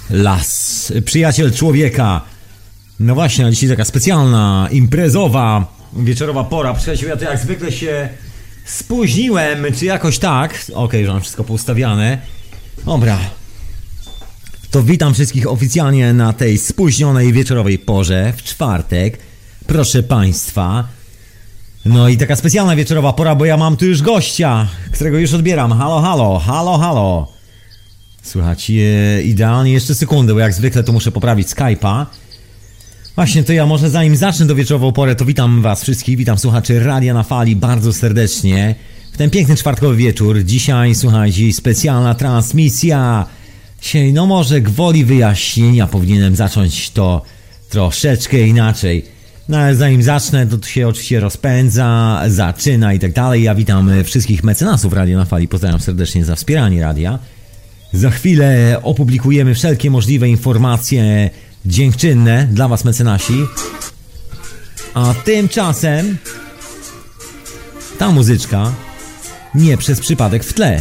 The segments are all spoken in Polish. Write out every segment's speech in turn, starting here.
Las, przyjaciel człowieka. No właśnie, a dzisiaj taka specjalna, imprezowa, wieczorowa pora. Przyjaciół, ja to jak zwykle się spóźniłem, czy jakoś tak. Okej, że mam wszystko poustawiane. Dobra. To witam wszystkich oficjalnie na tej spóźnionej wieczorowej porze, w czwartek. Proszę Państwa. No i taka specjalna wieczorowa pora, bo ja mam tu już gościa, którego już odbieram. Halo, halo, halo, halo. Słuchajcie, idealnie jeszcze sekundę, bo jak zwykle to muszę poprawić Skype'a. Właśnie, to ja może zanim zacznę do wieczorową porę, to witam was wszystkich, witam słuchaczy Radia na Fali bardzo serdecznie. W ten piękny czwartkowy wieczór, dzisiaj, słuchajcie, specjalna transmisja. Dzisiaj, no może gwoli wyjaśnienia powinienem zacząć to troszeczkę inaczej. No ale zanim zacznę, to się oczywiście rozpędza, zaczyna i tak dalej. Ja witam wszystkich mecenasów Radia na Fali, pozdrawiam serdecznie za wspieranie radia. Za chwilę opublikujemy wszelkie możliwe informacje dziękczynne dla was, mecenasi. A tymczasem ta muzyczka nie przez przypadek w tle,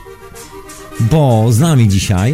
bo z nami dzisiaj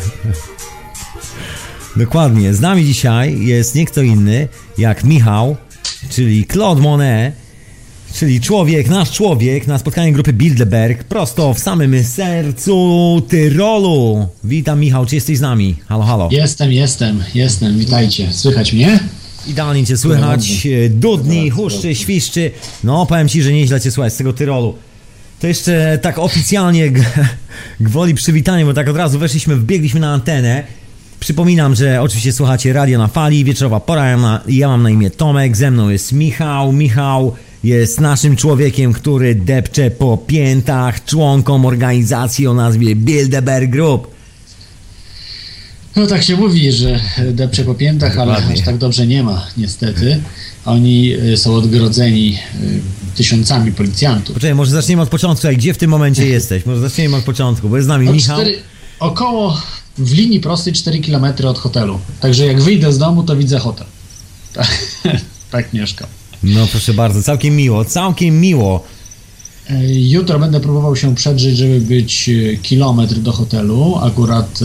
dokładnie, z nami dzisiaj jest nie kto inny jak Michał, czyli Claude Monet, czyli człowiek, nasz człowiek na spotkaniu grupy Bilderberg prosto w samym sercu Tyrolu. Witam, Michał, czy jesteś z nami? Halo, halo. Jestem, witajcie. Słychać mnie? Idealnie cię słychać, dudni, huszczy, świszczy. No, powiem ci, że nieźle cię słychać z tego Tyrolu. To jeszcze tak oficjalnie gwoli przywitania, bo tak od razu wbiegliśmy na antenę. Przypominam, że oczywiście słuchacie Radio na Fali, wieczorowa pora, ja mam na imię Tomek, ze mną jest Michał. Michał jest naszym człowiekiem, który depcze po piętach członkom organizacji o nazwie Bilderberg Group. No tak się mówi, że depcze po piętach, ale aż tak dobrze nie ma, niestety. Oni są odgrodzeni tysiącami policjantów. Poczekaj, może zaczniemy od początku, gdzie w tym momencie jesteś? Może zaczniemy od początku, bo jest z nami Michał. Około w linii prostej 4 km od hotelu. Także jak wyjdę z domu, to widzę hotel. Tak mieszkam. No proszę bardzo, całkiem miło. Jutro będę próbował się przedrzeć, żeby być kilometr do hotelu. Akurat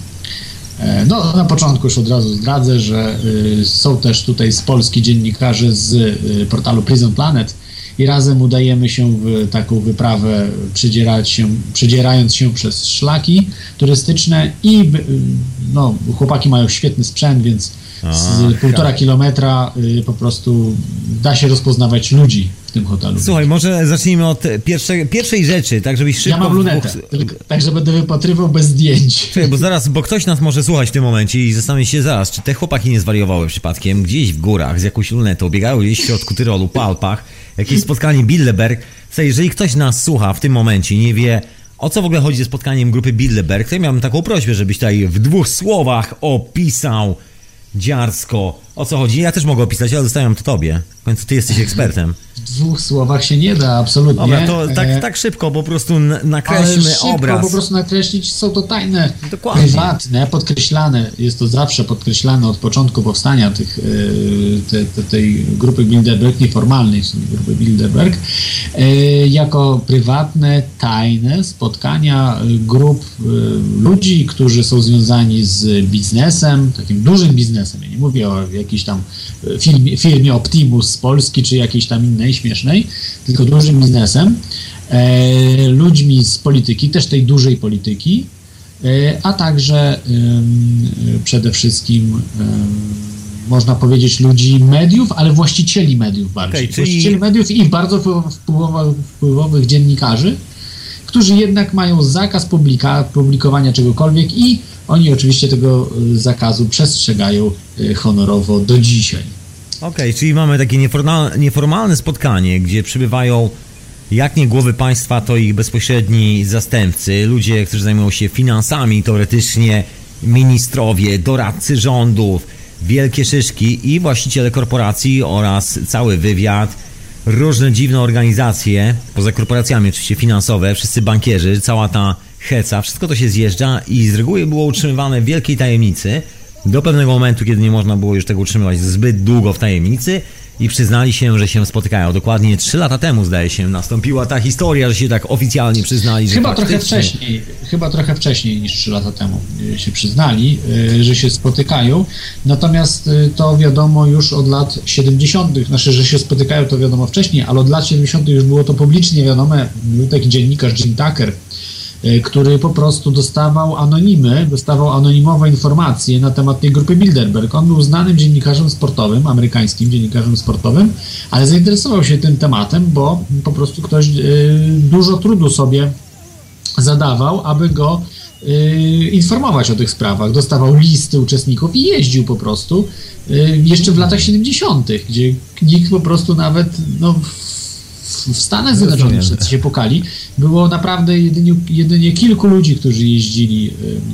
no, na początku już od razu zdradzę, że są też tutaj z Polski dziennikarze z portalu Prison Planet i razem udajemy się w taką wyprawę, przedzierając się przez szlaki turystyczne i no, chłopaki mają świetny sprzęt, więc z 1,5 kilometra po prostu da się rozpoznawać ludzi w tym hotelu. Słuchaj, może zacznijmy od pierwszej rzeczy, tak żebyś szybko... Ja mam lunetę, także będę wypatrywał bez zdjęć. Czekaj, bo ktoś nas może słuchać w tym momencie i zastanawia się zaraz, czy te chłopaki nie zwariowały przypadkiem gdzieś w górach z jakąś lunetą, biegają gdzieś w środku Tyrolu, po Alpach, jakieś spotkanie Bilderberg. Słuchaj, jeżeli ktoś nas słucha w tym momencie i nie wie, o co w ogóle chodzi ze spotkaniem grupy Bilderberg, to ja miałem taką prośbę, żebyś tutaj w 2 słowach opisał dziarsko, o co chodzi. Ja też mogę opisać, ale zostawiam to tobie. W końcu ty jesteś ekspertem. W 2 słowach się nie da, absolutnie. Dobra, to tak szybko po prostu nakreślmy obraz. Po prostu nakreślić, są to tajne, dokładnie, prywatne, podkreślane. Jest to zawsze podkreślane od początku powstania tej grupy Bilderberg, nieformalnej grupy Bilderberg, jako prywatne, tajne spotkania grup ludzi, którzy są związani z biznesem, takim dużym biznesem. Ja nie mówię o jakiejś tam firmie Optimus z Polski, czy jakiejś tam innej śmiesznej, tylko dużym biznesem, ludźmi z polityki, też tej dużej polityki, a także przede wszystkim można powiedzieć ludzi mediów, ale właścicieli mediów bardziej. Okay, właścicieli mediów i bardzo wpływowych dziennikarzy, którzy jednak mają zakaz publikowania czegokolwiek i oni oczywiście tego zakazu przestrzegają honorowo do dzisiaj. Okej, czyli mamy takie nieformalne spotkanie, gdzie przybywają jak nie głowy państwa, to ich bezpośredni zastępcy, ludzie, którzy zajmują się finansami, teoretycznie ministrowie, doradcy rządów, wielkie szyszki i właściciele korporacji oraz cały wywiad, różne dziwne organizacje, poza korporacjami oczywiście finansowe, wszyscy bankierzy, cała ta heca, wszystko to się zjeżdża i z reguły było utrzymywane w wielkiej tajemnicy do pewnego momentu, kiedy nie można było już tego utrzymywać zbyt długo w tajemnicy i przyznali się, że się spotykają. Dokładnie 3 lata temu, zdaje się, nastąpiła ta historia, że się tak oficjalnie przyznali, że Chyba trochę wcześniej niż 3 lata temu się przyznali, że się spotykają. Natomiast to wiadomo już od lat 70., znaczy, że się spotykają, to wiadomo wcześniej, ale od lat 70. już było to publicznie wiadome. Był taki dziennikarz Jim Tucker, który po prostu dostawał anonimowe informacje na temat tej grupy Bilderberg. On był znanym dziennikarzem sportowym, amerykańskim dziennikarzem sportowym, ale zainteresował się tym tematem, bo po prostu ktoś dużo trudu sobie zadawał, aby go informować o tych sprawach. Dostawał listy uczestników i jeździł po prostu jeszcze w latach 70., gdzie nikt po prostu nawet w Stanach Zjednoczonych, wszyscy się pokali, było naprawdę jedynie kilku ludzi, którzy jeździli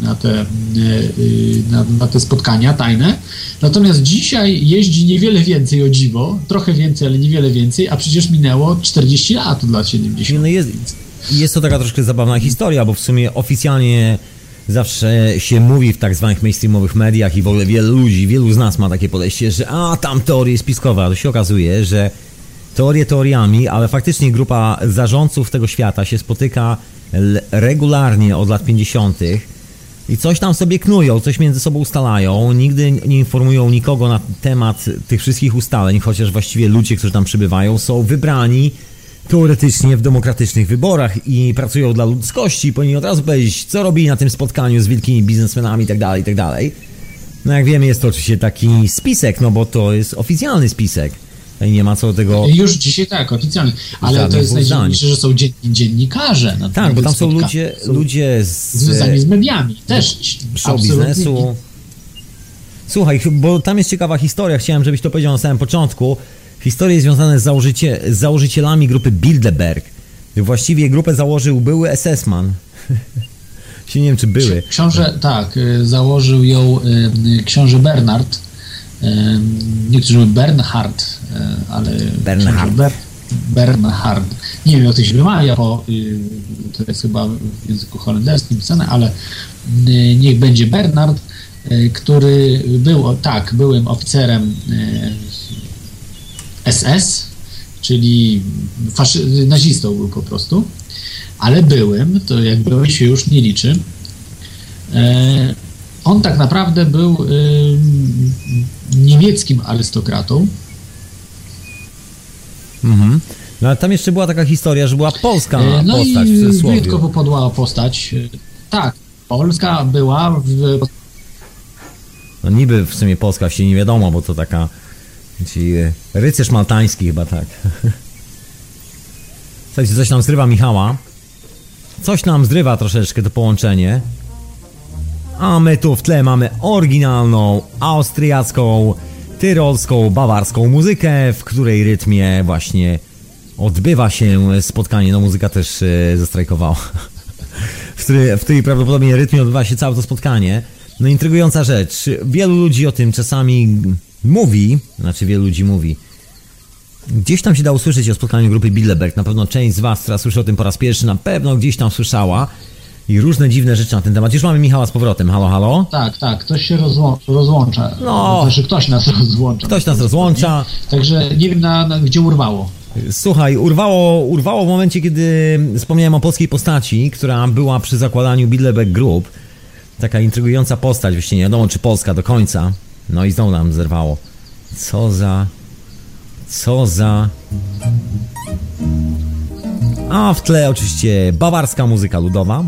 na te spotkania tajne. Natomiast dzisiaj jeździ niewiele więcej, o dziwo, trochę więcej, ale niewiele więcej, a przecież minęło 40 lat od lat 70. No jest to taka troszkę zabawna historia, bo w sumie oficjalnie zawsze się mówi w tak zwanych mainstreamowych mediach i w ogóle wielu z nas ma takie podejście, że tam teorie spiskowe, a to się okazuje, że teorie teoriami, ale faktycznie grupa zarządców tego świata się spotyka regularnie od lat 50. i coś tam sobie knują, coś między sobą ustalają, nigdy nie informują nikogo na temat tych wszystkich ustaleń, chociaż właściwie ludzie, którzy tam przybywają, są wybrani teoretycznie w demokratycznych wyborach i pracują dla ludzkości, powinni od razu powiedzieć, co robili na tym spotkaniu z wielkimi biznesmenami itd., itd. No jak wiemy, jest to oczywiście taki spisek, no bo to jest oficjalny spisek. I nie ma co do tego... Już dzisiaj tak, oficjalnie. Ale to jest najdziwniejsze, że są dziennikarze. Tak, bo tam są ludzie związani z mediami. Też show biznesu. Słuchaj, bo tam jest ciekawa historia. Chciałem, żebyś to powiedział na samym początku. Historie związane z założycielami grupy Bilderberg. Właściwie grupę założył były SS-man. Nie wiem, czy były. Założył ją książę Bernard. Niektórzy mówią Bernhard, ale Bernhard. Nie wiem, jak to się wymawia, bo to jest chyba w języku holenderskim pisane, ale niech będzie Bernard, który był byłym oficerem SS, czyli nazistą był po prostu, ale to jak były się już nie liczy. On tak naprawdę był niemieckim arystokratą. Mhm. No ale tam jeszcze była taka historia, że była polska postać w cudzysłowie. Wyjątkowo podła postać. Tak, Polska była No niby w sumie Polska się nie wiadomo, bo to taka... Czyli rycerz maltański chyba, tak. Słuchajcie, coś nam zrywa Michała. Coś nam zrywa troszeczkę to połączenie. A my tu w tle mamy oryginalną, austriacką, tyrolską, bawarską muzykę, w której rytmie właśnie odbywa się spotkanie. No muzyka też zastrajkowała. w której prawdopodobnie rytmie odbywa się całe to spotkanie. No intrygująca rzecz. Wielu ludzi o tym czasami mówi, Gdzieś tam się da usłyszeć o spotkaniu grupy Bilderberg. Na pewno część z was, która słyszy o tym po raz pierwszy, na pewno gdzieś tam słyszała. I różne dziwne rzeczy na ten temat. Już mamy Michała z powrotem. Halo, halo? Tak. Ktoś się rozłącza. No. Znaczy ktoś nas rozłącza. Ktoś nas rozłącza. Także nie wiem gdzie urwało. Słuchaj, urwało w momencie, kiedy wspomniałem o polskiej postaci, która była przy zakładaniu Bilderberg Group. Taka intrygująca postać, właściwie nie wiadomo czy polska do końca. No i znowu nam zerwało. Co za... A w tle oczywiście bawarska muzyka ludowa.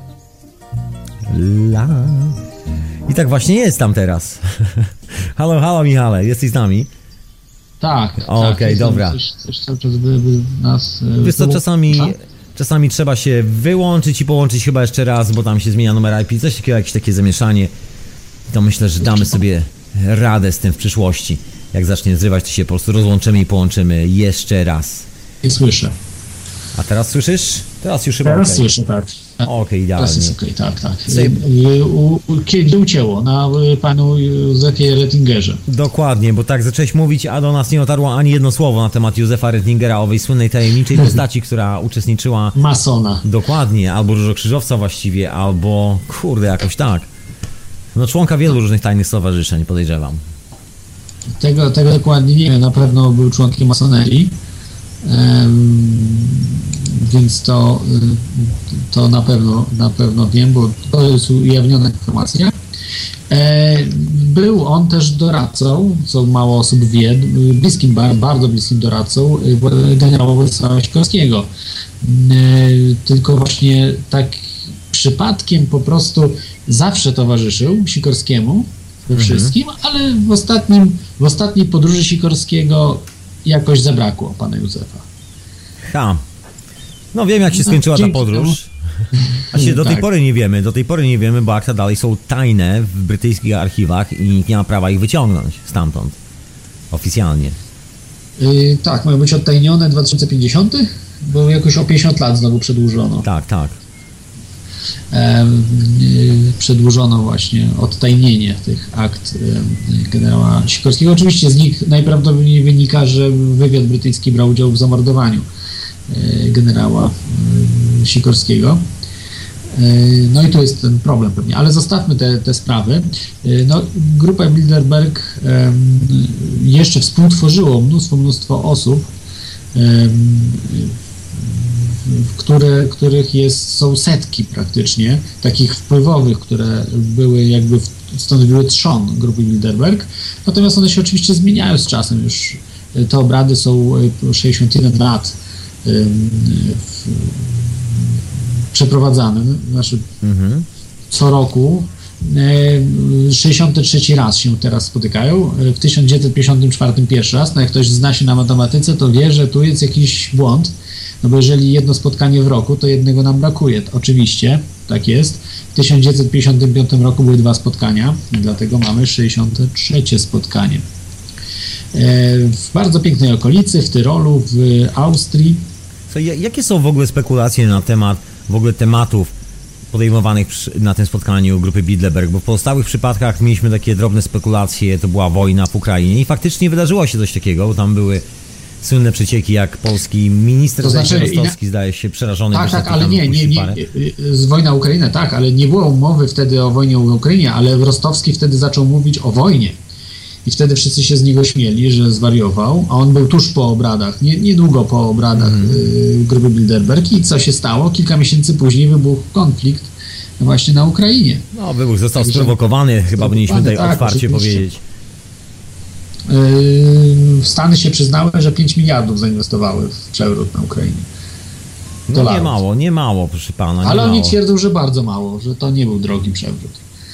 I tak właśnie jest tam teraz. Halo Michale, jesteś z nami? Tak. Okej, dobra. Coś cały czas by nas... Wiesz co, czasami trzeba się wyłączyć i połączyć chyba jeszcze raz, bo tam się zmienia numer IP, coś takiego, jakieś takie zamieszanie. To myślę, że damy sobie radę z tym w przyszłości. Jak zacznie zrywać, to się po prostu rozłączymy i połączymy jeszcze raz. Nie słyszę. A teraz słyszysz? Teraz już chyba Teraz słyszę, tak. Okej, idealnie. Teraz jest okej, tak. Kiedy ucięło? Na panu Józefie Rettingerze. Dokładnie, bo tak zacząłeś mówić, a do nas nie dotarło ani jedno słowo na temat Józefa Rettingera, owej słynnej tajemniczej postaci, która uczestniczyła... Masona. Dokładnie, albo różokrzyżowca właściwie, albo... Kurde, jakoś tak. No członka wielu różnych tajnych stowarzyszeń, podejrzewam. Tego dokładnie nie wiem, na pewno był członkiem masonerii, więc to na pewno wiem, bo to jest ujawniona informacja. Był on też doradcą, co mało osób wie, bardzo bliskim doradcą generała Władysława Sikorskiego. Tylko właśnie tak przypadkiem po prostu zawsze towarzyszył Sikorskiemu we wszystkim, ale w ostatniej podróży Sikorskiego jakoś zabrakło pana Józefa. No wiem, jak się skończyła ta podróż. Do tej pory nie wiemy, bo akta dalej są tajne w brytyjskich archiwach i nikt nie ma prawa ich wyciągnąć stamtąd. Oficjalnie. Tak, mają być odtajnione 2050, bo jakoś o 50 lat znowu przedłużono. Tak. Przedłużono właśnie odtajnienie tych akt generała Sikorskiego. Oczywiście z nich najprawdopodobniej wynika, że wywiad brytyjski brał udział w zamordowaniu generała Sikorskiego. No i tu jest ten problem pewnie, ale zostawmy te sprawy. No, grupa Bilderberg jeszcze współtworzyło mnóstwo osób, których są setki praktycznie, takich wpływowych, które stanowiły trzon grupy Bilderberg. Natomiast one się oczywiście zmieniają z czasem. Już te obrady są 61 lat przeprowadzane, znaczy co roku. 63 raz się teraz spotykają, w 1954 pierwszy raz. No jak ktoś zna się na matematyce, to wie, że tu jest jakiś błąd, no bo jeżeli jedno spotkanie w roku, to jednego nam brakuje. Oczywiście, tak jest. W 1955 roku były 2 spotkania, dlatego mamy 63 spotkanie. W bardzo pięknej okolicy, w Tyrolu, w Austrii. Jakie są w ogóle spekulacje na temat tematów podejmowanych na tym spotkaniu grupy Bilderberg? Bo w pozostałych przypadkach mieliśmy takie drobne spekulacje, to była wojna w Ukrainie i faktycznie wydarzyło się coś takiego, bo tam były słynne przecieki, jak polski minister Rostowski, zdaje się, przerażony. Tak, ale nie, z wojna Ukrainy, tak, ale nie było mowy wtedy o wojnie w Ukrainie, ale Rostowski wtedy zaczął mówić o wojnie. I wtedy wszyscy się z niego śmieli, że zwariował, a on był tuż po obradach, niedługo po obradach grupy Bilderberg. I co się stało? Kilka miesięcy później wybuchł konflikt właśnie na Ukrainie. No, wybuch został sprowokowany, chyba powinniśmy tutaj otwarcie powiedzieć. Stany się przyznały, że 5 miliardów zainwestowały w przewrót na Ukrainie. No nie mało, proszę pana. Ale oni twierdzą, że bardzo mało, że to nie był drogi przewrót.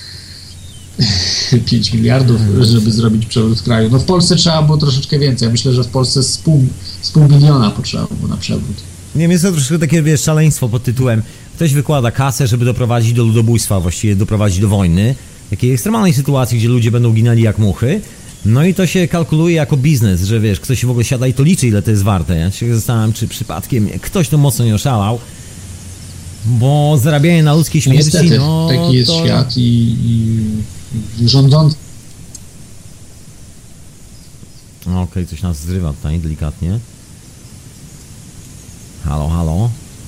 5 miliardów, żeby zrobić przewrót w kraju. No w Polsce trzeba było troszeczkę więcej. Ja myślę, że w Polsce z pół miliona potrzeba było na przewrót. Nie wiem, jest to troszkę takie, szaleństwo pod tytułem ktoś wykłada kasę, żeby doprowadzić do ludobójstwa, właściwie doprowadzić do wojny. Takiej ekstremalnej sytuacji, gdzie ludzie będą ginęli jak muchy. No i to się kalkuluje jako biznes, że ktoś się w ogóle siada i to liczy, ile to jest warte. Ja się zastanawiam, czy przypadkiem ktoś to mocno nie oszalał, bo zarabianie na ludzkiej śmierci, niestety, taki jest świat i rządzący. Okej, coś nas zrywa tutaj delikatnie. Halo?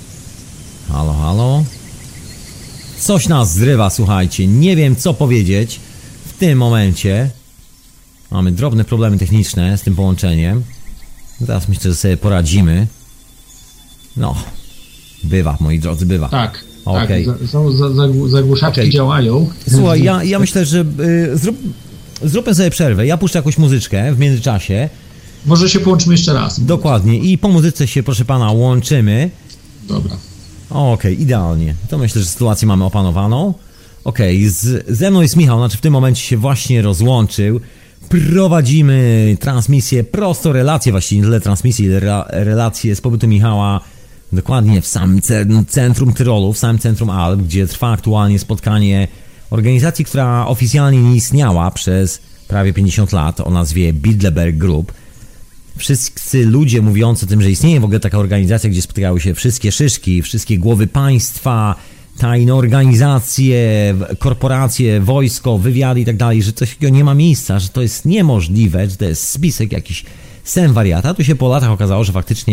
Coś nas zrywa, słuchajcie, nie wiem co powiedzieć w tym momencie. Mamy drobne problemy techniczne z tym połączeniem. Teraz myślę, że sobie poradzimy. No, bywa, moi drodzy, bywa. Tak, okay. Zagłuszaczki działają. Słuchaj, ja myślę, że zróbmy sobie przerwę. Ja puszczę jakąś muzyczkę w międzyczasie. Może się połączymy jeszcze raz. Dokładnie. I po muzyce się, proszę pana, łączymy. Dobra. Okej, idealnie. To myślę, że sytuację mamy opanowaną. Ze mną jest Michał, w tym momencie się właśnie rozłączył. Prowadzimy transmisję, relacje, właściwie nie tyle transmisję, ile relacje z pobytu Michała dokładnie w samym centrum Tyrolu, w samym centrum Alp, gdzie trwa aktualnie spotkanie organizacji, która oficjalnie nie istniała przez prawie 50 lat, o nazwie Bilderberg Group. Wszyscy ludzie mówiący o tym, że istnieje w ogóle taka organizacja, gdzie spotykały się wszystkie szyszki, wszystkie głowy państwa, tajne organizacje, korporacje, wojsko, wywiady i tak dalej, że coś takiego nie ma miejsca, że to jest niemożliwe, że to jest spisek jakiś sen wariata. Tu się po latach okazało, że faktycznie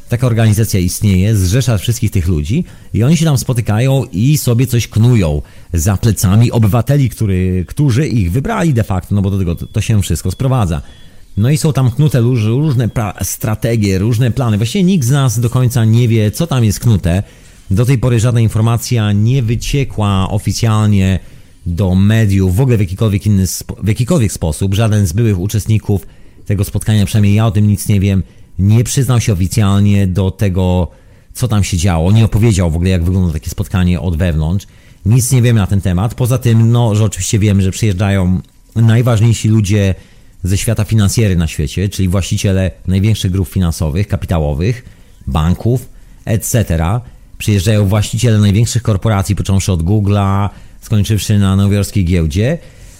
taka organizacja istnieje, zrzesza wszystkich tych ludzi i oni się tam spotykają i sobie coś knują za plecami obywateli, którzy ich wybrali de facto, no bo do tego to się wszystko sprowadza. No i są tam knute różne strategie, różne plany. Właściwie nikt z nas do końca nie wie, co tam jest knute. Do tej pory żadna informacja nie wyciekła oficjalnie do mediów, w ogóle w jakikolwiek sposób. Żaden z byłych uczestników tego spotkania, przynajmniej ja o tym nic nie wiem, nie przyznał się oficjalnie do tego, co tam się działo. Nie opowiedział w ogóle, jak wygląda takie spotkanie od wewnątrz. Nic nie wiemy na ten temat. Poza tym, że oczywiście wiemy, że przyjeżdżają najważniejsi ludzie ze świata finansjery na świecie, czyli właściciele największych grup finansowych, kapitałowych, banków, etc. Przyjeżdżają właściciele największych korporacji, począwszy od Google'a, skończywszy na nowojorskiej giełdzie,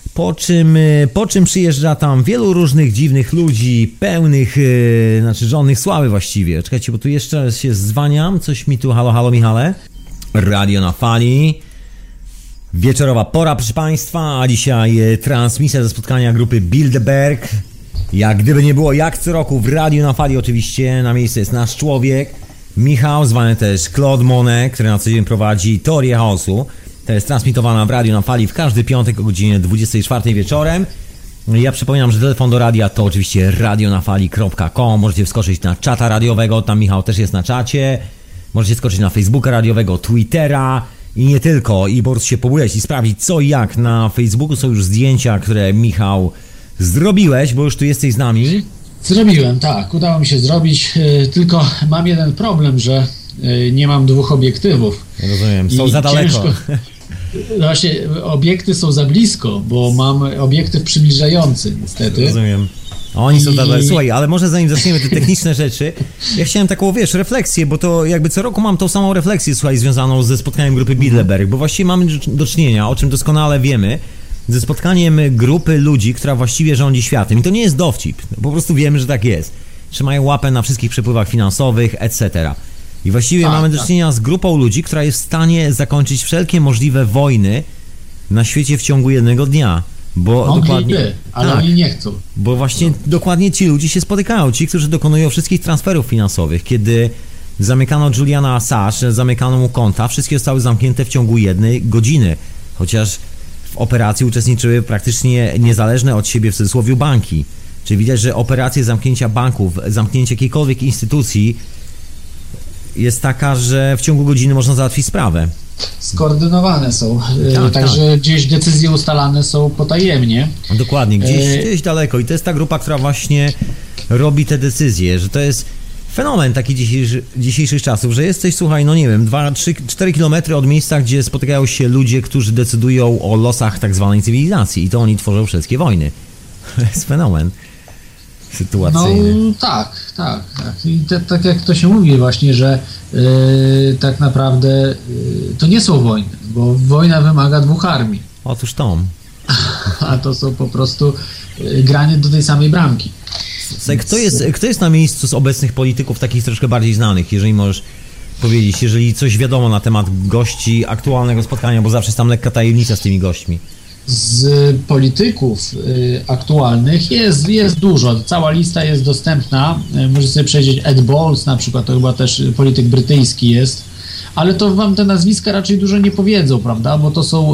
po czym przyjeżdża tam wielu różnych dziwnych ludzi, pełnych, żadnych sławy właściwie. Czekajcie, bo tu jeszcze się zwaniam, coś mi tu, halo Michale. Radio na fali. Wieczorowa pora, proszę Państwa, a dzisiaj transmisja ze spotkania grupy Bilderberg. Jak gdyby nie było, jak co roku w Radiu na Fali oczywiście, na miejscu jest nasz człowiek, Michał, zwany też Claude Monet, który na co dzień prowadzi Teorię Chaosu. To jest transmitowana w Radiu na Fali w każdy piątek o godzinie 24 wieczorem. Ja przypominam, że telefon do radia to oczywiście radionafali.com. Możecie wskoczyć na czata radiowego, tam Michał też jest na czacie. Możecie skoczyć na Facebooka radiowego, Twittera i nie tylko. I po prostu się pobujać i sprawdzić co i jak. Na Facebooku są już zdjęcia, które Michał zrobiłeś, bo już tu jesteś z nami. Zrobiłem, tak. Udało mi się zrobić, tylko mam jeden problem, że nie mam dwóch obiektywów. Rozumiem, są za daleko. Ciężko. Właśnie obiekty są za blisko, bo mam obiektyw przybliżający niestety. Rozumiem. Oni są daleko. Słuchaj, ale może zanim zaczniemy te techniczne rzeczy, ja chciałem taką, refleksję, bo to jakby co roku mam tą samą refleksję, słuchaj, związaną ze spotkaniem grupy Bilderberg, bo właściwie mamy do czynienia, o czym doskonale wiemy, ze spotkaniem grupy ludzi, która właściwie rządzi światem. I to nie jest dowcip, po prostu wiemy, że tak jest. Trzymają łapę na wszystkich przepływach finansowych, etc. I właściwie mamy do czynienia z grupą ludzi, która jest w stanie zakończyć wszelkie możliwe wojny na świecie w ciągu jednego dnia. Bo ale oni nie chcą. Bo właśnie dokładnie ci ludzie się spotykają, ci, którzy dokonują wszystkich transferów finansowych. Kiedy zamykano Juliana Assange, zamykano mu konta, wszystkie zostały zamknięte w ciągu 1 godziny. Chociaż w operacji uczestniczyły praktycznie niezależne od siebie w cudzysłowie banki. Czyli widać, że operacje zamknięcia banków, zamknięcia jakiejkolwiek instytucji jest taka, że w ciągu godziny można załatwić sprawę. Skoordynowane są, także gdzieś decyzje ustalane są potajemnie. Dokładnie, gdzieś daleko i to jest ta grupa, która właśnie robi te decyzje, że to jest fenomen taki dzisiejszych czasów, że jesteś, słuchaj, 2, 3, 4 kilometry od miejsca, gdzie spotykają się ludzie, którzy decydują o losach tak zwanej cywilizacji i to oni tworzą wszystkie wojny. To jest fenomen sytuacyjny. No tak. I tak jak to się mówi właśnie, że tak naprawdę to nie są wojny, bo wojna wymaga 2 armii. Otóż to. A to są po prostu granie do tej samej bramki. Kto jest na miejscu z obecnych polityków, takich troszkę bardziej znanych, jeżeli możesz powiedzieć, jeżeli coś wiadomo na temat gości aktualnego spotkania, bo zawsze jest tam lekka tajemnica z tymi gośćmi. Z polityków aktualnych jest dużo, cała lista jest dostępna, możecie sobie przejrzeć. Ed Balls na przykład, to chyba też polityk brytyjski jest, ale to wam te nazwiska raczej dużo nie powiedzą, prawda, bo to są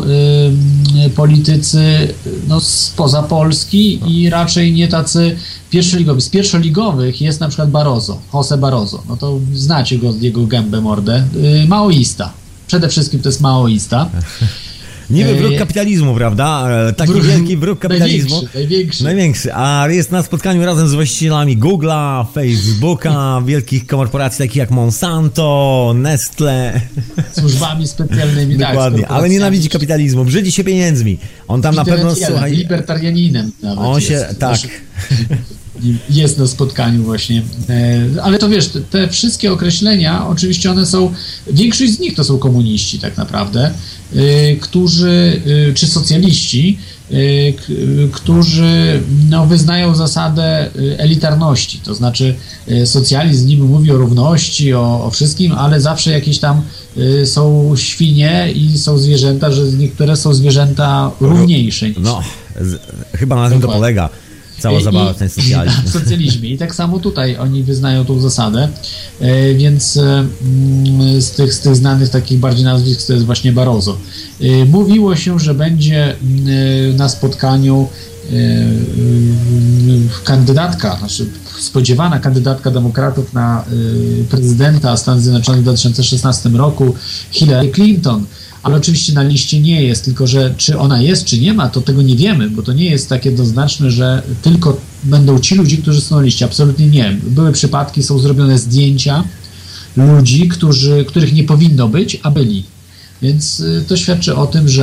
politycy spoza Polski i raczej nie tacy pierwszoligowi. Z pierwszoligowych jest na przykład José Barroso, no to znacie go, jego gębę, mordę, maoista, przede wszystkim to jest maoista. Niby wróg kapitalizmu, prawda? Taki wielki wróg kapitalizmu. Największy. A jest na spotkaniu razem z właścicielami Google'a, Facebooka, wielkich korporacji takich jak Monsanto, Nestle. Służbami specjalnymi. Dokładnie, ale nienawidzi kapitalizmu, brzydzi się pieniędzmi. On tam na pewno, słuchaj... Libertarianinem nawet on się, jest. tak. Jest na spotkaniu właśnie. Ale to wiesz, te wszystkie określenia, oczywiście one są, większość z nich to są komuniści tak naprawdę, czy socjaliści, którzy wyznają zasadę elitarności, to znaczy socjalizm niby mówi o równości, o wszystkim, ale zawsze jakieś tam są świnie i są zwierzęta, że niektóre są zwierzęta równiejsze. Chyba na tym to polega. cała zabawa w ten socjalizm. W socjalizmie. I tak samo tutaj oni wyznają tą zasadę, więc z tych znanych takich bardziej nazwisk to jest właśnie Barroso. Mówiło się, że będzie na spotkaniu kandydatka, znaczy spodziewana kandydatka demokratów na prezydenta Stanów Zjednoczonych w 2016 roku, Hillary Clinton. Ale oczywiście na liście nie jest, tylko że czy ona jest, czy nie ma, to tego nie wiemy, bo to nie jest takie jednoznaczne, że tylko będą ci ludzie, którzy są na liście. Absolutnie nie. Były przypadki, są zrobione zdjęcia ludzi, których nie powinno być, a byli. Więc to świadczy o tym,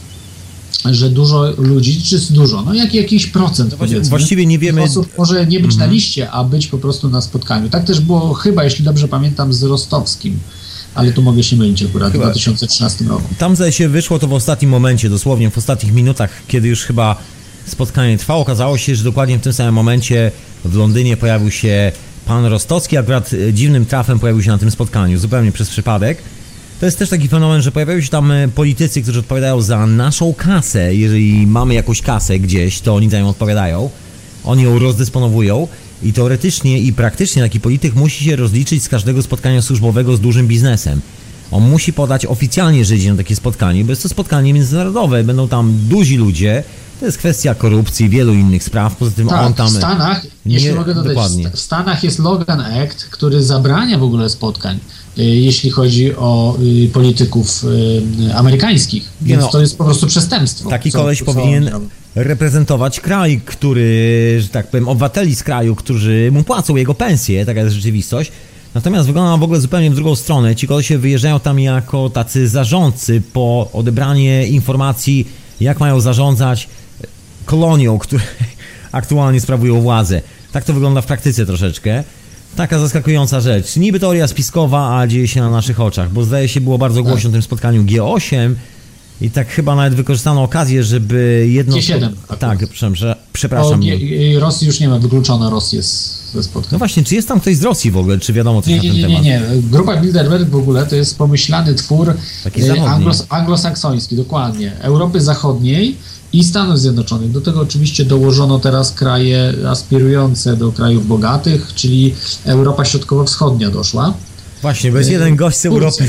że dużo ludzi, czy dużo, no jakiś procent, powiedzmy, właściwie nie wiemy. Osób może nie być na liście, a być po prostu na spotkaniu. Tak też było chyba, jeśli dobrze pamiętam, z Rostowskim. Ale tu mogę się mylić akurat, w 2013 roku. Tam zdaje się wyszło to w ostatnim momencie, dosłownie w ostatnich minutach, kiedy już chyba spotkanie trwało. Okazało się, że dokładnie w tym samym momencie w Londynie pojawił się pan Rostowski, akurat dziwnym trafem pojawił się na tym spotkaniu, zupełnie przez przypadek. To jest też taki fenomen, że pojawiają się tam politycy, którzy odpowiadają za naszą kasę. Jeżeli mamy jakąś kasę gdzieś, to oni za nią odpowiadają. Oni ją rozdysponowują. I teoretycznie i praktycznie taki polityk musi się rozliczyć z każdego spotkania służbowego z dużym biznesem. On musi podać oficjalnie, że idzie na takie spotkanie, bo jest to spotkanie międzynarodowe, będą tam duzi ludzie, to jest kwestia korupcji, wielu innych spraw, poza tym tak, on tam... w Stanach, jeśli mogę dodać, dokładnie. W Stanach jest Logan Act, który zabrania w ogóle spotkań, jeśli chodzi o polityków amerykańskich, więc to jest po prostu przestępstwo. Taki koleś powinien reprezentować kraj, który, że tak powiem, obywateli z kraju, którzy mu płacą jego pensję, taka jest rzeczywistość. Natomiast wygląda w ogóle zupełnie w drugą stronę. Ci kolesie wyjeżdżają tam jako tacy zarządcy po odebranie informacji, jak mają zarządzać kolonią, które aktualnie sprawują władzę. Tak to wygląda w praktyce troszeczkę. Taka zaskakująca rzecz. Niby teoria spiskowa, a dzieje się na naszych oczach, bo zdaje się było bardzo głośno o tym spotkaniu G8 i tak chyba nawet wykorzystano okazję, żeby jedno... G7. Tak, przepraszam. Rosji już nie ma, wykluczono Rosję ze spotkań. No właśnie, czy jest tam ktoś z Rosji w ogóle, czy wiadomo coś na ten temat? Nie. Grupa Bilderberg w ogóle to jest pomyślany twór anglosaksoński, dokładnie. Europy Zachodniej i Stanów Zjednoczonych. Do tego oczywiście dołożono teraz kraje aspirujące do krajów bogatych, czyli Europa Środkowo-Wschodnia doszła. Właśnie, bo jest jeden gość z Europy,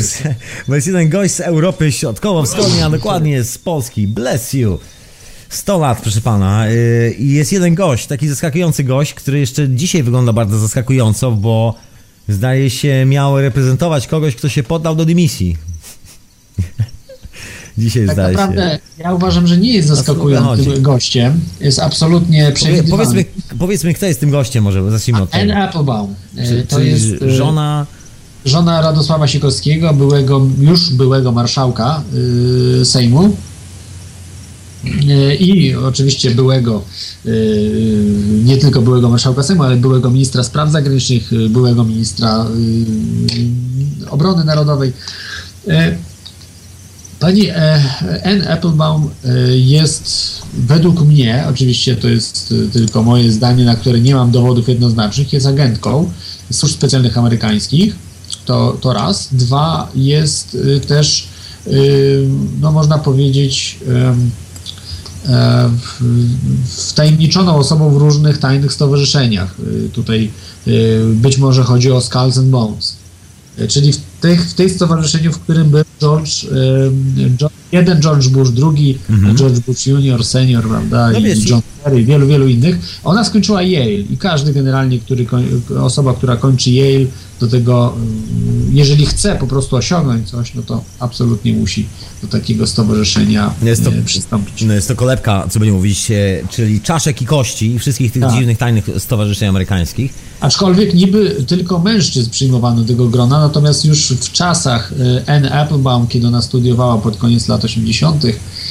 Środkowo-Wschodniej, a dokładnie z Polski. Bless you. 100 lat, proszę pana. I jest jeden gość, taki zaskakujący gość, który jeszcze dzisiaj wygląda bardzo zaskakująco, bo zdaje się miał reprezentować kogoś, kto się poddał do dymisji. Dzisiaj tak zdaje naprawdę, się. Ja uważam, że nie jest zaskakującym gościem. Jest absolutnie przewidywalny. Powiedzmy, kto jest tym gościem, może zacznijmy od tego. Anne Applebaum. To jest żona Radosława Sikorskiego, byłego marszałka Sejmu i oczywiście nie tylko byłego marszałka Sejmu, ale byłego ministra spraw zagranicznych, byłego ministra obrony narodowej. Pani Anne Applebaum jest według mnie, oczywiście to jest tylko moje zdanie, na które nie mam dowodów jednoznacznych, jest agentką służb specjalnych amerykańskich, to raz. Dwa, jest też, no można powiedzieć, wtajemniczoną osobą w różnych tajnych stowarzyszeniach. Tutaj być może chodzi o Skulls and Bones. Czyli w tej stowarzyszeniu, w którym był jeden George Bush, drugi George Bush Junior, Senior, prawda, i John Kerry, wielu innych. Ona skończyła Yale i każdy generalnie, osoba, która kończy Yale, do tego, jeżeli chce po prostu osiągnąć coś, no to absolutnie musi do takiego stowarzyszenia przystąpić. No jest to kolebka, co będziemy mówić, czyli czaszek i kości i wszystkich tych dziwnych, tajnych stowarzyszeń amerykańskich. Aczkolwiek niby tylko mężczyzn przyjmowano do tego grona, natomiast już w czasach Anne Applebaum, kiedy ona studiowała pod koniec lat 80.,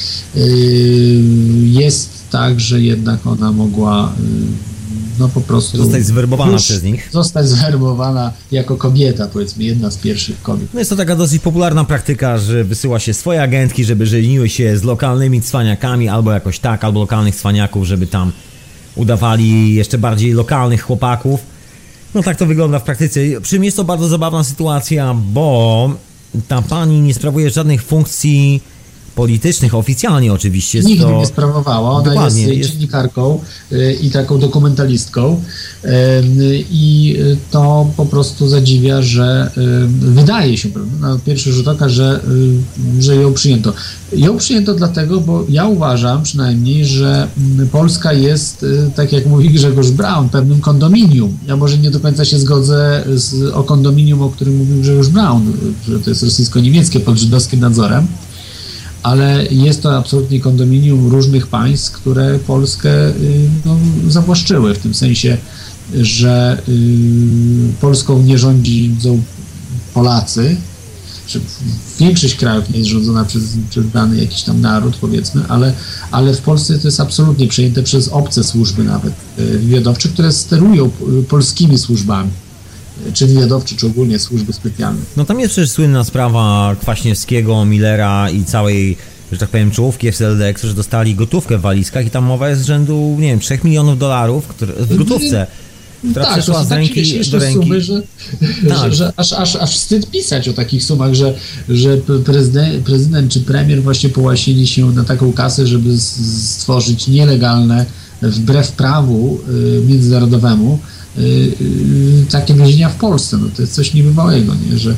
jest tak, że jednak ona mogła no po prostu zostać zwerbowana przez nich. Zostać zwerbowana jako kobieta, powiedzmy, jedna z pierwszych kobiet. No jest to taka dosyć popularna praktyka, że wysyła się swoje agentki, żeby żeniły się z lokalnymi cwaniakami, albo jakoś tak, albo lokalnych cwaniaków, żeby tam udawali jeszcze bardziej lokalnych chłopaków. No tak to wygląda w praktyce. Przy czym jest to bardzo zabawna sytuacja, bo ta pani nie sprawuje żadnych funkcji politycznych, oficjalnie oczywiście. Nigdy nie sprawowała. Ona jest dziennikarką i taką dokumentalistką i to po prostu zadziwia, że wydaje się, na pierwszy rzut oka, że ją przyjęto. Ją przyjęto dlatego, bo ja uważam przynajmniej, że Polska jest, tak jak mówi Grzegorz Braun, pewnym kondominium. Ja może nie do końca się zgodzę o kondominium, o którym mówił Grzegorz Braun, że to jest rosyjsko-niemieckie pod żydowskim nadzorem, ale jest to absolutnie kondominium różnych państw, które Polskę zawłaszczyły, w tym sensie, że Polską nie rządzą Polacy, czy większość krajów nie jest rządzona przez dany jakiś tam naród, powiedzmy, ale w Polsce to jest absolutnie przejęte przez obce służby nawet wywiadowcze, które sterują polskimi służbami. Czy wywiadowcze, czy ogólnie służby specjalne. No tam jest przecież słynna sprawa Kwaśniewskiego, Millera i całej, że tak powiem, czołówki SLD, którzy dostali gotówkę w walizkach i tam mowa jest z rzędu, nie wiem, $3 milionów, w gotówce, która przeszła z ręki do ręki. Sumy, że aż wstyd pisać o takich sumach, że prezydent czy premier właśnie połasili się na taką kasę, żeby stworzyć nielegalne, wbrew prawu międzynarodowemu, takie więzienia w Polsce. No to jest coś niebywałego, nie? Że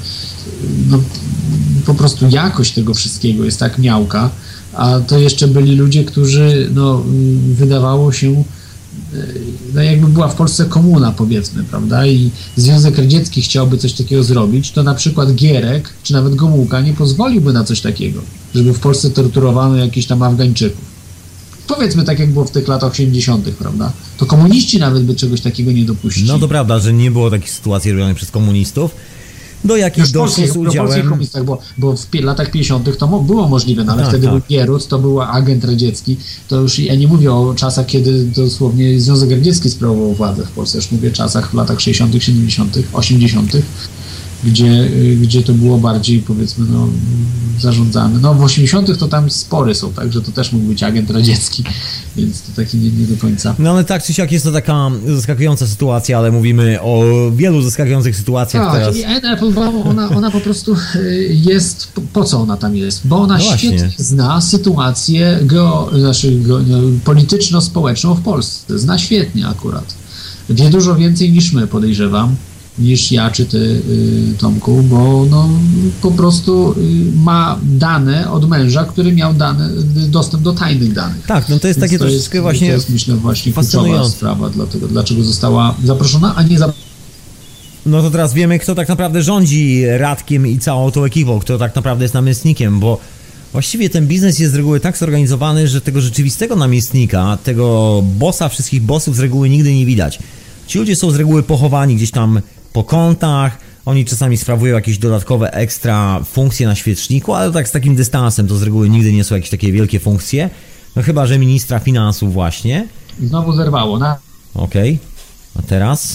po prostu jakość tego wszystkiego jest tak miałka, a to jeszcze byli ludzie, którzy wydawało się, jakby była w Polsce komuna, powiedzmy, prawda, i Związek Radziecki chciałby coś takiego zrobić, to na przykład Gierek, czy nawet Gomułka nie pozwoliłby na coś takiego, żeby w Polsce torturowano jakichś tam Afgańczyków. Powiedzmy tak, jak było w tych latach 80., prawda? To komuniści nawet by czegoś takiego nie dopuścili. No to prawda, że nie było takich sytuacji robionych przez komunistów, do jakich doszło z udziałem... komunistach, bo w latach 50. to było możliwe, no ale wtedy był Gierut, to był agent radziecki, to już ja nie mówię o czasach, kiedy dosłownie Związek Radziecki sprawował władzę w Polsce, już mówię o czasach w latach 60., 70., 80., gdzie to było bardziej, powiedzmy, zarządzane. No w 80. to tam spory są, tak, że to też mógł być agent radziecki, więc to taki nie do końca. No ale tak czy siak jest to taka zaskakująca sytuacja, ale mówimy o wielu zaskakujących sytuacjach teraz. I ona po prostu jest, po co ona tam jest? Bo ona świetnie zna sytuację polityczno-społeczną w Polsce. Zna świetnie akurat. Wie dużo więcej niż my, podejrzewam. Niż ja czy ty, Tomku, bo po prostu ma dane od męża, który miał dostęp do tajnych danych. Tak, to jest takie troszeczkę właśnie to jest, myślę, właśnie kluczowa sprawa, dlaczego została zaproszona, a nie No to teraz wiemy, kto tak naprawdę rządzi Radkiem i całą tą ekipą, kto tak naprawdę jest namiestnikiem, bo właściwie ten biznes jest z reguły tak zorganizowany, że tego rzeczywistego namiestnika, tego bossa wszystkich bossów z reguły nigdy nie widać. Ci ludzie są z reguły pochowani gdzieś tam po kątach, oni czasami sprawują jakieś dodatkowe ekstra funkcje na świeczniku, ale tak z takim dystansem, to z reguły nigdy nie są jakieś takie wielkie funkcje. No chyba, że ministra finansów właśnie. Znowu zerwało, Okej. A teraz?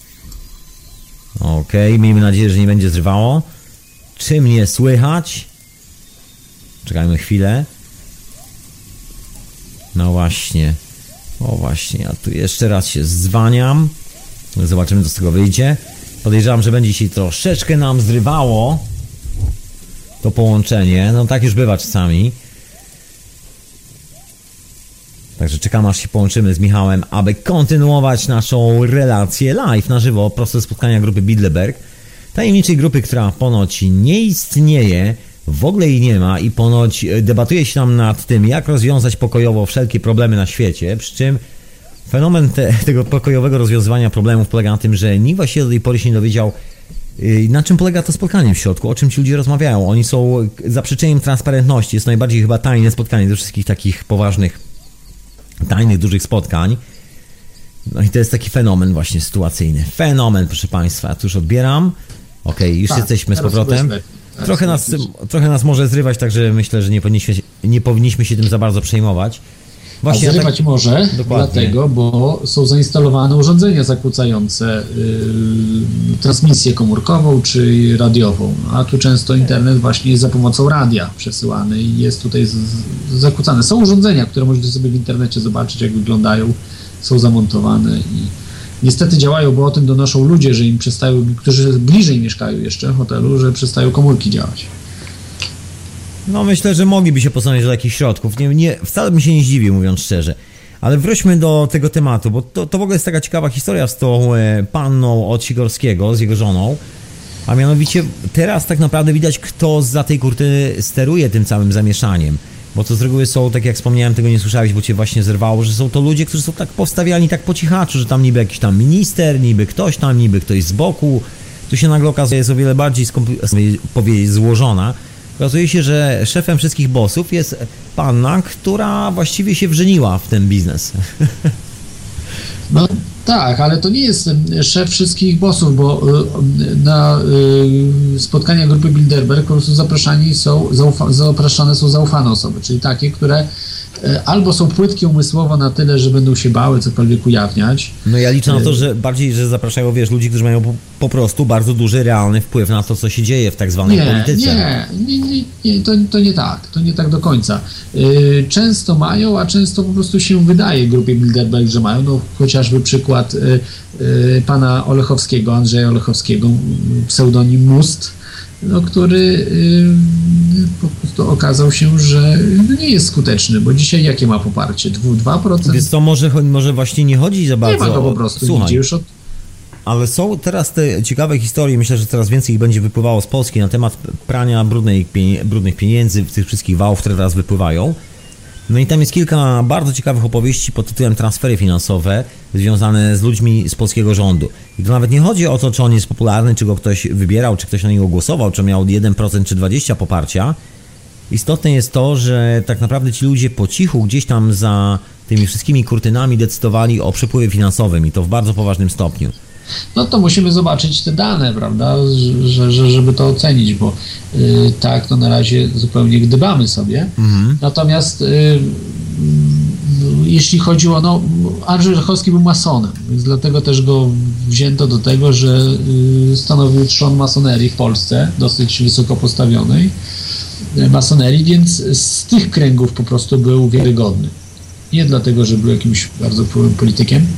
Okej, miejmy nadzieję, że nie będzie zrywało. Czy mnie słychać? Czekajmy chwilę. No właśnie. O właśnie, ja tu jeszcze raz się zwaniam. Zobaczymy, co z tego wyjdzie. Podejrzewam, że będzie się troszeczkę nam zrywało to połączenie. No tak już bywa czasami. Także czekam, aż się połączymy z Michałem, aby kontynuować naszą relację live, na żywo, prosto ze spotkania grupy Bilderberg. Tajemniczej grupy, która ponoć nie istnieje, w ogóle jej nie ma i ponoć debatuje się tam nad tym, jak rozwiązać pokojowo wszelkie problemy na świecie, przy czym fenomen tego pokojowego rozwiązywania problemów polega na tym, że nikt właściwie do tej pory się nie dowiedział, na czym polega to spotkanie w środku, o czym ci ludzie rozmawiają. Oni są zaprzeczeniem transparentności, jest najbardziej chyba tajne spotkanie ze wszystkich takich poważnych, tajnych, dużych spotkań. No i to jest taki fenomen właśnie sytuacyjny. Fenomen, proszę Państwa, ja tu już odbieram. Okej, już jesteśmy z powrotem. Trochę nas może zrywać, także myślę, że nie powinniśmy się tym za bardzo przejmować. Właśnie zrywać może, dlatego, bo są zainstalowane urządzenia zakłócające transmisję komórkową czy radiową, a tu często internet właśnie jest za pomocą radia przesyłany i jest tutaj zakłócany. Są urządzenia, które możecie sobie w internecie zobaczyć, jak wyglądają, są zamontowane i niestety działają, bo o tym donoszą ludzie, że im przestają, którzy bliżej mieszkają jeszcze w hotelu, że przestają komórki działać. No myślę, że mogliby się posunąć do takich środków. Wcale bym się nie zdziwił, mówiąc szczerze. Ale wróćmy do tego tematu, bo to w ogóle jest taka ciekawa historia z tą panną od Sigorskiego, z jego żoną. A mianowicie teraz tak naprawdę widać, kto zza tej kurtyny steruje tym całym zamieszaniem. Bo to z reguły są, tak jak wspomniałem, tego nie słyszałeś, bo cię właśnie zerwało, że są to ludzie, którzy są tak powstawiani tak po cichaczu, że tam niby jakiś tam minister, niby ktoś z boku. Tu się nagle okazuje, jest o wiele bardziej złożona. Okazuje się, że szefem wszystkich bossów jest panna, która właściwie się wżeniła w ten biznes. No tak, ale to nie jest szef wszystkich bossów, bo na spotkania grupy Bilderberg po prostu zapraszane są zaufane osoby, czyli takie, które albo są płytkie umysłowo na tyle, że będą się bały cokolwiek ujawniać. No ja liczę na to, że bardziej, że zapraszają, ludzi, którzy mają po prostu bardzo duży, realny wpływ na to, co się dzieje w tak zwanej polityce. Nie, to nie tak. To nie tak do końca. Często mają, a często po prostu się wydaje grupie Bilderberg, że mają. No chociażby przykład pana Olechowskiego, Andrzeja Olechowskiego, pseudonim Must, no, który po prostu okazał się, że nie jest skuteczny, bo dzisiaj jakie ma poparcie? 2%? Więc to może właśnie nie chodzi za bardzo. Nie ma go po prostu. Słuchaj, już od... ale są teraz te ciekawe historie, myślę, że coraz więcej ich będzie wypływało z Polski na temat prania brudnych pieniędzy, tych wszystkich wałów, które teraz wypływają. No i tam jest kilka bardzo ciekawych opowieści pod tytułem transfery finansowe związane z ludźmi z polskiego rządu. I to nawet nie chodzi o to, czy on jest popularny, czy go ktoś wybierał, czy ktoś na niego głosował, czy miał 1% czy 20% poparcia. Istotne jest to, że tak naprawdę ci ludzie po cichu gdzieś tam za tymi wszystkimi kurtynami decydowali o przepływie finansowym i to w bardzo poważnym stopniu. No to musimy zobaczyć te dane, prawda, żeby to ocenić, bo tak to na razie zupełnie gdybamy sobie. Natomiast jeśli chodziło, no Andrzej Olechowski był masonem, więc dlatego też go wzięto do tego, że stanowił trzon masonerii w Polsce, dosyć wysoko postawionej masonerii, więc z tych kręgów po prostu był wiarygodny. Nie dlatego, że był jakimś bardzo wpływowym politykiem,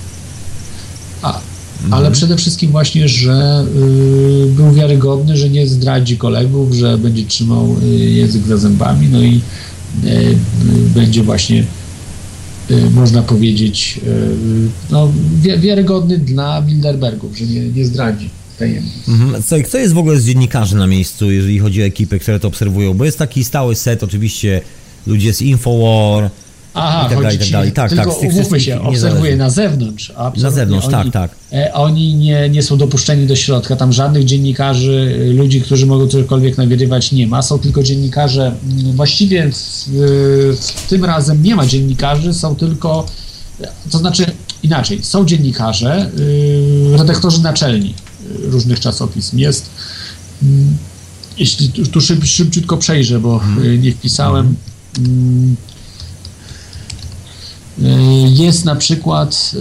ale przede wszystkim właśnie, że był wiarygodny, że nie zdradzi kolegów, że będzie trzymał język za zębami, no i będzie właśnie, można powiedzieć, no, wiarygodny dla Bilderbergów, że nie zdradzi tajemnic. Co i kto jest w ogóle z dziennikarzy na miejscu, jeżeli chodzi o ekipy, które to obserwują? Bo jest taki stały set, oczywiście ludzie z Infowar, Aha, i tak dalej. Tak, tylko umówmy się, obserwuję na zewnątrz. Na zewnątrz, tak. Oni nie są dopuszczeni do środka, tam żadnych dziennikarzy, ludzi, którzy mogą cokolwiek nawiadywać, nie ma. Są tylko dziennikarze, właściwie tym razem nie ma dziennikarzy, są tylko, to znaczy inaczej, są dziennikarze, redaktorzy naczelni różnych czasopism. Jest, jeśli tu szybciutko przejrzę, bo nie wpisałem, jest na przykład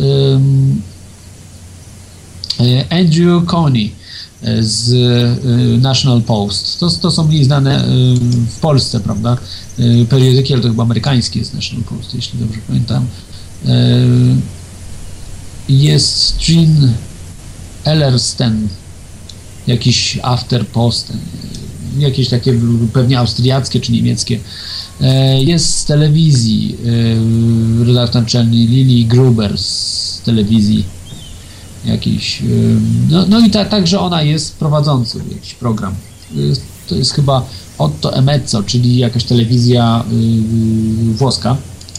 Andrew Coney z National Post. To są mniej znane w Polsce, prawda? Periodyki, ale to chyba amerykański jest National Post, jeśli dobrze pamiętam. Jest Jean Ellersten, jakiś After Post, jakieś takie pewnie austriackie czy niemieckie. Jest z telewizji redaktor naczelny Lili Gruber z telewizji jakiś. No i także ona jest prowadzącą jakiś program. To jest chyba Otto Emezzo, czyli jakaś telewizja włoska.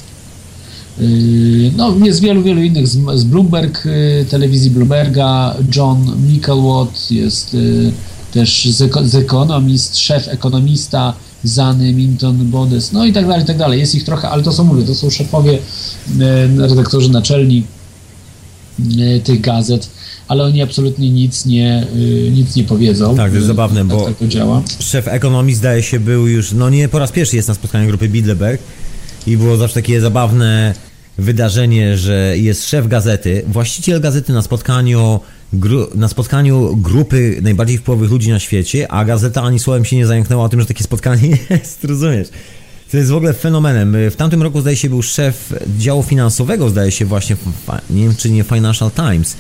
No jest wielu innych z Bloomberg, telewizji Bloomberga. John Michelwatt jest też z Economist, szef ekonomista Zany Minton Bodes, no i tak dalej. Jest ich trochę, ale to są szefowie, redaktorzy naczelni tych gazet, ale oni absolutnie nic nie powiedzą. Tak, to jest zabawne, bo tak to działa. Szef ekonomii zdaje się był już, no nie po raz pierwszy jest na spotkaniu grupy Bilderberg i było zawsze takie zabawne wydarzenie, że jest szef gazety, właściciel gazety na spotkaniu grupy najbardziej wpływowych ludzi na świecie, a gazeta ani słowem się nie zająknęła o tym, że takie spotkanie jest, rozumiesz? To jest w ogóle fenomenem. W tamtym roku zdaje się był szef działu finansowego, zdaje się właśnie, nie wiem czy nie Financial Times,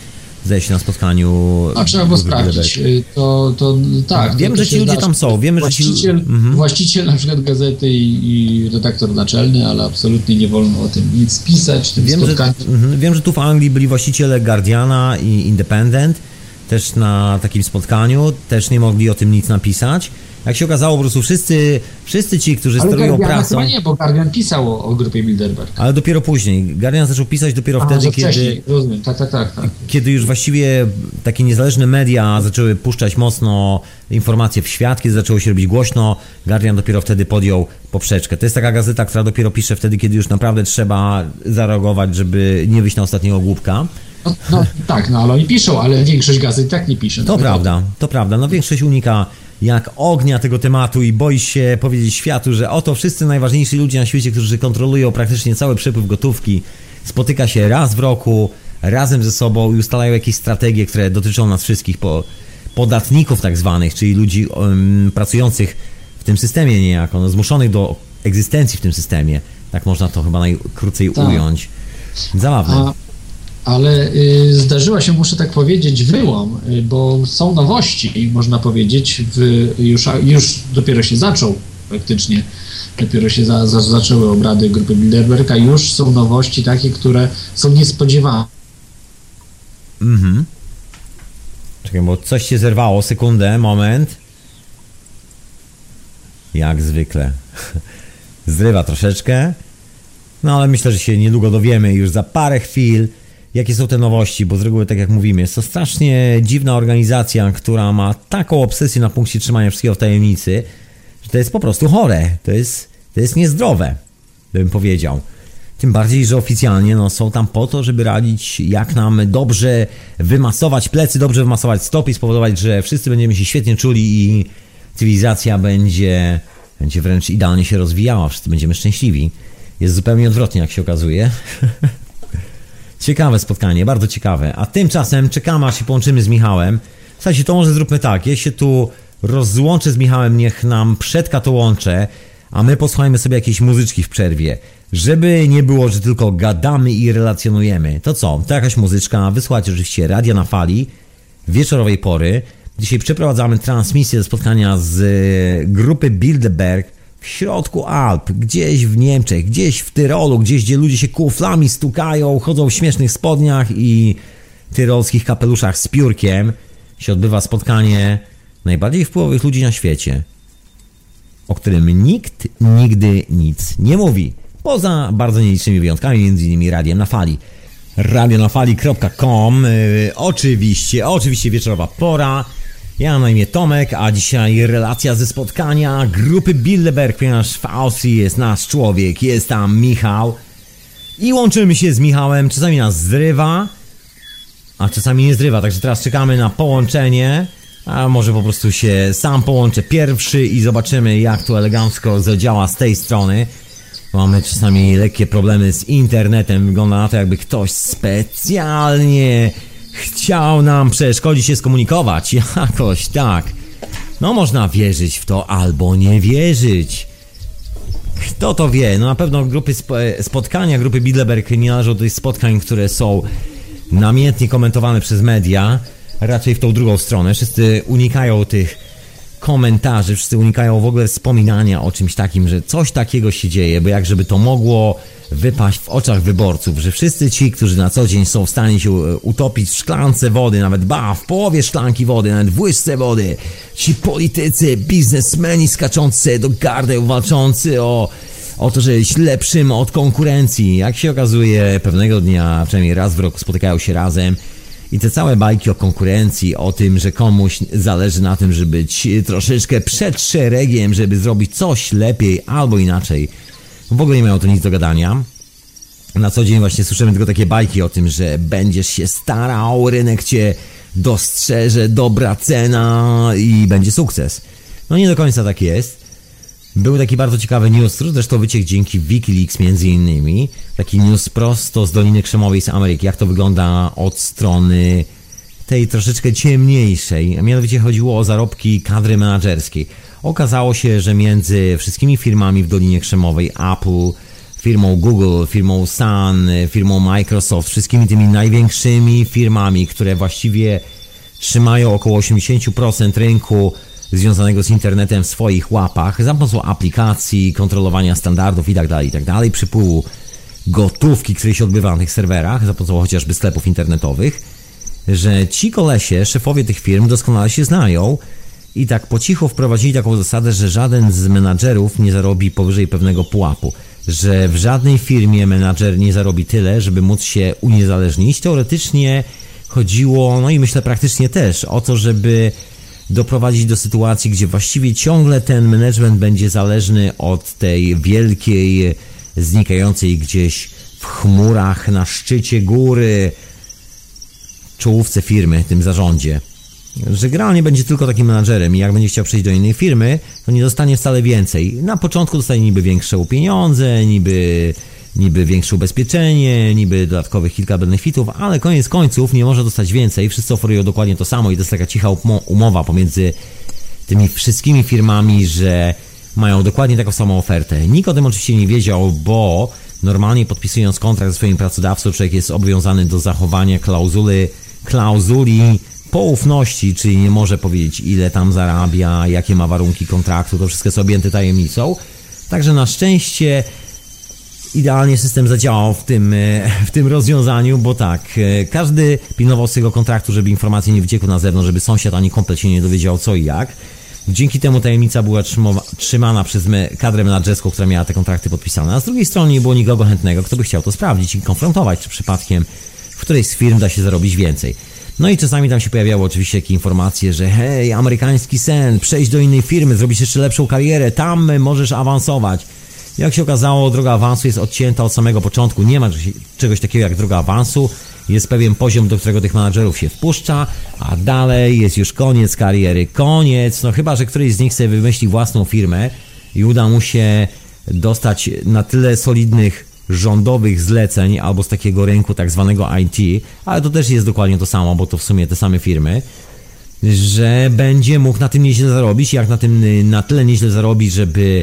zejść na spotkaniu. A trzeba było sprawdzić. Tak. Wiem, że ci ludzie tam są. Wiemy, Właściciel na przykład gazety i redaktor naczelny, ale absolutnie nie wolno o tym nic pisać. Wiem, że tu w Anglii byli właściciele Guardiana i Independent też na takim spotkaniu, też nie mogli o tym nic napisać. Jak się okazało, po prostu wszyscy ci, którzy sterują prasą... Ale chyba nie, bo Guardian pisał o grupie Bilderberg. Ale dopiero później. Guardian zaczął pisać dopiero wtedy, kiedy... Rozumiem. Tak. Kiedy już właściwie takie niezależne media zaczęły puszczać mocno informacje w świat, kiedy zaczęło się robić głośno, Guardian dopiero wtedy podjął poprzeczkę. To jest taka gazeta, która dopiero pisze wtedy, kiedy już naprawdę trzeba zareagować, żeby nie wyjść na ostatniego głupka. Tak, ale oni piszą, ale większość gazet tak nie pisze. To prawda. No większość unika jak ognia tego tematu i boi się powiedzieć światu, że oto wszyscy najważniejsi ludzie na świecie, którzy kontrolują praktycznie cały przepływ gotówki, spotyka się raz w roku, razem ze sobą i ustalają jakieś strategie, które dotyczą nas wszystkich, podatników tak zwanych, czyli ludzi pracujących w tym systemie niejako, zmuszonych do egzystencji w tym systemie. Tak można to chyba najkrócej ująć. Zabawne. Ale zdarzyła się, muszę tak powiedzieć, wyłom, bo są nowości, można powiedzieć, już dopiero się zaczął praktycznie, dopiero się zaczęły obrady grupy Bilderberg, a już są nowości takie, które są niespodziewane. Czekaj, bo coś się zerwało, sekundę, moment. Jak zwykle. Zrywa troszeczkę, no ale myślę, że się niedługo dowiemy już za parę chwil, jakie są te nowości, bo z reguły, tak jak mówimy, jest to strasznie dziwna organizacja, która ma taką obsesję na punkcie trzymania wszystkiego w tajemnicy, że to jest po prostu chore, to jest niezdrowe, bym powiedział. Tym bardziej, że oficjalnie są tam po to, żeby radzić, jak nam dobrze wymasować plecy, dobrze wymasować stopy i spowodować, że wszyscy będziemy się świetnie czuli i cywilizacja będzie wręcz idealnie się rozwijała, wszyscy będziemy szczęśliwi. Jest zupełnie odwrotnie, jak się okazuje. Ciekawe spotkanie, bardzo ciekawe. A tymczasem czekamy, aż się połączymy z Michałem. Słuchajcie, to może zróbmy tak. Ja się tu rozłączę z Michałem, niech nam przetka to łącze, a my posłuchajmy sobie jakiejś muzyczki w przerwie. Żeby nie było, że tylko gadamy i relacjonujemy. To co? To jakaś muzyczka. Wysłuchajcie oczywiście Radia na Fali wieczorowej pory. Dzisiaj przeprowadzamy transmisję ze spotkania z grupy Bilderberg w środku Alp, gdzieś w Niemczech, gdzieś w Tyrolu, gdzieś gdzie ludzie się kuflami stukają, chodzą w śmiesznych spodniach i tyrolskich kapeluszach z piórkiem. Się odbywa spotkanie najbardziej wpływowych ludzi na świecie, o którym nikt nigdy nic nie mówi. Poza bardzo nielicznymi wyjątkami, m.in. Radiem na Fali. radionafali.com. Oczywiście wieczorowa pora. Ja mam na imię Tomek, a dzisiaj relacja ze spotkania grupy Bilderberg, ponieważ w Austrii jest nasz człowiek, jest tam Michał. I łączymy się z Michałem, czasami nas zrywa, a czasami nie zrywa, także teraz czekamy na połączenie. A może po prostu się sam połączę pierwszy i zobaczymy, jak to elegancko zadziała z tej strony. Mamy czasami lekkie problemy z internetem, wygląda na to, jakby ktoś specjalnie chciał nam przeszkodzić się skomunikować, jakoś tak. No można wierzyć w to albo nie wierzyć. Kto to wie? No na pewno spotkania grupy Bilderberg nie należą do tych spotkań, które są namiętnie komentowane przez media. Raczej w tą drugą stronę. Wszyscy unikają tych komentarzy, wszyscy unikają w ogóle wspominania o czymś takim, że coś takiego się dzieje, bo jak żeby to mogło wypaść w oczach wyborców, że wszyscy ci, którzy na co dzień są w stanie się utopić w szklance wody, nawet w połowie szklanki wody, nawet w łyżce wody, ci politycy, biznesmeni skaczący do gardeł, walczący o to, że jest lepszym od konkurencji, jak się okazuje, pewnego dnia, przynajmniej raz w roku spotykają się razem. I te całe bajki o konkurencji, o tym, że komuś zależy na tym, żeby być troszeczkę przed szeregiem, żeby zrobić coś lepiej albo inaczej, w ogóle nie mają to nic do gadania. Na co dzień właśnie słyszymy tylko takie bajki o tym, że będziesz się starał, rynek cię dostrzeże, dobra cena i będzie sukces. No nie do końca tak jest. Był taki bardzo ciekawy news, który zresztą wyciekł dzięki Wikileaks między innymi. Taki news prosto z Doliny Krzemowej z Ameryki. Jak to wygląda od strony tej troszeczkę ciemniejszej. A mianowicie chodziło o zarobki kadry menadżerskiej. Okazało się, że między wszystkimi firmami w Dolinie Krzemowej, Apple, firmą Google, firmą Sun, firmą Microsoft, wszystkimi tymi największymi firmami, które właściwie trzymają około 80% rynku związanego z internetem w swoich łapach, za pomocą aplikacji, kontrolowania standardów itd., przypływu gotówki, który się odbywa na tych serwerach, za pomocą chociażby sklepów internetowych, że ci kolesie, szefowie tych firm doskonale się znają i tak po cichu wprowadzili taką zasadę, że żaden z menadżerów nie zarobi powyżej pewnego pułapu, że w żadnej firmie menadżer nie zarobi tyle, żeby móc się uniezależnić. Teoretycznie chodziło, no i myślę praktycznie też, o to, żeby doprowadzić do sytuacji, gdzie właściwie ciągle ten management będzie zależny od tej wielkiej, znikającej gdzieś w chmurach na szczycie góry czołówce firmy, tym zarządzie. Że generalnie będzie tylko takim menadżerem i jak będzie chciał przejść do innej firmy, to nie dostanie wcale więcej. Na początku dostanie niby większe pieniądze, niby większe ubezpieczenie, niby dodatkowych kilka benefitów, ale koniec końców nie może dostać więcej. Wszyscy oferują dokładnie to samo i to jest taka cicha umowa pomiędzy tymi wszystkimi firmami, że mają dokładnie taką samą ofertę. Nikt o tym oczywiście nie wiedział, bo normalnie podpisując kontrakt ze swoim pracodawcą, człowiek jest obowiązany do zachowania klauzuli poufności, czyli nie może powiedzieć, ile tam zarabia, jakie ma warunki kontraktu, to wszystko jest objęte tajemnicą. Także na szczęście idealnie system zadziałał w tym rozwiązaniu, bo tak, każdy pilnował swojego kontraktu, żeby informacje nie wyciekły na zewnątrz, żeby sąsiad ani komplet się nie dowiedział co i jak. Dzięki temu tajemnica była trzymana przez kadrę menadżerską, która miała te kontrakty podpisane, a z drugiej strony nie było nikogo chętnego, kto by chciał to sprawdzić i konfrontować, czy przypadkiem w którejś z firm da się zarobić więcej. No i czasami tam się pojawiały oczywiście jakieś informacje, że hej, amerykański sen, przejść do innej firmy, zrobić jeszcze lepszą karierę, tam możesz awansować. Jak się okazało, droga awansu jest odcięta od samego początku, nie ma czegoś takiego jak droga awansu, jest pewien poziom, do którego tych menadżerów się wpuszcza, a dalej jest już koniec kariery, koniec, no chyba, że któryś z nich sobie wymyśli własną firmę i uda mu się dostać na tyle solidnych rządowych zleceń albo z takiego rynku tak zwanego IT, ale to też jest dokładnie to samo, bo to w sumie te same firmy, że będzie mógł na tym nieźle zarobić, jak na tyle nieźle zarobić,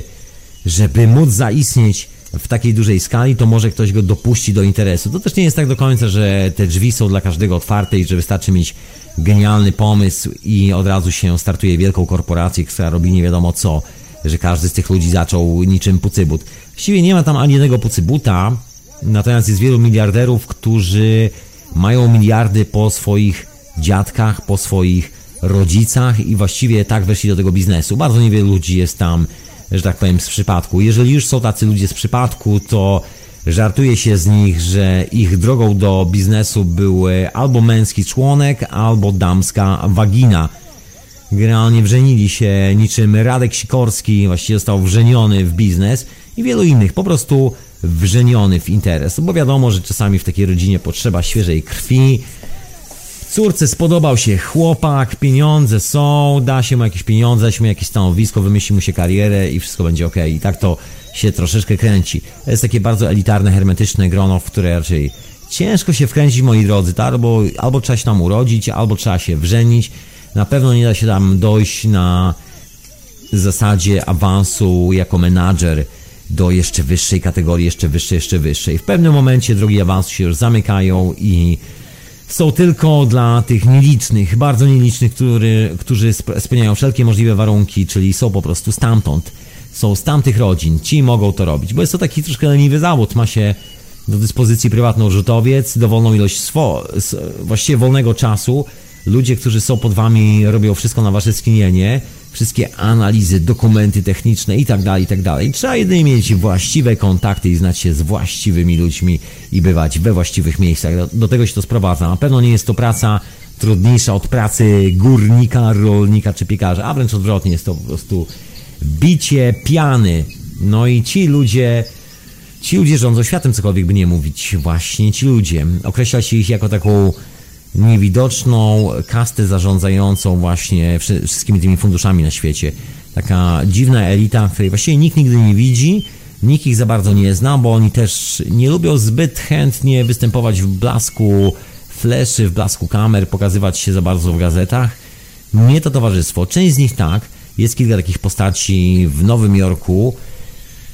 żeby móc zaistnieć w takiej dużej skali, to może ktoś go dopuści do interesu. To też nie jest tak do końca, że te drzwi są dla każdego otwarte i że wystarczy mieć genialny pomysł i od razu się startuje wielką korporację, która robi nie wiadomo co, że każdy z tych ludzi zaczął niczym pucybut. Właściwie nie ma tam ani jednego pucybuta, natomiast jest wielu miliarderów, którzy mają miliardy po swoich dziadkach, po swoich rodzicach i właściwie tak weszli do tego biznesu. Bardzo niewielu ludzi jest tam, że tak powiem, z przypadku. Jeżeli już są tacy ludzie z przypadku, to żartuje się z nich, że ich drogą do biznesu był albo męski członek, albo damska wagina. Generalnie wrzenili się niczym Radek Sikorski, właściwie został wrzeniony w biznes i wielu innych, po prostu wrzeniony w interes. Bo wiadomo, że czasami w takiej rodzinie potrzeba świeżej krwi. Córce spodobał się chłopak, pieniądze są, da się mu jakieś pieniądze, da się mu jakieś stanowisko, wymyśli mu się karierę i wszystko będzie okej. I tak to się troszeczkę kręci. To jest takie bardzo elitarne, hermetyczne grono, w które raczej ciężko się wkręcić, moi drodzy, tak? Albo trzeba się tam urodzić, albo trzeba się wrzenić. Na pewno nie da się tam dojść na zasadzie awansu jako menadżer do jeszcze wyższej kategorii, jeszcze wyższej. W pewnym momencie drogi awansu się już zamykają i są tylko dla tych nielicznych, bardzo nielicznych, którzy spełniają wszelkie możliwe warunki, czyli są po prostu stamtąd, są z tamtych rodzin, ci mogą to robić, bo jest to taki troszkę leniwy zawód, ma się do dyspozycji prywatną rzutowiec, dowolną ilość właściwie wolnego czasu, ludzie, którzy są pod wami, robią wszystko na wasze skinienie, wszystkie analizy, dokumenty techniczne i tak dalej. Trzeba jedynie mieć właściwe kontakty i znać się z właściwymi ludźmi i bywać we właściwych miejscach. Do tego się to sprowadza. Na pewno nie jest to praca trudniejsza od pracy górnika, rolnika czy piekarza, a wręcz odwrotnie, jest to po prostu bicie piany. No i ci ludzie rządzą światem, cokolwiek by nie mówić. Właśnie ci ludzie. Określa się ich jako taką niewidoczną kastę zarządzającą właśnie wszystkimi tymi funduszami na świecie. Taka dziwna elita, której właściwie nikt nigdy nie widzi, nikt ich za bardzo nie zna, bo oni też nie lubią zbyt chętnie występować w blasku fleszy, w blasku kamer, pokazywać się za bardzo w gazetach. Nie to towarzystwo. Część z nich tak. Jest kilka takich postaci w Nowym Jorku,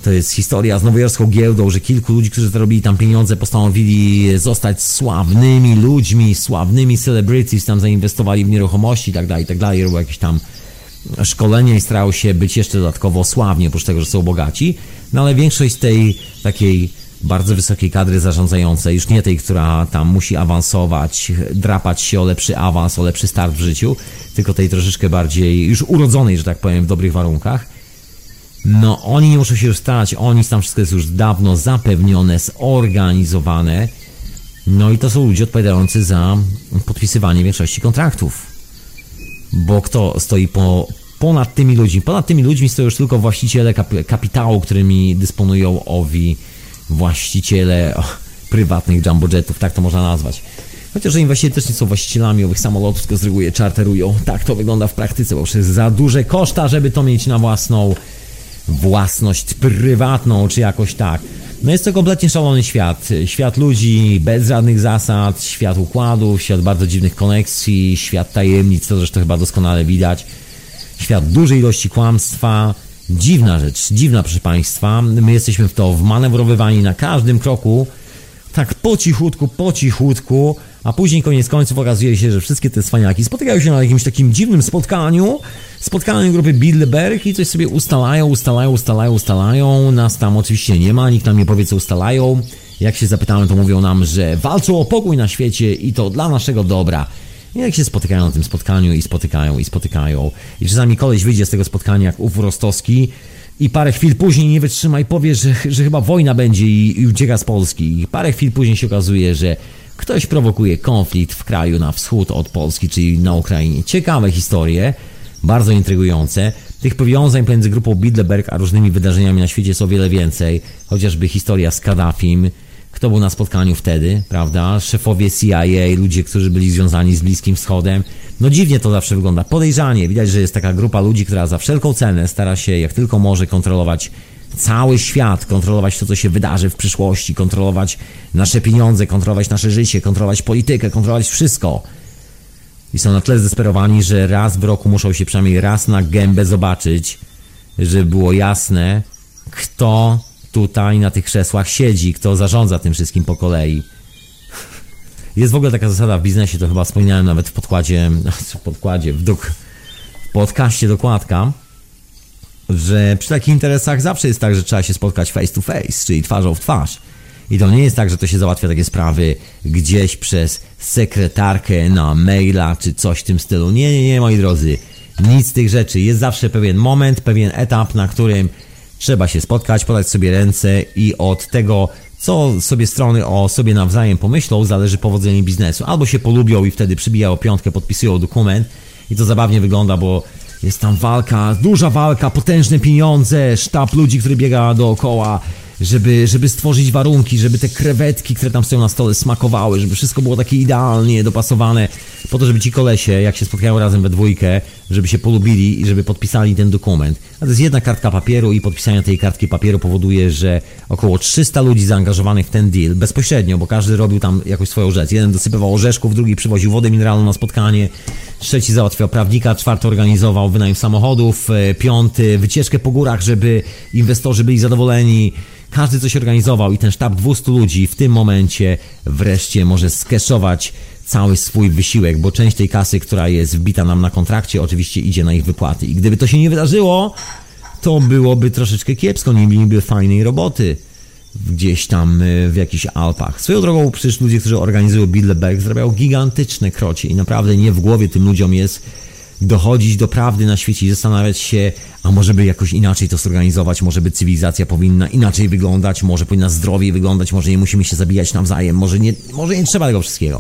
To jest historia z nowojorską giełdą, że kilku ludzi, którzy zarobili tam pieniądze, postanowili zostać sławnymi ludźmi, sławnymi celebrities, tam zainwestowali w nieruchomości i tak dalej, robią jakieś tam szkolenia i starają się być jeszcze dodatkowo sławni, oprócz tego, że są bogaci. No ale większość z tej takiej bardzo wysokiej kadry zarządzającej, już nie tej, która tam musi awansować, drapać się o lepszy awans, o lepszy start w życiu, tylko tej troszeczkę bardziej już urodzonej, że tak powiem, w dobrych warunkach. No oni nie muszą się już starać, oni tam wszystko jest już dawno zapewnione, zorganizowane. No i to są ludzie odpowiadający za podpisywanie większości kontraktów. Bo kto stoi ponad tymi ludźmi? Ponad tymi ludźmi stoją już tylko właściciele kapitału, którymi dysponują owi właściciele prywatnych jumbojetów, tak to można nazwać. Chociaż oni właściwie też nie są właścicielami owych samolotów, tylko z reguły je czarterują. Tak to wygląda w praktyce, bo już jest za duże koszta, żeby to mieć na własną własność prywatną, czy jakoś tak. No jest to kompletnie szalony świat. Świat ludzi bez żadnych zasad, świat układów, świat bardzo dziwnych koneksji, świat tajemnic, to zresztą chyba doskonale widać. Świat dużej ilości kłamstwa. Dziwna rzecz, dziwna, proszę Państwa. My jesteśmy w to wmanewrowywani na każdym kroku, tak po cichutku, a później koniec końców okazuje się, że wszystkie te cwaniaki spotykają się na jakimś takim dziwnym spotkaniu grupy Bilderberg i coś sobie ustalają. Nas tam oczywiście nie ma, nikt nam nie powie, co ustalają. Jak się zapytamy, to mówią nam, że walczą o pokój na świecie i to dla naszego dobra. I jak się spotykają na tym spotkaniu i spotykają. I czasami koleś wyjdzie z tego spotkania jak ów Rostowski i parę chwil później nie wytrzyma i powie, że chyba wojna będzie i ucieka z Polski. I parę chwil później się okazuje, że ktoś prowokuje konflikt w kraju na wschód od Polski, czyli na Ukrainie. Ciekawe historie, bardzo intrygujące. Tych powiązań pomiędzy grupą Bilderberg a różnymi wydarzeniami na świecie jest o wiele więcej. Chociażby historia z Kaddafim. Kto był na spotkaniu wtedy, prawda? Szefowie CIA, ludzie, którzy byli związani z Bliskim Wschodem. No dziwnie to zawsze wygląda. Podejrzanie. Widać, że jest taka grupa ludzi, która za wszelką cenę stara się jak tylko może kontrolować cały świat, kontrolować to, co się wydarzy w przyszłości, kontrolować nasze pieniądze, kontrolować nasze życie, kontrolować politykę, kontrolować wszystko. I są na tyle zdesperowani, że raz w roku muszą się przynajmniej raz na gębę zobaczyć, żeby było jasne, kto tutaj na tych krzesłach siedzi, kto zarządza tym wszystkim po kolei. Jest w ogóle taka zasada w biznesie, to chyba wspominałem nawet w podcaście dokładka, że przy takich interesach zawsze jest tak, że trzeba się spotkać face to face, czyli twarzą w twarz. I to nie jest tak, że to się załatwia takie sprawy gdzieś przez sekretarkę na maila, czy coś w tym stylu. Nie, moi drodzy. Nic z tych rzeczy. Jest zawsze pewien moment, pewien etap, na którym trzeba się spotkać, podać sobie ręce i od tego, co sobie strony o sobie nawzajem pomyślą, zależy powodzenie biznesu. Albo się polubią i wtedy przybijają piątkę, podpisują dokument i to zabawnie wygląda, bo jest tam walka, duża walka, potężne pieniądze, sztab ludzi, który biega dookoła, żeby stworzyć warunki, żeby te krewetki, które tam stoją na stole, smakowały, żeby wszystko było takie idealnie dopasowane, po to, żeby ci kolesie, jak się spotkają razem we dwójkę, żeby się polubili i żeby podpisali ten dokument. A to jest jedna kartka papieru i podpisanie tej kartki papieru powoduje, że około 300 ludzi zaangażowanych w ten deal, bezpośrednio, bo każdy robił tam jakoś swoją rzecz. Jeden dosypywał orzeszków, drugi przywoził wodę mineralną na spotkanie, trzeci załatwiał prawnika, czwarty organizował wynajem samochodów, piąty wycieczkę po górach, żeby inwestorzy byli zadowoleni. Każdy coś organizował i ten sztab 200 ludzi w tym momencie wreszcie może skeszować cały swój wysiłek, bo część tej kasy, która jest wbita nam na kontrakcie, oczywiście idzie na ich wypłaty. I gdyby to się nie wydarzyło, to byłoby troszeczkę kiepsko, nie mieliby fajnej roboty gdzieś tam w jakichś Alpach. Swoją drogą przecież ludzie, którzy organizują Bilderberg, zarabiają gigantyczne krocie i naprawdę nie w głowie tym ludziom jest dochodzić do prawdy na świecie i zastanawiać się, a może by jakoś inaczej to zorganizować, może by cywilizacja powinna inaczej wyglądać, może powinna zdrowiej wyglądać, może nie musimy się zabijać nawzajem, może nie trzeba tego wszystkiego.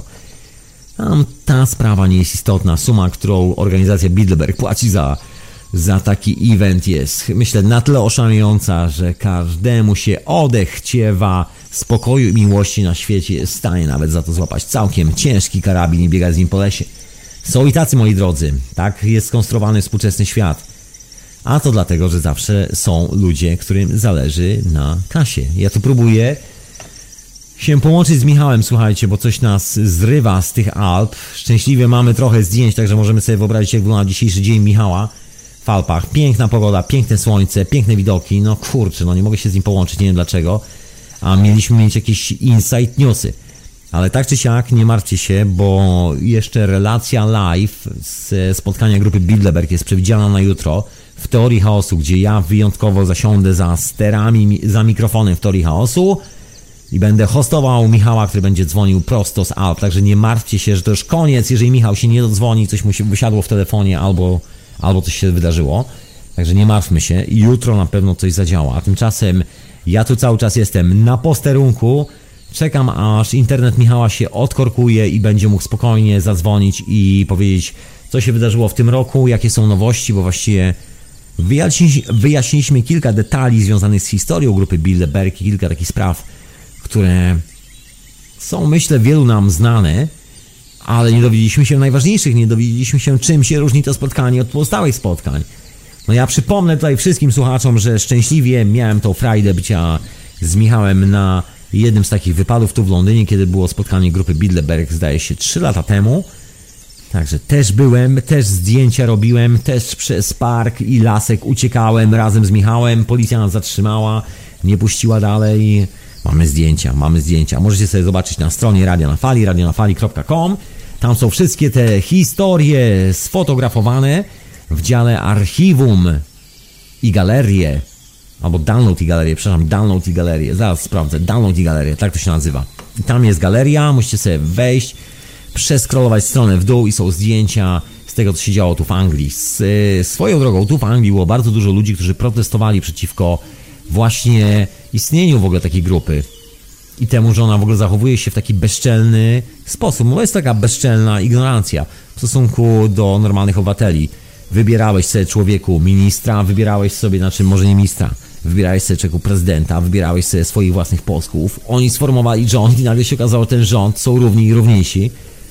Ta sprawa nie jest istotna. Suma, którą organizacja Bilderberg płaci za taki event jest, myślę, na tyle oszałamiająca, że każdemu się odechciewa spokoju i miłości na świecie jest w stanie nawet za to złapać całkiem ciężki karabin i biegać z nim po lesie. Są i tacy, moi drodzy. Tak jest skonstruowany współczesny świat. A to dlatego, że zawsze są ludzie, którym zależy na kasie. Ja tu próbuję się połączyć z Michałem, słuchajcie, bo coś nas zrywa z tych Alp. Szczęśliwie mamy trochę zdjęć, także możemy sobie wyobrazić, jak wygląda dzisiejszy dzień Michała w Alpach. Piękna pogoda, piękne słońce, piękne widoki. No kurczę, no nie mogę się z nim połączyć, nie wiem dlaczego. A mieliśmy mieć jakieś inside newsy. Ale tak czy siak, nie martwcie się, bo jeszcze relacja live z spotkania grupy Bilderberg jest przewidziana na jutro w Teorii Chaosu, gdzie ja wyjątkowo zasiądę za sterami, za mikrofonem w Teorii Chaosu i będę hostował Michała, który będzie dzwonił prosto z Alp. Także nie martwcie się, że to już koniec, jeżeli Michał się nie dodzwoni, coś mu się wysiadło w telefonie albo coś się wydarzyło. Także nie martwmy się i jutro na pewno coś zadziała. A tymczasem ja tu cały czas jestem na posterunku. Czekam, aż internet Michała się odkorkuje i będzie mógł spokojnie zadzwonić i powiedzieć, co się wydarzyło w tym roku, jakie są nowości, bo właściwie wyjaśniliśmy kilka detali związanych z historią grupy Bilderberg i kilka takich spraw, które są, myślę, wielu nam znane, ale nie dowiedzieliśmy się najważniejszych, nie dowiedzieliśmy się, czym się różni to spotkanie od pozostałych spotkań. No ja przypomnę tutaj wszystkim słuchaczom, że szczęśliwie miałem tą frajdę bycia z Michałem na jednym z takich wypadów tu w Londynie, kiedy było spotkanie grupy Bilderberg, zdaje się 3 lata temu. Także też byłem, też zdjęcia robiłem, też przez park i lasek uciekałem razem z Michałem. Policja nas zatrzymała, nie puściła dalej. Mamy zdjęcia. Możecie sobie zobaczyć na stronie Radia na Fali, radionafali.com. Tam są wszystkie te historie sfotografowane w dziale archiwum i galerie. Albo download i galerię. Zaraz sprawdzę. Download i galerię, tak to się nazywa. I tam jest galeria, musicie sobie wejść, przeskrolować stronę w dół i są zdjęcia z tego, co się działo tu w Anglii. Swoją drogą, tu w Anglii było bardzo dużo ludzi, którzy protestowali przeciwko właśnie istnieniu w ogóle takiej grupy i temu, że ona w ogóle zachowuje się w taki bezczelny sposób. Bo jest taka bezczelna ignorancja w stosunku do normalnych obywateli. Wybierałeś sobie, człowieku, ministra, wybierałeś sobie, może nie ministra, wybierałeś sobie człowieku prezydenta, wybierałeś sobie swoich własnych posłów, oni sformowali rząd i nagle się okazało, że ten rząd są równi i równiejsi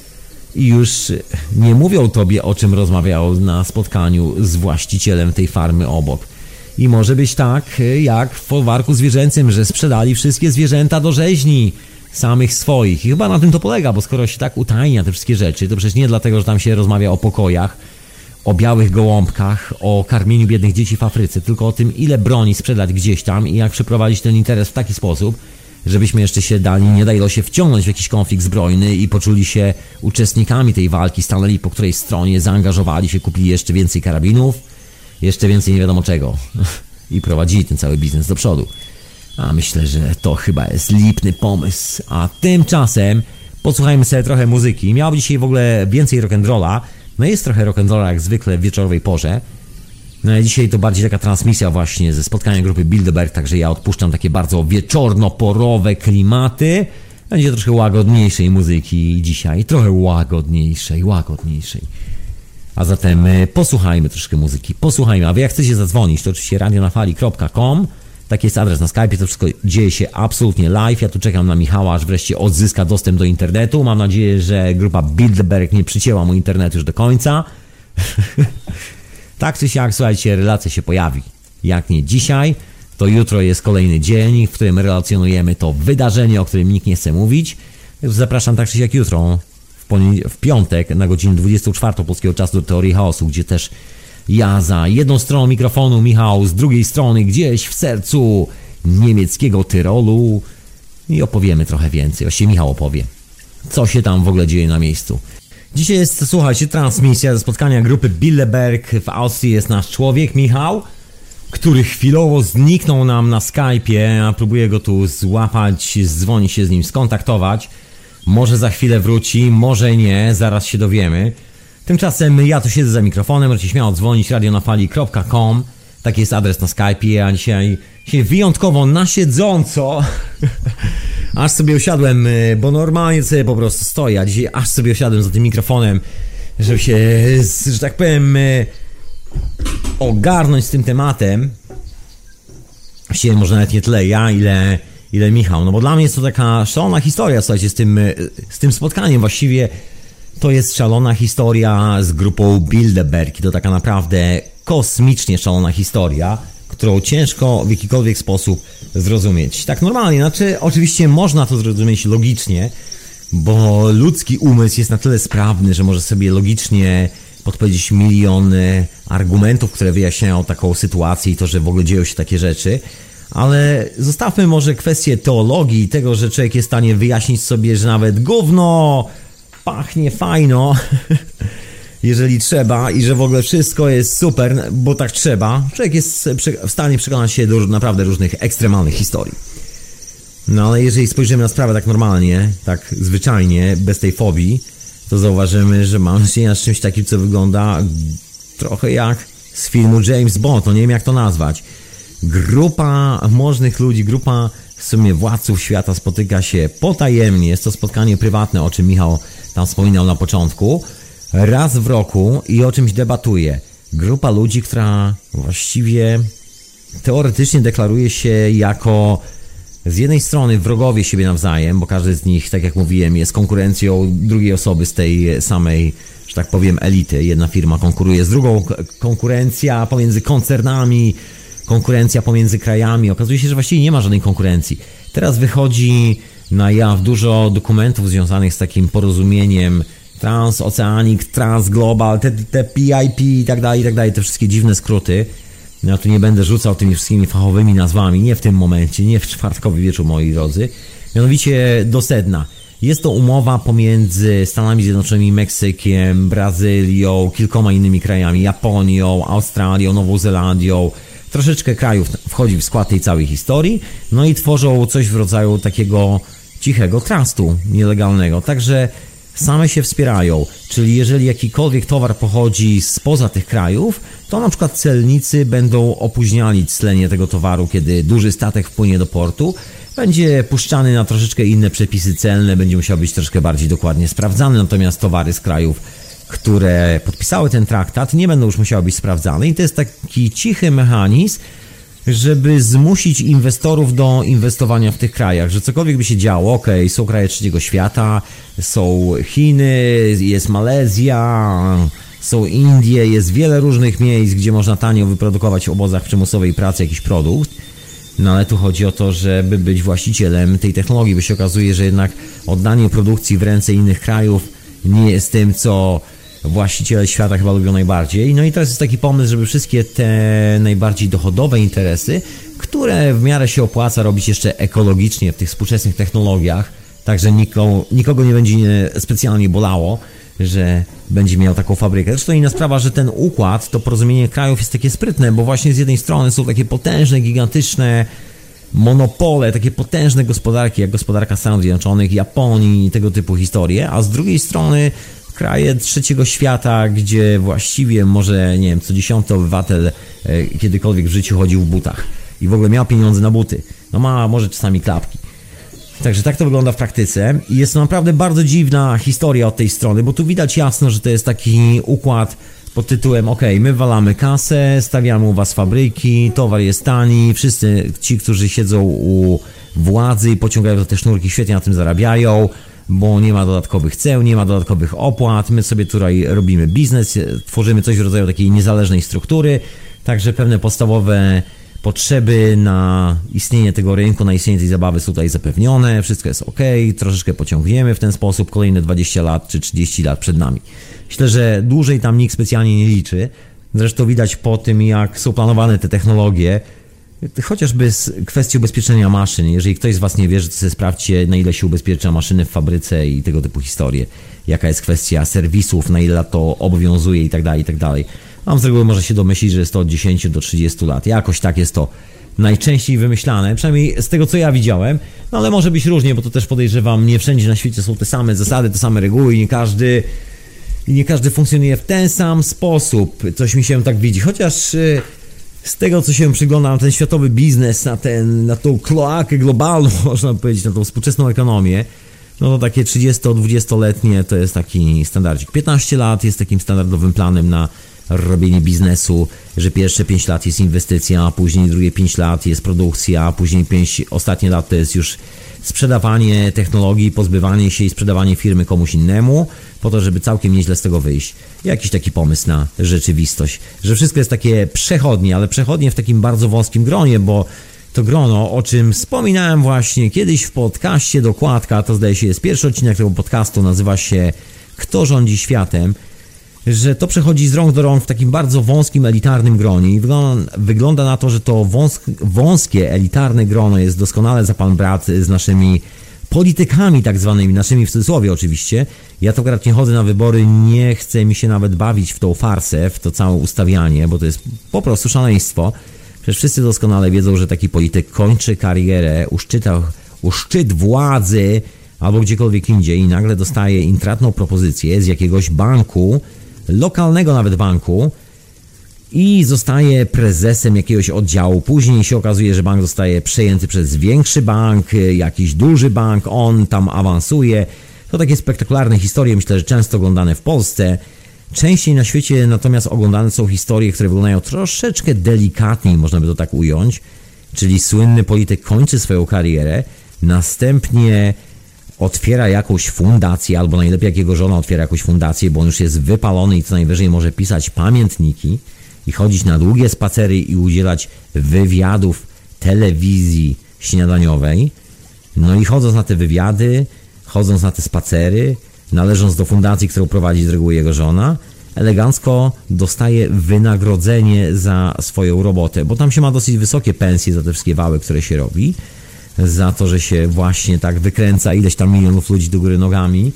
i już nie mówią tobie, o czym rozmawiał na spotkaniu z właścicielem tej farmy obok. I może być tak, jak w folwarku zwierzęcym, że sprzedali wszystkie zwierzęta do rzeźni samych swoich. I chyba na tym to polega, bo skoro się tak utajnia te wszystkie rzeczy, to przecież nie dlatego, że tam się rozmawia o pokojach, o białych gołąbkach, o karmieniu biednych dzieci w Afryce, tylko o tym, ile broni sprzedać gdzieś tam i jak przeprowadzić ten interes w taki sposób, żebyśmy jeszcze się nie dali się wciągnąć w jakiś konflikt zbrojny i poczuli się uczestnikami tej walki, stanęli po której stronie, zaangażowali się, kupili jeszcze więcej karabinów, jeszcze więcej nie wiadomo czego i prowadzili ten cały biznes do przodu. A myślę, że to chyba jest lipny pomysł. A tymczasem posłuchajmy sobie trochę muzyki. Miało dzisiaj w ogóle więcej rock'n'rolla. No jest trochę rock'n'rolla jak zwykle w wieczorowej porze. No ale dzisiaj to bardziej taka transmisja właśnie ze spotkania grupy Bilderberg, także ja odpuszczam takie bardzo wieczorno-porowe klimaty. Będzie troszkę łagodniejszej muzyki dzisiaj, trochę łagodniejszej. A zatem posłuchajmy troszkę muzyki, a wy jak chcecie zadzwonić, to oczywiście radionafali.com, taki jest adres na Skype'ie, to wszystko dzieje się absolutnie live, ja tu czekam na Michała, aż wreszcie odzyska dostęp do internetu, mam nadzieję, że grupa Bilderberg nie przycięła mu internetu już do końca. Tak czy siak, słuchajcie, relacja się pojawi, jak nie dzisiaj, to jutro jest kolejny dzień, w którym relacjonujemy to wydarzenie, o którym nikt nie chce mówić, zapraszam tak czy siak jutro, w piątek na godzinę 24 polskiego czasu do Teorii Chaosu, gdzie też ja za jedną stroną mikrofonu, Michał z drugiej strony, gdzieś w sercu niemieckiego Tyrolu i opowiemy trochę więcej. Właściwie Michał opowie, co się tam w ogóle dzieje na miejscu. Dzisiaj jest, słuchajcie, transmisja ze spotkania grupy Bilderberg. W Austrii jest nasz człowiek, Michał, który chwilowo zniknął nam na Skype'ie, a próbuję go tu złapać, dzwonić się z nim, skontaktować. Może za chwilę wróci, może nie, zaraz się dowiemy. Tymczasem ja tu siedzę za mikrofonem, możecie śmiało dzwonić, radionafali.com, taki jest adres na Skype'ie, a dzisiaj wyjątkowo na siedząco, aż sobie usiadłem, bo normalnie sobie po prostu stoję, a dzisiaj aż sobie usiadłem za tym mikrofonem, żeby się, że tak powiem, ogarnąć z tym tematem. Właściwie może nawet nie tyle ja, ile Michał, no bo dla mnie jest to taka szalona historia, słuchajcie, z tym spotkaniem. Właściwie to jest szalona historia z grupą Bilderberg i to taka naprawdę kosmicznie szalona historia, którą ciężko w jakikolwiek sposób zrozumieć. Tak normalnie, znaczy oczywiście można to zrozumieć logicznie, bo ludzki umysł jest na tyle sprawny, że może sobie logicznie podpowiedzieć miliony argumentów, które wyjaśniają taką sytuację i to, że w ogóle dzieją się takie rzeczy. Ale zostawmy może kwestię teologii i tego, że człowiek jest w stanie wyjaśnić sobie, że nawet gówno pachnie fajno, jeżeli trzeba, i że w ogóle wszystko jest super, bo tak trzeba. Człowiek jest w stanie przekonać się do naprawdę różnych ekstremalnych historii. No ale jeżeli spojrzymy na sprawę tak normalnie, tak zwyczajnie, bez tej fobii, to zauważymy, że mamy do czynienia z czymś takim, co wygląda trochę jak z filmu James Bond. No nie wiem, jak to nazwać. Grupa możnych ludzi, grupa w sumie władców świata spotyka się potajemnie. Jest to spotkanie prywatne, o czym Michał tam wspominał na początku. Raz w roku i o czymś debatuje. Grupa ludzi, która właściwie teoretycznie deklaruje się jako z jednej strony wrogowie siebie nawzajem, bo każdy z nich, tak jak mówiłem, jest konkurencją drugiej osoby z tej samej, że tak powiem, elity. Jedna firma konkuruje z drugą, konkurencja pomiędzy koncernami, konkurencja pomiędzy krajami. Okazuje się, że właściwie nie ma żadnej konkurencji. Teraz wychodzi na jaw dużo dokumentów związanych z takim porozumieniem Transoceanic, Transglobal, te PIP i tak dalej, te wszystkie dziwne skróty. Ja tu nie będę rzucał tymi wszystkimi fachowymi nazwami, nie w tym momencie, nie w czwartkowy wieczór, moi drodzy. Mianowicie do sedna. Jest to umowa pomiędzy Stanami Zjednoczonymi, Meksykiem, Brazylią, kilkoma innymi krajami, Japonią, Australią, Nową Zelandią. Troszeczkę krajów wchodzi w skład tej całej historii, no i tworzą coś w rodzaju takiego cichego trustu nielegalnego. Także same się wspierają, czyli jeżeli jakikolwiek towar pochodzi spoza tych krajów, to na przykład celnicy będą opóźniali clenie tego towaru, kiedy duży statek wpłynie do portu, będzie puszczany na troszeczkę inne przepisy celne, będzie musiał być troszkę bardziej dokładnie sprawdzany, natomiast towary z krajów, które podpisały ten traktat, nie będą już musiały być sprawdzane i to jest taki cichy mechanizm, żeby zmusić inwestorów do inwestowania w tych krajach, że cokolwiek by się działo, są kraje trzeciego świata, są Chiny, jest Malezja, są Indie, jest wiele różnych miejsc, gdzie można tanio wyprodukować w obozach przymusowej pracy jakiś produkt, no ale tu chodzi o to, żeby być właścicielem tej technologii, bo się okazuje, że jednak oddanie produkcji w ręce innych krajów nie jest tym, co właściciele świata chyba lubią najbardziej. No i to jest taki pomysł, żeby wszystkie te najbardziej dochodowe interesy, które w miarę się opłaca robić jeszcze ekologicznie w tych współczesnych technologiach, także nikogo nie będzie specjalnie bolało, że będzie miał taką fabrykę. Zresztą inna sprawa, że ten układ, to porozumienie krajów jest takie sprytne, bo właśnie z jednej strony są takie potężne, gigantyczne monopole, takie potężne gospodarki, jak gospodarka Stanów Zjednoczonych, Japonii i tego typu historie, a z drugiej strony kraje trzeciego świata, gdzie właściwie może, nie wiem, co 10. obywatel kiedykolwiek w życiu chodził w butach i w ogóle miał pieniądze na buty. No ma może czasami klapki. Także tak to wygląda w praktyce i jest to naprawdę bardzo dziwna historia od tej strony, bo tu widać jasno, że to jest taki układ pod tytułem my walamy kasę, stawiamy u was fabryki, towar jest tani, wszyscy ci, którzy siedzą u władzy i pociągają za te sznurki, świetnie na tym zarabiają, bo nie ma dodatkowych ceł, nie ma dodatkowych opłat, my sobie tutaj robimy biznes, tworzymy coś w rodzaju takiej niezależnej struktury, także pewne podstawowe potrzeby na istnienie tego rynku, na istnienie tej zabawy są tutaj zapewnione, wszystko jest troszeczkę pociągniemy w ten sposób, kolejne 20 lat czy 30 lat przed nami. Myślę, że dłużej tam nikt specjalnie nie liczy, zresztą widać po tym, jak są planowane te technologie, chociażby z kwestii ubezpieczenia maszyn. Jeżeli ktoś z was nie wierzy, to sobie sprawdźcie, na ile się ubezpiecza maszyny w fabryce i tego typu historie. Jaka jest kwestia serwisów, na ile to obowiązuje i tak dalej. Mam z reguły może się domyślić, że jest to od 10 do 30 lat. Jakoś tak jest to najczęściej wymyślane, przynajmniej z tego, co ja widziałem. No ale może być różnie, bo to też podejrzewam, nie wszędzie na świecie są te same zasady, te same reguły i nie każdy funkcjonuje w ten sam sposób. Coś mi się tak widzi. Chociaż z tego, co się przygląda na ten światowy biznes, na tą kloakę globalną, można powiedzieć, na tą współczesną ekonomię, no to takie 30-20-letnie to jest taki standardzik. 15 lat jest takim standardowym planem na robienie biznesu, że pierwsze 5 lat jest inwestycja, a później drugie 5 lat jest produkcja, a później 5 ostatnie lat to jest już sprzedawanie technologii, pozbywanie się i sprzedawanie firmy komuś innemu, po to, żeby całkiem nieźle z tego wyjść. Jakiś taki pomysł na rzeczywistość, że wszystko jest takie przechodnie, ale przechodnie w takim bardzo wąskim gronie, bo to grono, o czym wspominałem właśnie kiedyś w podcaście Dokładka, to zdaje się jest pierwszy odcinek tego podcastu, nazywa się Kto rządzi światem. że to przechodzi z rąk do rąk w takim bardzo wąskim, elitarnym gronie i wygląda na to, że to wąskie, elitarne grono jest doskonale za pan brat z naszymi politykami tak zwanymi, naszymi w cudzysłowie oczywiście. Ja to akurat nie chodzę na wybory, nie chcę mi się nawet bawić w tą farsę, w to całe ustawianie, bo to jest po prostu szaleństwo. Przecież wszyscy doskonale wiedzą, że taki polityk kończy karierę u szczyt władzy albo gdziekolwiek indziej i nagle dostaje intratną propozycję z jakiegoś banku, lokalnego nawet banku i zostaje prezesem jakiegoś oddziału. Później się okazuje, że bank zostaje przejęty przez większy bank, jakiś duży bank, on tam awansuje. To takie spektakularne historie, myślę, że często oglądane w Polsce. Częściej na świecie natomiast oglądane są historie, które wyglądają troszeczkę delikatniej, można by to tak ująć. Czyli słynny polityk kończy swoją karierę, następnie otwiera jakąś fundację, albo najlepiej jak jego żona otwiera jakąś fundację, bo on już jest wypalony i co najwyżej może pisać pamiętniki i chodzić na długie spacery i udzielać wywiadów telewizji śniadaniowej. No i chodząc na te wywiady, chodząc na te spacery, należąc do fundacji, którą prowadzi z reguły jego żona, elegancko dostaje wynagrodzenie za swoją robotę, bo tam się ma dosyć wysokie pensje za te wszystkie wały, które się robi, za to, że się właśnie tak wykręca ileś tam milionów ludzi do góry nogami,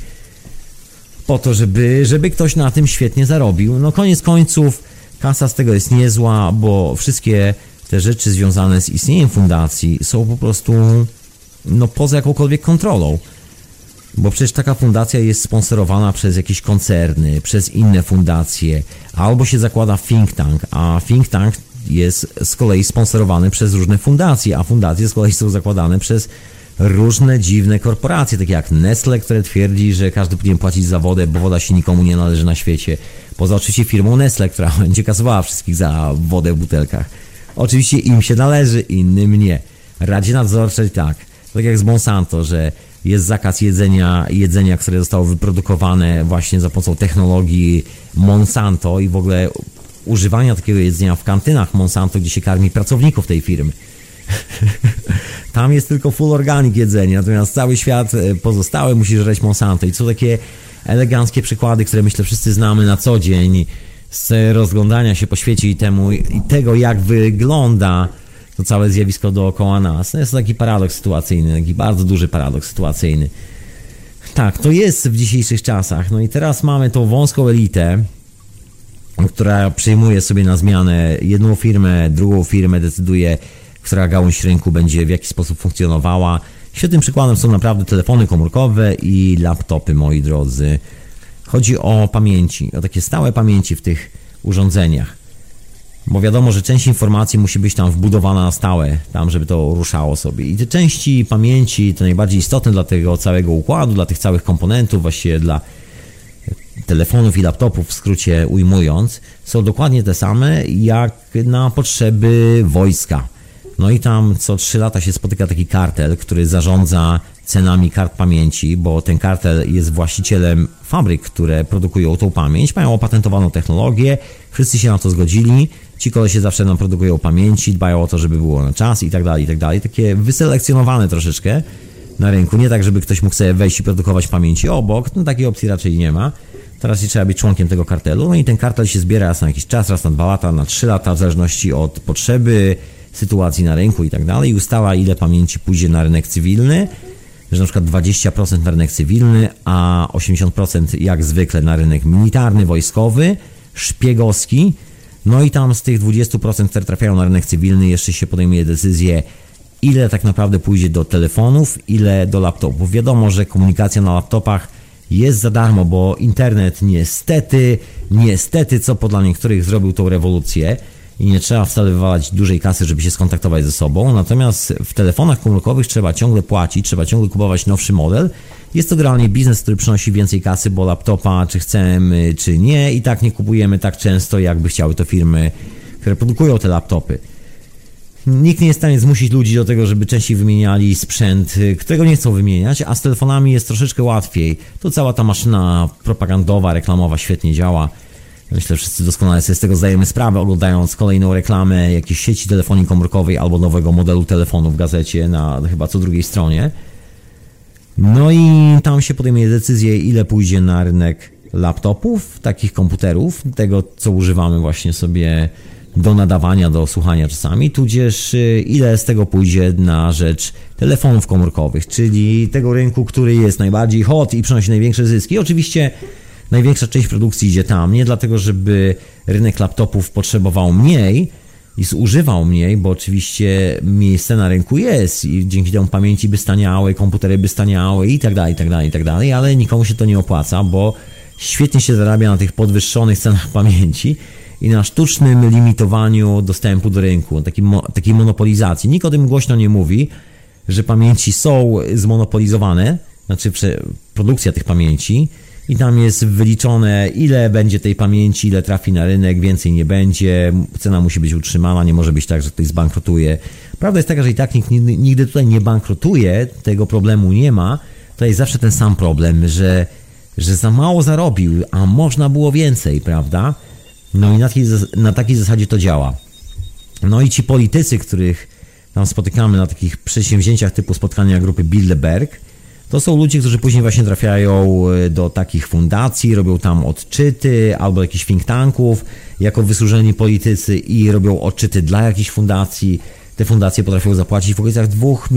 po to, żeby ktoś na tym świetnie zarobił. No koniec końców kasa z tego jest niezła, bo wszystkie te rzeczy związane z istnieniem fundacji są po prostu poza jakąkolwiek kontrolą. Bo przecież taka fundacja jest sponsorowana przez jakieś koncerny, przez inne fundacje, albo się zakłada think tank, a think tank jest z kolei sponsorowany przez różne fundacje, a fundacje z kolei są zakładane przez różne dziwne korporacje, takie jak Nestle, które twierdzi, że każdy powinien płacić za wodę, bo woda się nikomu nie należy na świecie. Poza oczywiście firmą Nestle, która będzie kasowała wszystkich za wodę w butelkach. Oczywiście im się należy, innym nie. Radzie nadzorczej tak jak z Monsanto, że jest zakaz jedzenia, które zostało wyprodukowane właśnie za pomocą technologii Monsanto i w ogóle używania takiego jedzenia w kantynach Monsanto, gdzie się karmi pracowników tej firmy. Tam jest tylko full organic jedzenie, natomiast cały świat pozostały musi żreć Monsanto. I są takie eleganckie przykłady, które myślę wszyscy znamy na co dzień z rozglądania się po świecie i tego, jak wygląda to całe zjawisko dookoła nas. No jest to taki paradoks sytuacyjny, taki bardzo duży paradoks sytuacyjny. Tak, to jest w dzisiejszych czasach. No i teraz mamy tą wąską elitę, która przyjmuje sobie na zmianę jedną firmę, drugą firmę, decyduje, która gałąź rynku będzie w jaki sposób funkcjonowała. Świetnym przykładem są naprawdę telefony komórkowe i laptopy, moi drodzy. Chodzi o pamięci, o takie stałe pamięci w tych urządzeniach. Bo wiadomo, że część informacji musi być tam wbudowana na stałe, tam żeby to ruszało sobie. I te części pamięci, te najbardziej istotne dla tego całego układu, dla tych całych komponentów, właściwie dla telefonów i laptopów, w skrócie ujmując, są dokładnie te same jak na potrzeby wojska. No i tam co 3 lata się spotyka taki kartel, który zarządza cenami kart pamięci, bo ten kartel jest właścicielem fabryk, które produkują tą pamięć, mają opatentowaną technologię, wszyscy się na to zgodzili, ci kolesie zawsze nam produkują pamięci, dbają o to, żeby było na czas i tak dalej, takie wyselekcjonowane troszeczkę na rynku, nie tak, żeby ktoś mógł sobie wejść i produkować pamięci obok, no takiej opcji raczej nie ma. Teraz trzeba być członkiem tego kartelu, no i ten kartel się zbiera raz na jakiś czas, raz na 2 lata, na 3 lata, w zależności od potrzeby, sytuacji na rynku i tak dalej, i ustala, ile pamięci pójdzie na rynek cywilny, że na przykład 20% na rynek cywilny, a 80% jak zwykle na rynek militarny, wojskowy, szpiegowski. No i tam z tych 20%, które trafiają na rynek cywilny, jeszcze się podejmuje decyzję, ile tak naprawdę pójdzie do telefonów, ile do laptopów. Wiadomo, że komunikacja na laptopach jest za darmo, bo internet niestety, co dla niektórych zrobił tą rewolucję i nie trzeba wcale wywalać dużej kasy, żeby się skontaktować ze sobą. Natomiast w telefonach komórkowych trzeba ciągle płacić, trzeba ciągle kupować nowszy model. Jest to generalnie biznes, który przynosi więcej kasy, bo laptopa, czy chcemy, czy nie, i tak nie kupujemy tak często, jakby chciały to firmy, które produkują te laptopy. Nikt nie jest w stanie zmusić ludzi do tego, żeby częściej wymieniali sprzęt, którego nie chcą wymieniać, a z telefonami jest troszeczkę łatwiej. To cała ta maszyna propagandowa, reklamowa świetnie działa. Myślę, że wszyscy doskonale sobie z tego zdajemy sprawę, oglądając kolejną reklamę jakiejś sieci telefonii komórkowej albo nowego modelu telefonu w gazecie na chyba co drugiej stronie. No i tam się podejmuje decyzję, ile pójdzie na rynek laptopów, takich komputerów, tego co używamy właśnie sobie do nadawania, do słuchania czasami, tudzież ile z tego pójdzie na rzecz telefonów komórkowych, czyli tego rynku, który jest najbardziej hot i przynosi największe zyski. Oczywiście największa część produkcji idzie tam, nie dlatego, żeby rynek laptopów potrzebował mniej i zużywał mniej, bo oczywiście miejsce na rynku jest i dzięki temu pamięci by staniały, komputery by staniały i tak dalej, ale nikomu się to nie opłaca, bo świetnie się zarabia na tych podwyższonych cenach pamięci i na sztucznym limitowaniu dostępu do rynku, takiej monopolizacji. Nikt o tym głośno nie mówi, że pamięci są zmonopolizowane, znaczy produkcja tych pamięci i tam jest wyliczone, ile będzie tej pamięci, ile trafi na rynek, więcej nie będzie, cena musi być utrzymana, nie może być tak, że ktoś zbankrutuje. Prawda jest taka, że i tak nikt nigdy tutaj nie bankrutuje, tego problemu nie ma, to jest zawsze ten sam problem, że za mało zarobił, a można było więcej, prawda? No i na takiej zasadzie to działa. No i ci politycy, których tam spotykamy na takich przedsięwzięciach typu spotkania grupy Bilderberg, to są ludzie, którzy później właśnie trafiają do takich fundacji, robią tam odczyty albo jakichś think tanków jako wysłużeni politycy i robią odczyty dla jakichś fundacji. Te fundacje potrafią zapłacić w okolicach $2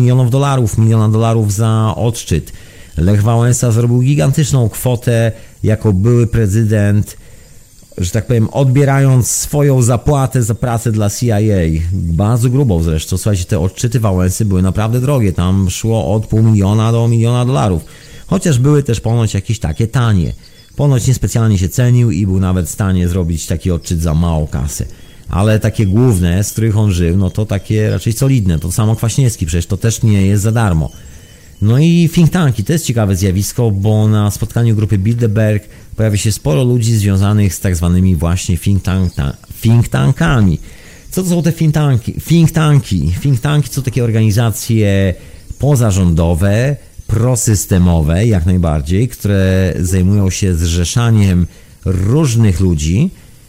milionów za odczyt. Lech Wałęsa zrobił gigantyczną kwotę jako były prezydent, że tak powiem, odbierając swoją zapłatę za pracę dla CIA. Bardzo grubą zresztą. Słuchajcie, te odczyty Wałęsy były naprawdę drogie. Tam szło od $500,000 do $1 miliona. Chociaż były też ponoć jakieś takie tanie. Ponoć niespecjalnie się cenił i był nawet w stanie zrobić taki odczyt za małą kasę. Ale takie główne, z których on żył, no to takie raczej solidne. To samo Kwaśniewski, przecież to też nie jest za darmo. No i think tanki, to jest ciekawe zjawisko, bo na spotkaniu grupy Bilderberg pojawia się sporo ludzi związanych z tak zwanymi właśnie think tankami. Co to są te think tanki? Think tanki to takie organizacje pozarządowe, prosystemowe jak najbardziej, które zajmują się zrzeszaniem różnych ludzi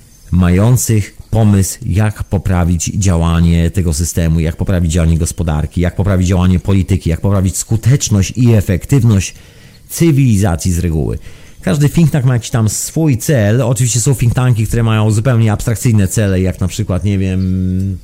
mających pomysł, jak poprawić działanie tego systemu, jak poprawić działanie gospodarki, jak poprawić działanie polityki, jak poprawić skuteczność i efektywność cywilizacji z reguły. Każdy think tank ma jakiś tam swój cel. Oczywiście są think tanki, które mają zupełnie abstrakcyjne cele, jak na przykład, nie wiem...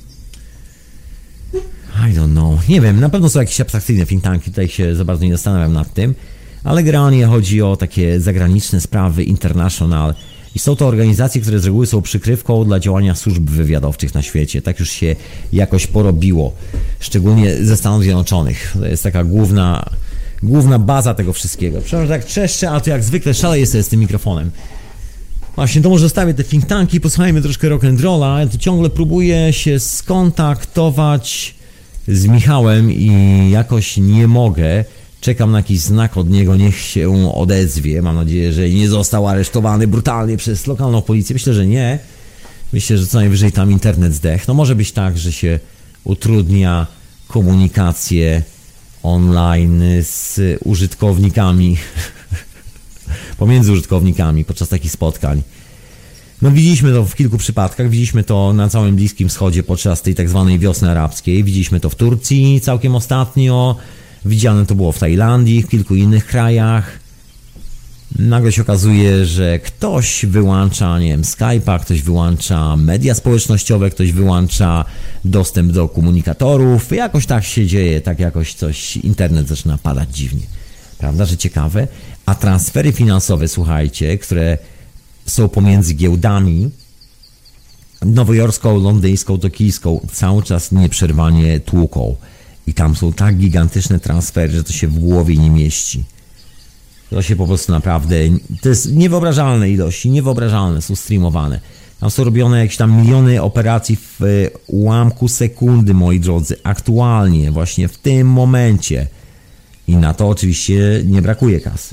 I don't know. Nie wiem, na pewno są jakieś abstrakcyjne think tanki, tutaj się za bardzo nie zastanawiam nad tym, ale generalnie chodzi o takie zagraniczne sprawy, international. I są to organizacje, które z reguły są przykrywką dla działania służb wywiadowczych na świecie. Tak już się jakoś porobiło, szczególnie ze Stanów Zjednoczonych. To jest taka główna baza tego wszystkiego. Przepraszam, że tak trzeszczę, a to jak zwykle szaleję sobie z tym mikrofonem. Właśnie, to może zostawię te think tanki, posłuchajmy troszkę rock'n'rolla. Ja tu ciągle próbuję się skontaktować z Michałem i jakoś nie mogę. Czekam na jakiś znak od niego, niech się odezwie. Mam nadzieję, że nie został aresztowany brutalnie przez lokalną policję. Myślę, że nie. Myślę, że co najwyżej tam internet zdechł. No może być tak, że się utrudnia komunikację online z użytkownikami, pomiędzy użytkownikami podczas takich spotkań. No widzieliśmy to w kilku przypadkach, widzieliśmy to na całym Bliskim Wschodzie podczas tej tak zwanej wiosny arabskiej, widzieliśmy to w Turcji całkiem ostatnio, widziane to było w Tajlandii, w kilku innych krajach. Nagle się okazuje, że ktoś wyłącza, nie wiem, Skype'a, ktoś wyłącza media społecznościowe, ktoś wyłącza dostęp do komunikatorów. Jakoś tak się dzieje, tak jakoś coś, internet zaczyna padać dziwnie. Prawda, że ciekawe? A transfery finansowe, słuchajcie, które są pomiędzy giełdami nowojorską, londyńską, tokijską, cały czas nieprzerwanie tłuką. I tam są tak gigantyczne transfery, że to się w głowie nie mieści. To się po prostu naprawdę... To jest niewyobrażalne ilości, niewyobrażalne, są streamowane. Tam są robione jakieś tam miliony operacji w ułamku sekundy, moi drodzy. Aktualnie, właśnie w tym momencie. I na to oczywiście nie brakuje kasy.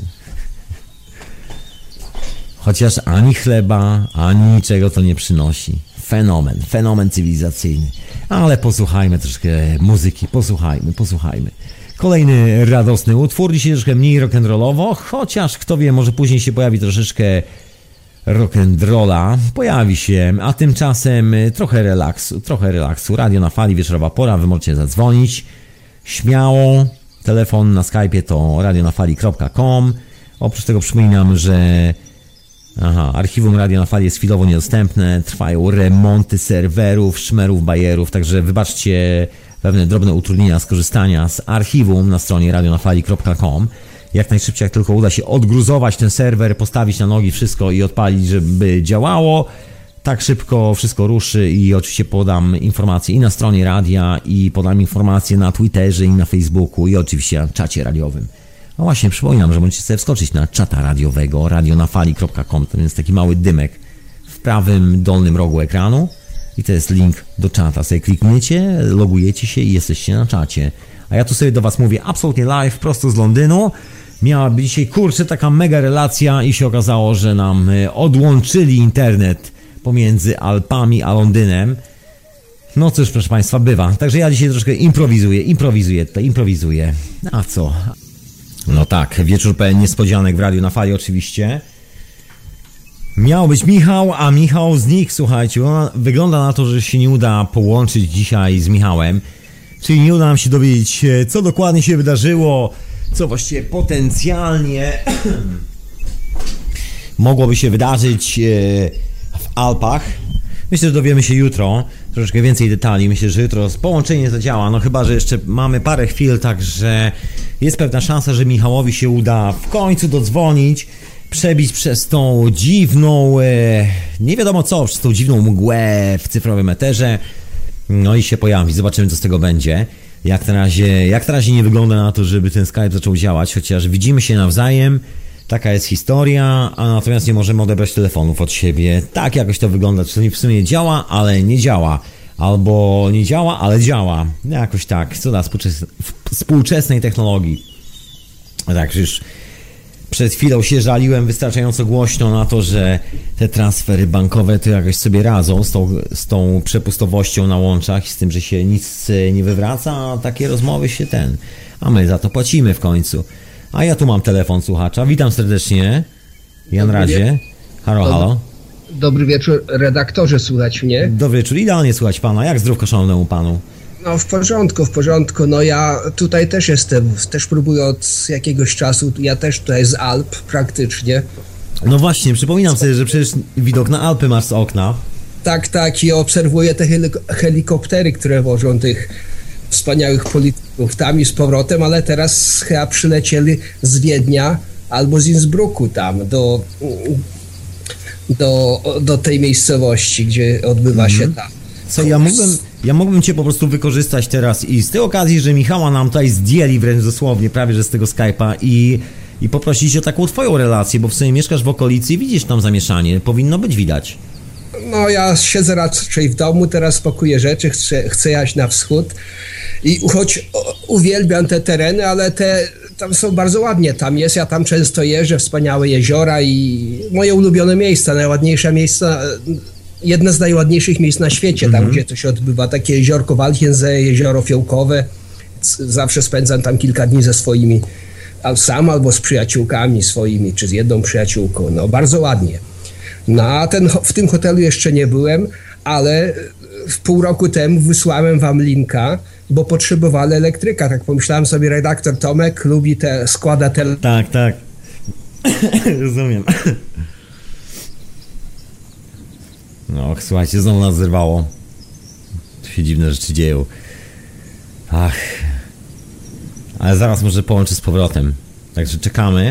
Chociaż ani chleba, ani niczego to nie przynosi. Fenomen cywilizacyjny. Ale posłuchajmy troszkę muzyki, posłuchajmy. Kolejny radosny utwór, dzisiaj troszkę mniej rock'n'rollowo, chociaż kto wie, może później się pojawi troszeczkę rock'n'rolla, pojawi się, a tymczasem trochę relaksu. Radio na fali, wieczorowa pora, wy możecie zadzwonić, śmiało, telefon na Skype'ie to radionafali.com. Oprócz tego przypominam, że Aha, archiwum Radio na Fali jest chwilowo niedostępne, trwają remonty serwerów, szmerów, bajerów, także wybaczcie pewne drobne utrudnienia skorzystania z archiwum na stronie radionafali.com. Jak najszybciej, jak tylko uda się odgruzować ten serwer, postawić na nogi wszystko i odpalić, żeby działało, tak szybko wszystko ruszy i oczywiście podam informacje i na stronie radia, i podam informacje na Twitterze, i na Facebooku, i oczywiście na czacie radiowym. No właśnie, przypominam, że możecie sobie wskoczyć na czata radiowego, radionafali.com, to jest taki mały dymek w prawym dolnym rogu ekranu i to jest link do czata. Sobie klikniecie, logujecie się i jesteście na czacie. A ja tu sobie do was mówię absolutnie live, prosto z Londynu. Miała być dzisiaj, kurczę, taka mega relacja i się okazało, że nam odłączyli internet pomiędzy Alpami a Londynem. No cóż, proszę państwa, bywa. Także ja dzisiaj troszkę improwizuję. A co? No tak, wieczór pełen niespodzianek w Radiu na Fali oczywiście. Miał być Michał, a Michał znikł, słuchajcie. Wygląda na to, że się nie uda połączyć dzisiaj z Michałem. Czyli nie uda nam się dowiedzieć, co dokładnie się wydarzyło, co właściwie potencjalnie mogłoby się wydarzyć w Alpach. Myślę, że dowiemy się jutro troszeczkę więcej detali. Myślę, że jutro połączenie zadziała, no chyba, że jeszcze mamy parę chwil, także jest pewna szansa, że Michałowi się uda w końcu dodzwonić, przebić przez tą dziwną, nie wiadomo co, przez tą dziwną mgłę w cyfrowym eterze, no i się pojawi. Zobaczymy, co z tego będzie. Jak na razie nie wygląda na to, żeby ten Skype zaczął działać, chociaż widzimy się nawzajem. Taka jest historia, a natomiast nie możemy odebrać telefonów od siebie. Tak jakoś to wygląda, czyli w sumie działa, ale nie działa. Albo nie działa, ale działa. Jakoś tak, co da współczesnej technologii. Tak, już przed chwilą się żaliłem wystarczająco głośno na to, że te transfery bankowe to jakoś sobie radzą z tą przepustowością na łączach i z tym, że się nic nie wywraca, a takie rozmowy się a my za to płacimy w końcu. A ja tu mam telefon słuchacza. Witam serdecznie. Jan Radzie. Halo. Dobry wieczór, redaktorze, słuchać mnie? Dobry wieczór, idealnie słuchać pana. Jak zdrówko szanownemu panu? No w porządku. No ja tutaj też jestem, też próbuję od jakiegoś czasu, ja też tutaj z Alp praktycznie. No właśnie, przypominam sobie, że przecież widok na Alpy masz z okna. Tak, i obserwuję te helikoptery, które wożą tych wspaniałych polityków tam i z powrotem, ale teraz chyba przylecieli z Wiednia albo z Innsbrucku tam do tej miejscowości, gdzie odbywa się ta. Co, ja mógłbym cię po prostu wykorzystać teraz i z tej okazji, że Michała nam tutaj zdjęli wręcz dosłownie, prawie że z tego Skype'a i poprosić o taką twoją relację, bo w sumie mieszkasz w okolicy i widzisz tam zamieszanie, powinno być widać. No ja siedzę raczej w domu, teraz pakuję rzeczy, chcę jechać na wschód i choć uwielbiam te tereny, ale tam są bardzo ładnie, ja tam często jeżdżę, wspaniałe jeziora i moje ulubione miejsca, najładniejsze miejsca, jedne z najładniejszych miejsc na świecie, tam gdzie to się odbywa, takie jeziorko Walchensee, jezioro Fiołkowe, zawsze spędzam tam kilka dni ze swoimi, sam albo z przyjaciółkami swoimi, czy z jedną przyjaciółką, no bardzo ładnie. No a w tym hotelu jeszcze nie byłem, ale pół roku temu wysłałem wam linka, bo potrzebowali elektryka. Tak pomyślałem sobie, redaktor Tomek lubi składa Tak. Rozumiem. No, słuchajcie, znowu nas zerwało. Tu się dziwne rzeczy dzieją. Ach. Ale zaraz może połączę z powrotem. Także czekamy.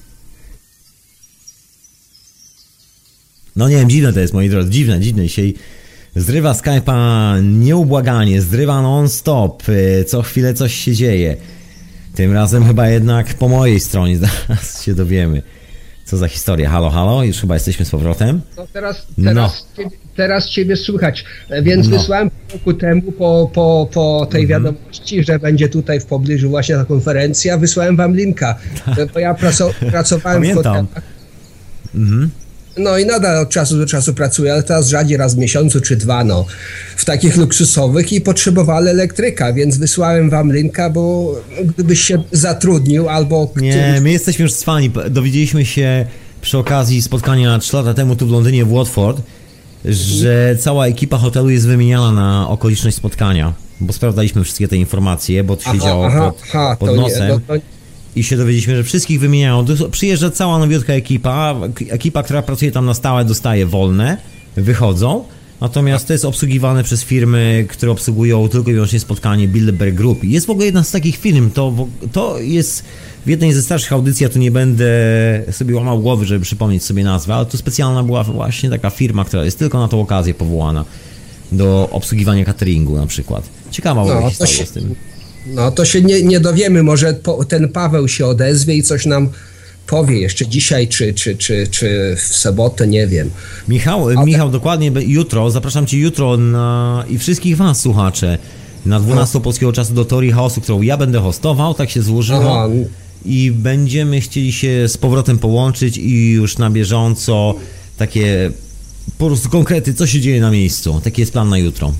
No nie wiem, dziwne to jest, moi drodzy, dziwne. Dzisiaj zrywa Skype'a nieubłaganie, zrywa non-stop, co chwilę coś się dzieje. Tym razem chyba jednak po mojej stronie, zaraz się dowiemy. Co za historia. Halo, już chyba jesteśmy z powrotem. No teraz ciebie słychać, więc wysłałem pół roku temu po tej wiadomości, że będzie tutaj w pobliżu właśnie ta konferencja, wysłałem wam linka, bo ja pracowałem w hotelach. No i nadal od czasu do czasu pracuję, ale teraz rzadziej raz w miesiącu czy dwa, w takich luksusowych i potrzebowali elektryka, więc wysłałem wam linka, bo gdybyś się zatrudnił albo... Nie, my jesteśmy już cwani. Dowiedzieliśmy się przy okazji spotkania 3 lata temu tu w Londynie, w Watford, że cała ekipa hotelu jest wymieniana na okoliczność spotkania, bo sprawdzaliśmy wszystkie te informacje, bo to się działo pod nosem. i się dowiedzieliśmy, że wszystkich wymieniają. Przyjeżdża cała nowiutka ekipa, która pracuje tam na stałe, dostaje wolne, wychodzą. Natomiast to jest obsługiwane przez firmy, które obsługują tylko i wyłącznie spotkanie Bilderberg Group. Jest w ogóle jedna z takich firm, to jest w jednej ze starszych audycji, ja tu nie będę sobie łamał głowy, żeby przypomnieć sobie nazwę, ale to specjalna była właśnie taka firma, która jest tylko na tą okazję powołana do obsługiwania cateringu na przykład. Ciekawa była historia z tym. No to się nie dowiemy, może ten Paweł się odezwie i coś nam powie jeszcze dzisiaj, czy w sobotę, nie wiem. Michał, dokładnie jutro, zapraszam Cię jutro i wszystkich Was, słuchacze, na 12 polskiego czasu do Teorii Chaosu, którą ja będę hostował, tak się złożyło. Aha. I będziemy chcieli się z powrotem połączyć i już na bieżąco takie po prostu konkrety, co się dzieje na miejscu. Taki jest plan na jutro.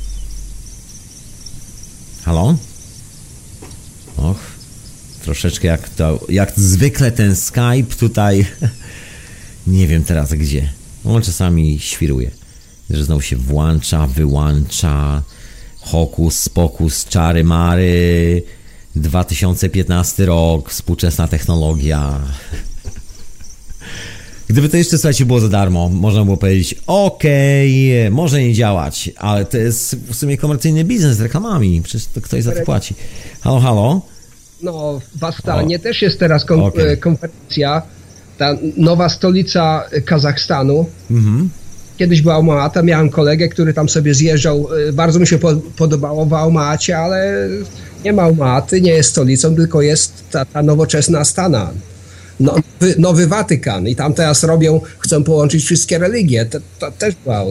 Halo? Och, troszeczkę jak zwykle ten Skype tutaj, nie wiem teraz gdzie. On czasami świruje, że znowu się włącza, wyłącza, hokus pokus, czary mary, 2015 rok, współczesna technologia. Gdyby to jeszcze, słuchajcie, było za darmo, można było powiedzieć, okej, może nie działać, ale to jest w sumie komercyjny biznes z reklamami, przecież to ktoś za to płaci. Halo, halo? No, w Astanie też jest teraz konferencja, ta nowa stolica Kazachstanu. Mhm. Kiedyś była Alma-Ata, miałem kolegę, który tam sobie zjeżdżał, bardzo mi się podobało w Alma-Acie, ale nie ma Alma-Aty, nie jest stolicą, tylko jest ta nowoczesna Astana. Nowy Watykan i tam teraz chcą połączyć wszystkie religie. To też była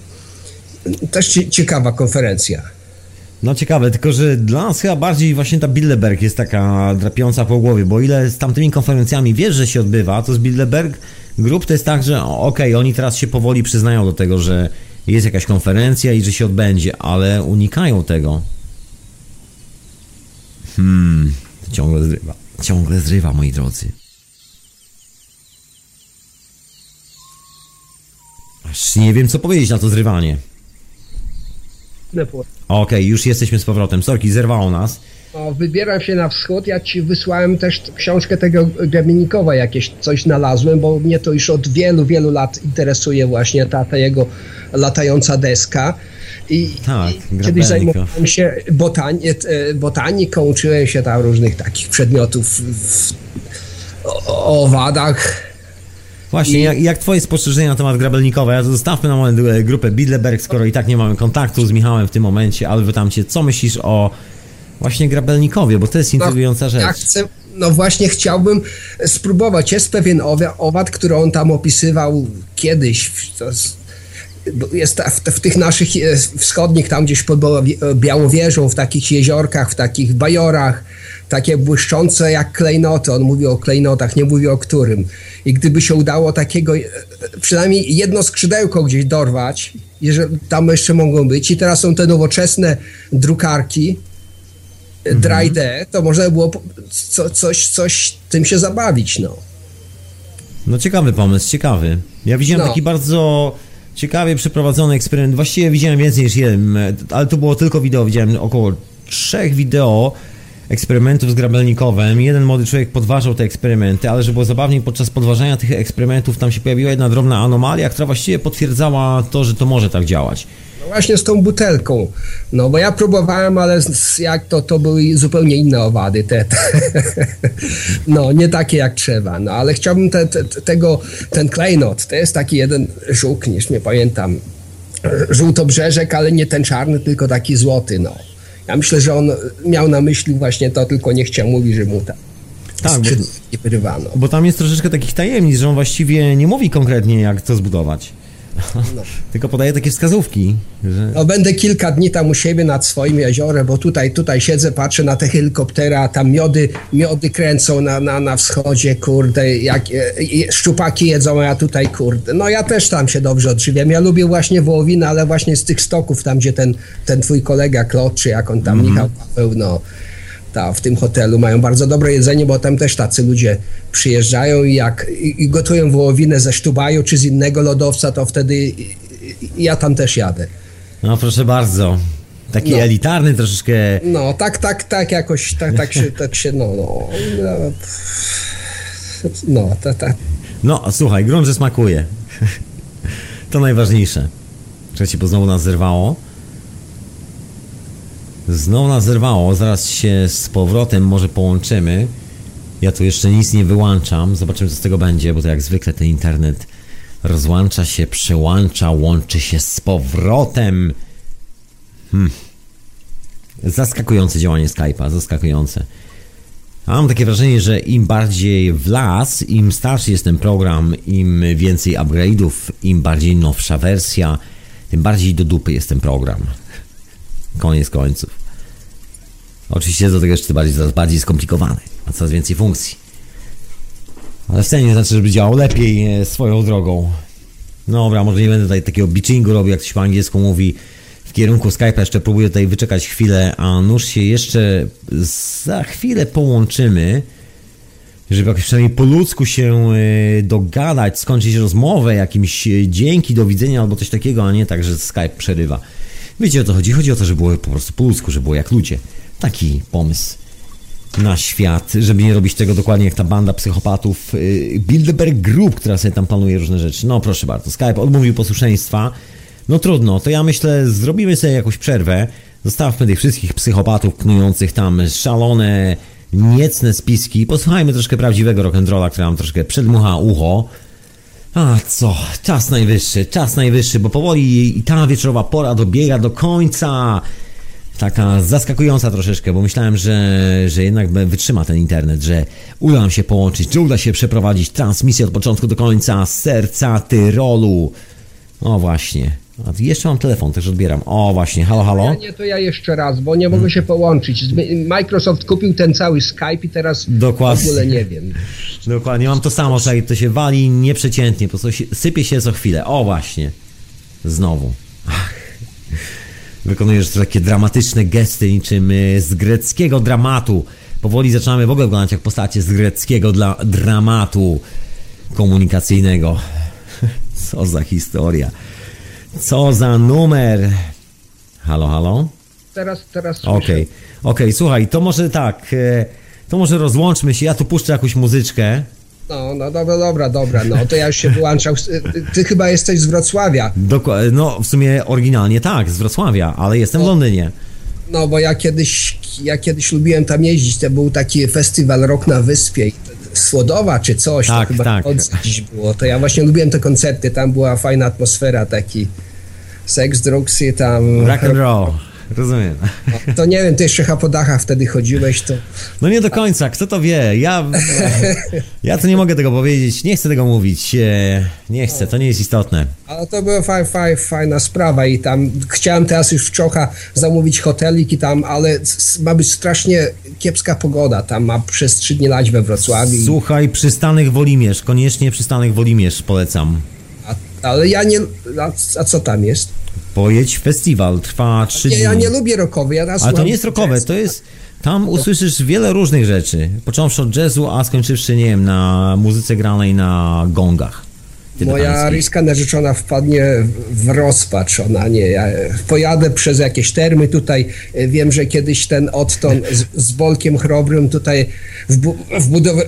ciekawa konferencja. No ciekawe, tylko że dla nas chyba bardziej właśnie ta Bilderberg jest taka drapiąca po głowie, bo ile z tamtymi konferencjami wiesz, że się odbywa, to z Bilderberg Group to jest tak, że oni teraz się powoli przyznają do tego, że jest jakaś konferencja i że się odbędzie, ale unikają tego. Ciągle zrywa, moi drodzy. Aż nie wiem, co powiedzieć na to zrywanie. Okej, już jesteśmy z powrotem. Sorki, zerwało nas. Wybieram się na wschód. Ja ci wysłałem też książkę tego Grebenikowa, jakieś coś znalazłem, bo mnie to już od wielu, wielu lat interesuje właśnie ta jego latająca deska. I kiedyś zajmowałem się botaniką, uczyłem się tam różnych takich przedmiotów o owadach. Właśnie, jak twoje spostrzeżenia na temat Grabelnikowa? Ja to zostawmy na moment grupę Bilderberg, skoro i tak nie mamy kontaktu z Michałem w tym momencie, ale pytam cię, co myślisz o właśnie Grabelnikowie, bo to jest intrygująca rzecz. Właśnie chciałbym spróbować. Jest pewien owad, który on tam opisywał kiedyś. Jest w tych naszych wschodnich, tam gdzieś pod Białowieżą, w takich jeziorkach, w takich bajorach, takie błyszczące jak klejnoty. On mówi o klejnotach, nie mówi o którym. I gdyby się udało takiego, przynajmniej jedno skrzydełko gdzieś dorwać, jeżeli tam jeszcze mogą być, i teraz są te nowoczesne drukarki, 3D, to można by było coś tym się zabawić, no. No ciekawy pomysł, ciekawy. Ja widziałem taki bardzo ciekawie przeprowadzony eksperyment. Właściwie widziałem więcej niż jeden, ale to było tylko wideo. Widziałem około 3 wideo eksperymentów z Grabelnikowem. Jeden młody człowiek podważał te eksperymenty, ale że było zabawniej, podczas podważania tych eksperymentów tam się pojawiła jedna drobna anomalia, która właściwie potwierdzała to, że to może tak działać. No właśnie z tą butelką. No bo ja próbowałem, ale jak to były zupełnie inne owady. No nie takie jak trzeba. No ale chciałbym ten klejnot, to jest taki jeden żuk, niż nie pamiętam, żółtobrzeżek, ale nie ten czarny, tylko taki złoty, no. Ja myślę, że on miał na myśli właśnie to, tylko nie chciał mówić, że mu nie wyrywano. Bo tam jest troszeczkę takich tajemnic, że on właściwie nie mówi konkretnie, jak to zbudować. No. Tylko podaje takie wskazówki. Że... No będę kilka dni tam u siebie nad swoim jeziorem, bo tutaj siedzę, patrzę na te helikoptery, a tam miody kręcą na wschodzie, kurde, jak szczupaki jedzą, a ja tutaj, kurde. No ja też tam się dobrze odżywiam. Ja lubię właśnie wołowinę, ale właśnie z tych stoków, tam gdzie ten twój kolega Klot, czy jak on tam, Michał Paweł, no. W tym hotelu mają bardzo dobre jedzenie, bo tam też tacy ludzie przyjeżdżają i gotują wołowinę ze Sztubaju czy z innego lodowca, to wtedy ja tam też jadę. No proszę bardzo. Taki elitarny troszeczkę. No, tak jakoś, tak się, No, słuchaj, grunge smakuje. To najważniejsze. Czekajcie, bo znowu nas zerwało. Zaraz się z powrotem może połączymy. Ja tu jeszcze nic nie wyłączam. Zobaczymy, co z tego będzie, bo to jak zwykle ten internet rozłącza się, przełącza, łączy się z powrotem. Zaskakujące działanie Skype'a, zaskakujące. A mam takie wrażenie, że im bardziej w las, im starszy jest ten program, im więcej upgrade'ów, im bardziej nowsza wersja, tym bardziej do dupy jest ten program. Koniec końców. Oczywiście do tego jeszcze coraz bardziej skomplikowany, a coraz więcej funkcji. Ale wcale nie znaczy, żeby działał lepiej swoją drogą. No dobra, może nie będę tutaj takiego bitchingu robił, jak to się po angielsku mówi, w kierunku Skype'a. Jeszcze próbuję tutaj wyczekać chwilę, a nuż się jeszcze za chwilę połączymy, żeby jakoś przynajmniej po ludzku się dogadać, skończyć rozmowę jakimś dzięki, do widzenia albo coś takiego, a nie tak, że Skype przerywa. Wiecie, o co chodzi? Chodzi o to, żeby było po prostu po ludzku, żeby było jak ludzie. Taki pomysł na świat, żeby nie robić tego dokładnie jak ta banda psychopatów Bilderberg Group, która sobie tam planuje różne rzeczy. No proszę bardzo, Skype odmówił posłuszeństwa. No trudno, to ja myślę, zrobimy sobie jakąś przerwę. Zostawmy tych wszystkich psychopatów knujących tam szalone, niecne spiski. Posłuchajmy troszkę prawdziwego rock'n'rolla, który nam troszkę przedmucha ucho. A co? Czas najwyższy, bo powoli i ta wieczorowa pora dobiega do końca. Taka zaskakująca troszeczkę, bo myślałem, że jednak wytrzyma ten internet, że uda nam się połączyć, że uda się przeprowadzić transmisję od początku do końca z serca Tyrolu. O właśnie. A jeszcze mam telefon, też odbieram. O właśnie, halo? To ja jeszcze raz, bo nie mogę się połączyć. Microsoft kupił ten cały Skype i teraz dokładnie. W ogóle nie wiem. Dokładnie, mam to samo, to się wali nieprzeciętnie, po prostu sypie się co chwilę. O właśnie. Znowu. Wykonujesz takie dramatyczne gesty niczym z greckiego dramatu. Powoli zaczynamy w ogóle wyglądać jak postacie z greckiego dramatu komunikacyjnego. Co za historia. Co za numer. Halo? Teraz Okej, słuchaj, to może tak, to może rozłączmy się, ja tu puszczę jakąś muzyczkę. No dobra, no to ja już się wyłączał. Ty chyba jesteś z Wrocławia. No w sumie oryginalnie tak, z Wrocławia, ale jestem w Londynie. No bo ja kiedyś lubiłem tam jeździć, to był taki festiwal Rock na Wyspie, Słodowa czy coś, tak, to chyba tak. Dziś było, to ja właśnie lubiłem te koncerty, tam była fajna atmosfera, taki seks, drugs i tam... Rock and roll, rozumiem. No, to nie wiem, ty jeszcze po dachach wtedy chodziłeś, to... No nie do końca, kto to wie, ja to nie mogę tego powiedzieć, nie chcę tego mówić, nie chcę, to nie jest istotne. Ale to była fajna sprawa i tam chciałem teraz już w Czocha zamówić hotelik i tam, ale ma być strasznie kiepska pogoda, tam ma przez 3 dni lać we Wrocławiu. Słuchaj, przystanek Wolimierz, koniecznie przystanek Wolimierz polecam. Ale ja nie... A co tam jest? Pojedź, festiwal, trwa 3 dni. Ja nie lubię rockowy, ale to nie jest rockowe, to jest... Tam usłyszysz wiele różnych rzeczy, począwszy od jazzu, a skończywszy, nie wiem, na muzyce granej na gongach. Moja ryjska narzeczona wpadnie w rozpacz, ona nie, ja pojadę przez jakieś termy tutaj, wiem, że kiedyś ten Otton z Bolkiem Chrobrym tutaj w budowie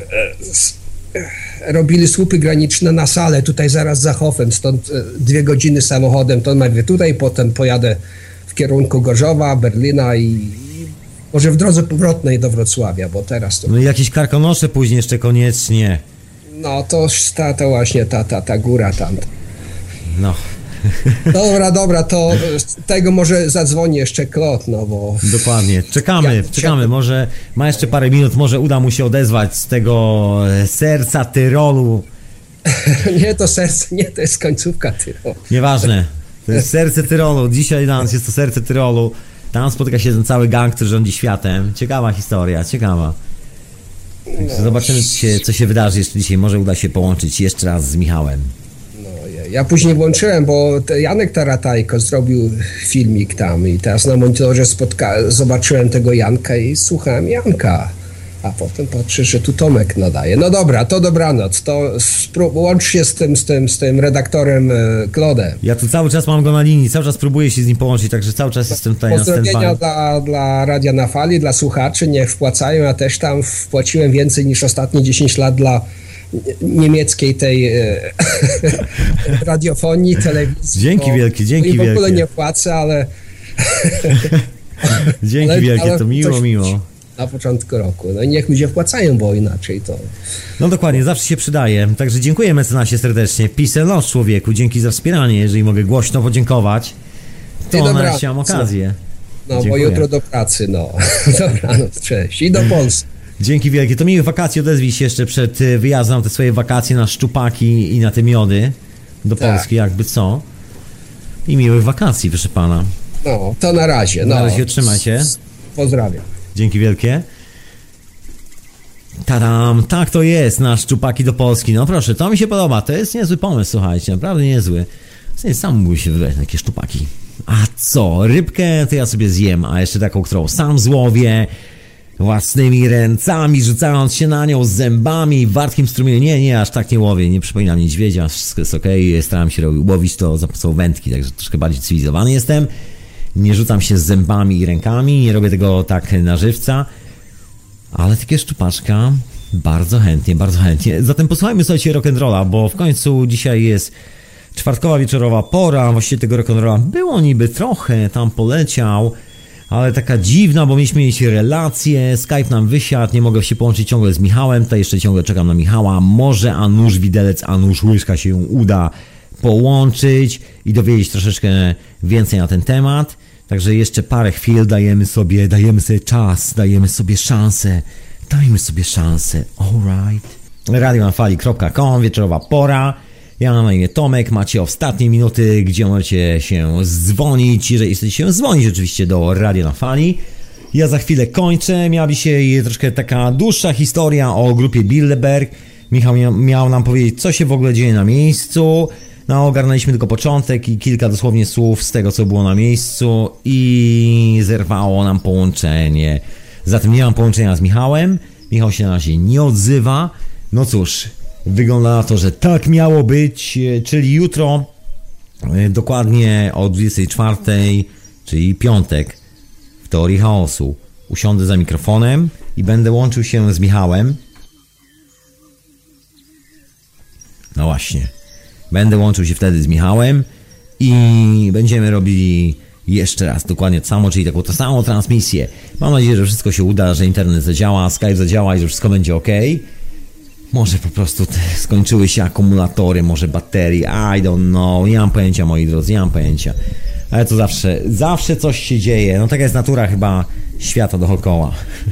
robili słupy graniczne na Salę, tutaj zaraz za Hofem, stąd 2 godziny samochodem, to najpierw tutaj, potem pojadę w kierunku Gorzowa, Berlina i może w drodze powrotnej do Wrocławia, bo teraz to... No i jakieś Karkonosze później jeszcze koniecznie. No to właśnie ta góra tam. No. Dobra, to tego może zadzwoni jeszcze Klot, no bo... Dokładnie, czekamy, może ma jeszcze parę minut, może uda mu się odezwać z tego serca Tyrolu. Nie, to serce, nie, to jest końcówka Tyrolu. Nieważne, to jest serce Tyrolu, dzisiaj dla nas jest to serce Tyrolu. Tam spotyka się ten cały gang, który rządzi światem. Ciekawa historia, ciekawa. No. Zobaczymy, co się wydarzy jeszcze dzisiaj. Może uda się połączyć jeszcze raz z Michałem. No, ja później włączyłem, bo Janek Taratajko zrobił filmik tam i teraz na monitorze zobaczyłem tego Janka i słuchałem Janka. A potem patrzę, że tu Tomek nadaje. No dobra, to dobranoc. To łącz się z tym redaktorem Klodem. Ja tu cały czas mam go na linii, cały czas próbuję się z nim połączyć, także cały czas jestem tutaj na standby. Pozdrowienia dla Radia na Fali, dla słuchaczy, niech wpłacają. Ja też tam wpłaciłem więcej niż ostatnie 10 lat dla niemieckiej tej radiofonii, telewizji. Dzięki wielkie, dzięki wielkie. W ogóle nie płacę, ale... Dzięki wielkie, to miło. Na początku roku. No i niech ludzie wpłacają, bo inaczej to... No dokładnie, zawsze się przydaje. Także dziękuję mecenasie serdecznie. Peace and człowieku, dzięki za wspieranie. Jeżeli mogę głośno podziękować, to nareszcie mam okazję. No, dziękuję. Bo jutro do pracy, no. Dobranoc, cześć. I do Polski. Dzięki wielkie. To miłych wakacji, odezwij się jeszcze przed wyjazdem na te swoje wakacje, na szczupaki i na te miody do Polski, jakby co. I miłych wakacji, proszę pana. No, to na razie. No. Na razie, trzymaj się. Pozdrawiam. Dzięki wielkie. Tadam, tak to jest, na szczupaki do Polski. No proszę, to mi się podoba, to jest niezły pomysł, słuchajcie, naprawdę niezły. Sam mógłby się wybrać na takie szczupaki. A co, rybkę to ja sobie zjem, a jeszcze taką, którą sam złowię, własnymi ręcami, rzucając się na nią z zębami, wartkim strumieniem. Nie, aż tak nie łowię, nie przypominam niedźwiedzia, wszystko jest okej, staram się łowić to za pomocą wędki, także troszkę bardziej cywilizowany jestem. Nie rzucam się z zębami i rękami, nie robię tego tak na żywca, ale takie szczupaczka bardzo chętnie. Zatem posłuchajmy sobie rock'n'rolla, bo w końcu dzisiaj jest czwartkowa wieczorowa pora, właściwie tego rock'n'rolla było niby trochę, tam poleciał, ale taka dziwna, bo mieliśmy mieć relację, Skype nam wysiadł, nie mogę się połączyć ciągle z Michałem, tutaj jeszcze ciągle czekam na Michała, może a nuż widelec, a nuż łyżka się uda połączyć i dowiedzieć troszeczkę więcej na ten temat. Także jeszcze parę chwil dajemy sobie czas, dajemy sobie szansę. Alright. radionafali.com, wieczorowa pora. Ja mam na imię Tomek, macie ostatnie minuty, gdzie możecie się dzwonić, jeżeli chcecie się dzwonić oczywiście do Radio na Fali. Ja za chwilę kończę, miała dzisiaj troszkę taka dłuższa historia o grupie Bilderberg. Michał miał nam powiedzieć, co się w ogóle dzieje na miejscu. No, ogarnęliśmy tylko początek i kilka dosłownie słów z tego, co było na miejscu i zerwało nam połączenie. Zatem nie mam połączenia z Michałem. Michał się na razie nie odzywa. No cóż, wygląda na to, że tak miało być, czyli jutro, dokładnie o 24, czyli piątek, w Teorii Chaosu, usiądę za mikrofonem i będę łączył się z Michałem. No właśnie. Będę łączył się wtedy z Michałem i będziemy robili jeszcze raz dokładnie to samo, czyli taką samą transmisję. Mam nadzieję, że wszystko się uda, że internet zadziała, Skype zadziała i że wszystko będzie ok. Może po prostu skończyły się akumulatory, może baterie, I don't know, nie mam pojęcia, moi drodzy, nie mam pojęcia. Ale to zawsze coś się dzieje, no taka jest natura chyba świata dookoła.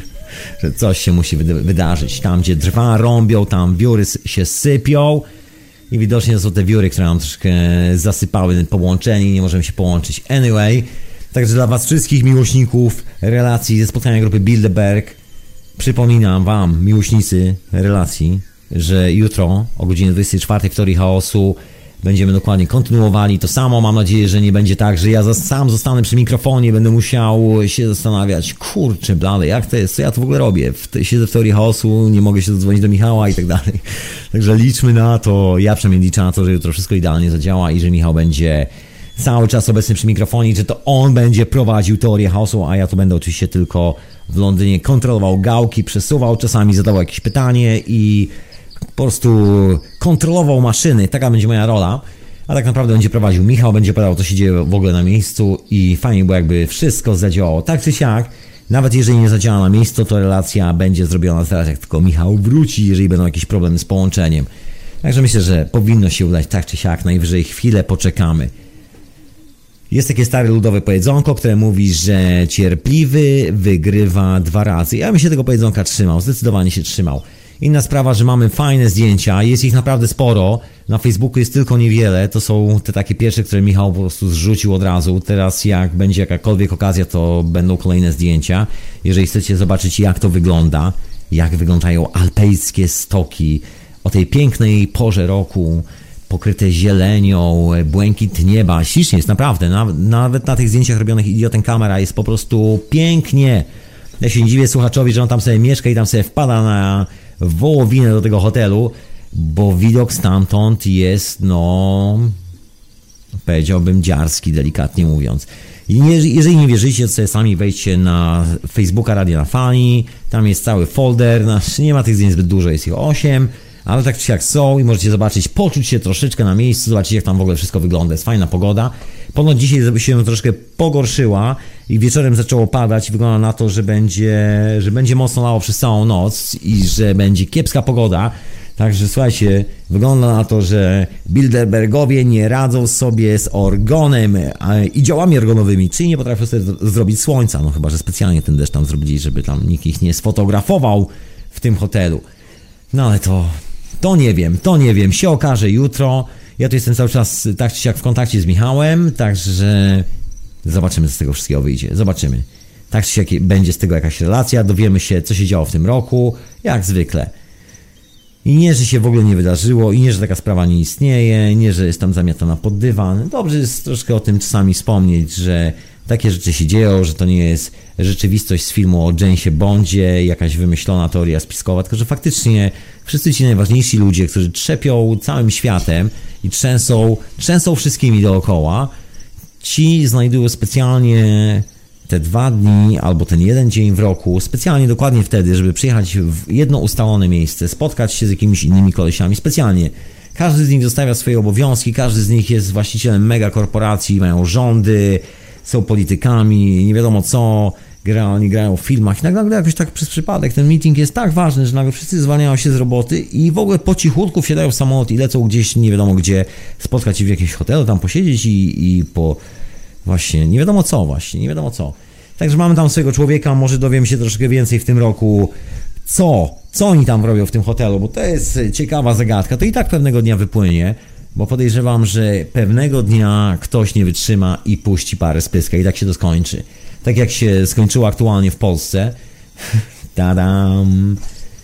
Że coś się musi wydarzyć. Tam, gdzie drwa rąbią, tam wióry się sypią. I widocznie to są te wióry, które nam troszkę zasypały połączenie i nie możemy się połączyć. Anyway, także dla was wszystkich miłośników relacji ze spotkania grupy Bilderberg, przypominam wam, miłośnicy relacji, że jutro o godzinie 24 w Teorii Chaosu będziemy dokładnie kontynuowali to samo. Mam nadzieję, że nie będzie tak, że ja sam zostanę przy mikrofonie, będę musiał się zastanawiać, kurczę blady, jak to jest, co ja tu w ogóle robię? Siedzę w Teorii Chaosu, nie mogę się zadzwonić do Michała i tak dalej. Także liczmy na to, ja przynajmniej liczę na to, że jutro wszystko idealnie zadziała i że Michał będzie cały czas obecny przy mikrofonie, że to on będzie prowadził Teorię Chaosu, a ja tu będę oczywiście tylko w Londynie kontrolował gałki, przesuwał, czasami zadawał jakieś pytanie i po prostu kontrolował maszyny, taka będzie moja rola, a tak naprawdę będzie prowadził Michał, będzie opowiadał, co się dzieje w ogóle na miejscu i fajnie, bo jakby wszystko zadziałało tak czy siak, nawet jeżeli nie zadziała na miejscu, to relacja będzie zrobiona teraz, jak tylko Michał wróci, jeżeli będą jakieś problemy z połączeniem. Także myślę, że powinno się udać tak czy siak, najwyżej chwilę poczekamy. Jest takie stare ludowe powiedzonko, które mówi, że cierpliwy wygrywa 2 razy. Ja bym się tego powiedzonka trzymał, zdecydowanie się trzymał. Inna sprawa, że mamy fajne zdjęcia, jest ich naprawdę sporo, na Facebooku jest tylko niewiele, to są te takie pierwsze, które Michał po prostu zrzucił od razu, teraz jak będzie jakakolwiek okazja, to będą kolejne zdjęcia, jeżeli chcecie zobaczyć jak to wygląda, jak wyglądają alpejskie stoki o tej pięknej porze roku, pokryte zielenią, błękit nieba, ślicznie jest naprawdę, nawet na tych zdjęciach robionych idiotem kamera jest po prostu pięknie. Ja się nie dziwię słuchaczowi, że on tam sobie mieszka i tam sobie wpada na wołowinę do tego hotelu, bo widok stamtąd jest, no, powiedziałbym dziarski, delikatnie mówiąc. Jeżeli nie wierzycie, to sobie sami wejdźcie na Facebooka Radia na Fali, tam jest cały folder, nie ma tych zdjęć zbyt dużo, jest ich 8, ale tak czy jak są i możecie zobaczyć, poczuć się troszeczkę na miejscu, zobaczyć jak tam w ogóle wszystko wygląda, jest fajna pogoda. Ponoć dzisiaj się troszkę pogorszyła i wieczorem zaczęło padać i wygląda na to, że będzie mocno lało przez całą noc i że będzie kiepska pogoda. Także słuchajcie, wygląda na to, że Bilderbergowie nie radzą sobie z orgonem i działami organowymi, czyli nie potrafią sobie zrobić słońca, no chyba, że specjalnie ten deszcz tam zrobili, żeby tam nikt ich nie sfotografował w tym hotelu. No ale to nie wiem, się okaże jutro. Ja tu jestem cały czas tak czy siak w kontakcie z Michałem, także zobaczymy, co z tego wszystkiego wyjdzie, zobaczymy. Tak czy siak będzie z tego jakaś relacja, dowiemy się, co się działo w tym roku, jak zwykle. I nie, że się w ogóle nie wydarzyło, i nie, że taka sprawa nie istnieje, nie, że jest tam zamiatana pod dywan. Dobrze jest troszkę o tym czasami wspomnieć, że takie rzeczy się dzieją, że to nie jest rzeczywistość z filmu o Jamesie Bondzie, jakaś wymyślona teoria spiskowa, tylko że faktycznie wszyscy ci najważniejsi ludzie, którzy trzepią całym światem i trzęsą wszystkimi dookoła, ci znajdują specjalnie te 2 dni albo ten 1 dzień w roku, specjalnie dokładnie wtedy, żeby przyjechać w jedno ustalone miejsce, spotkać się z jakimiś innymi kolesiami, specjalnie. Każdy z nich zostawia swoje obowiązki, każdy z nich jest właścicielem megakorporacji, mają rządy, są politykami, nie wiadomo co, oni grają w filmach i nagle jakoś tak przez przypadek ten meeting jest tak ważny, że nagle wszyscy zwalniają się z roboty i w ogóle po cichutku wsiadają w samolot i lecą gdzieś, nie wiadomo gdzie, spotkać się w jakimś hotelu, tam posiedzieć i po... Właśnie, nie wiadomo co. Także mamy tam swojego człowieka, może dowiemy się troszkę więcej w tym roku, co oni tam robią w tym hotelu, bo to jest ciekawa zagadka. To i tak pewnego dnia wypłynie, bo podejrzewam, że pewnego dnia ktoś nie wytrzyma i puści parę z pyska i tak się to skończy. Tak jak się skończyło aktualnie w Polsce. Tadam!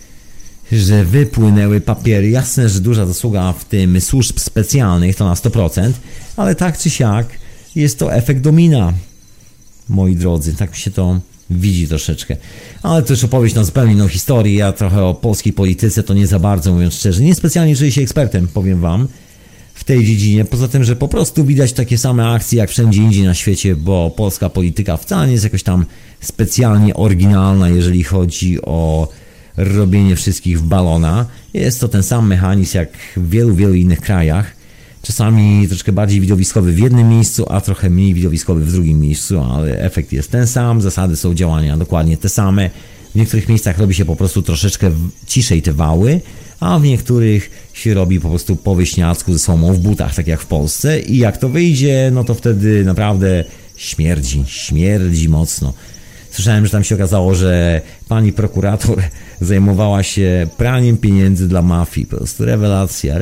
Że wypłynęły papiery. Jasne, że duża zasługa w tym służb specjalnych, to na 100%, ale tak czy siak jest to efekt domina, moi drodzy, tak mi się to widzi troszeczkę. Ale to już opowieść na zupełnie inną historię, ja trochę o polskiej polityce to nie za bardzo, mówiąc szczerze. Niespecjalnie czuję się ekspertem, powiem wam, w tej dziedzinie. Poza tym, że po prostu widać takie same akcje jak wszędzie indziej na świecie, bo polska polityka wcale nie jest jakoś tam specjalnie oryginalna, jeżeli chodzi o robienie wszystkich w balona. Jest to ten sam mechanizm jak w wielu innych krajach. Czasami troszkę bardziej widowiskowy w jednym miejscu, a trochę mniej widowiskowy w drugim miejscu, ale efekt jest ten sam, zasady są działania dokładnie te same. W niektórych miejscach robi się po prostu troszeczkę ciszej te wały, a w niektórych się robi po prostu po wyśniacku ze słomą w butach, tak jak w Polsce i jak to wyjdzie, no to wtedy naprawdę śmierdzi mocno. Słyszałem, że tam się okazało, że pani prokurator zajmowała się praniem pieniędzy dla mafii, po prostu rewelacja.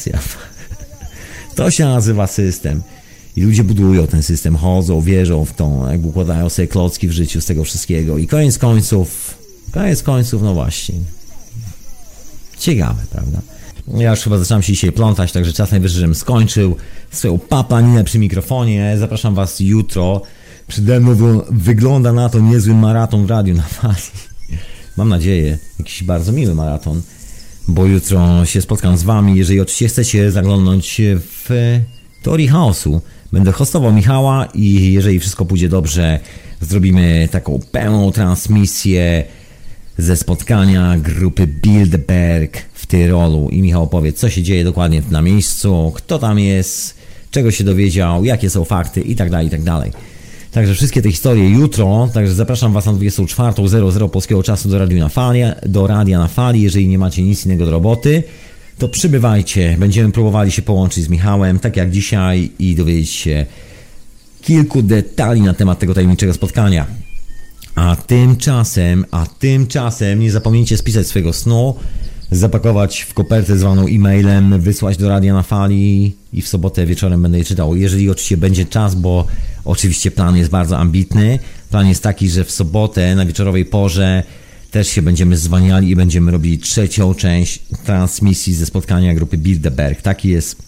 To się nazywa system. I ludzie budują ten system, chodzą, wierzą w to, jakby układają sobie klocki w życiu z tego wszystkiego. I koniec końców, no właśnie. Ciekawe, prawda? Ja już chyba zaczynam się dzisiaj plątać, także czas najwyższy, żebym skończył swoją paplaninę przy mikrofonie. Zapraszam was jutro. Przede mną wygląda na to niezły maraton w Radiu na Fali. Mam nadzieję, jakiś bardzo miły maraton. Bo jutro się spotkam z wami, jeżeli oczywiście chcecie zaglądnąć w Teorii Chaosu. Będę hostował Michała i jeżeli wszystko pójdzie dobrze, zrobimy taką pełną transmisję ze spotkania grupy Bilderberg w Tyrolu i Michał opowie, co się dzieje dokładnie na miejscu, kto tam jest, czego się dowiedział, jakie są fakty itd. Także wszystkie te historie jutro, także zapraszam was na 24:00 polskiego czasu do Radia na Fali. Jeżeli nie macie nic innego do roboty, to przybywajcie. Będziemy próbowali się połączyć z Michałem, tak jak dzisiaj i dowiedzieć się kilku detali na temat tego tajemniczego spotkania. A tymczasem nie zapomnijcie spisać swojego snu, zapakować w kopertę zwaną e-mailem, wysłać do Radia na Fali i w sobotę wieczorem będę je czytał. Jeżeli oczywiście będzie czas, bo oczywiście plan jest bardzo ambitny. Plan jest taki, że w sobotę na wieczorowej porze też się będziemy zwaniali i będziemy robili 3. część transmisji ze spotkania grupy Bilderberg. Taki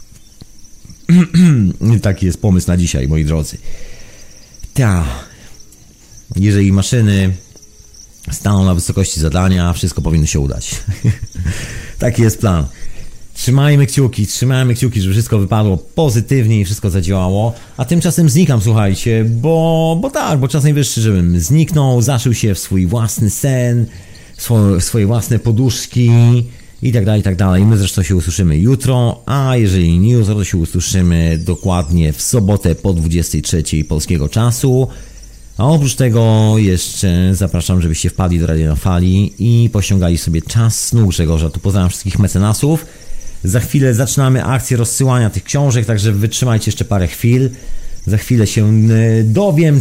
jest pomysł na dzisiaj, moi drodzy. Jeżeli maszyny staną na wysokości zadania, wszystko powinno się udać. Taki jest plan. Trzymajmy kciuki, żeby wszystko wypadło pozytywnie i wszystko zadziałało, a tymczasem znikam, słuchajcie, bo czas najwyższy, żebym zniknął, zaszył się w swój własny sen, swoje własne poduszki i tak dalej. My zresztą się usłyszymy jutro, a jeżeli nie jutro, to się usłyszymy dokładnie w sobotę po 23 polskiego czasu. A oprócz tego jeszcze zapraszam, żebyście wpadli do Radia na Fali i pościągali sobie czas snu Grzegorza. Tu pozdrawiam wszystkich mecenasów. Za chwilę zaczynamy akcję rozsyłania tych książek, także wytrzymajcie jeszcze parę chwil. Za chwilę się dowiem,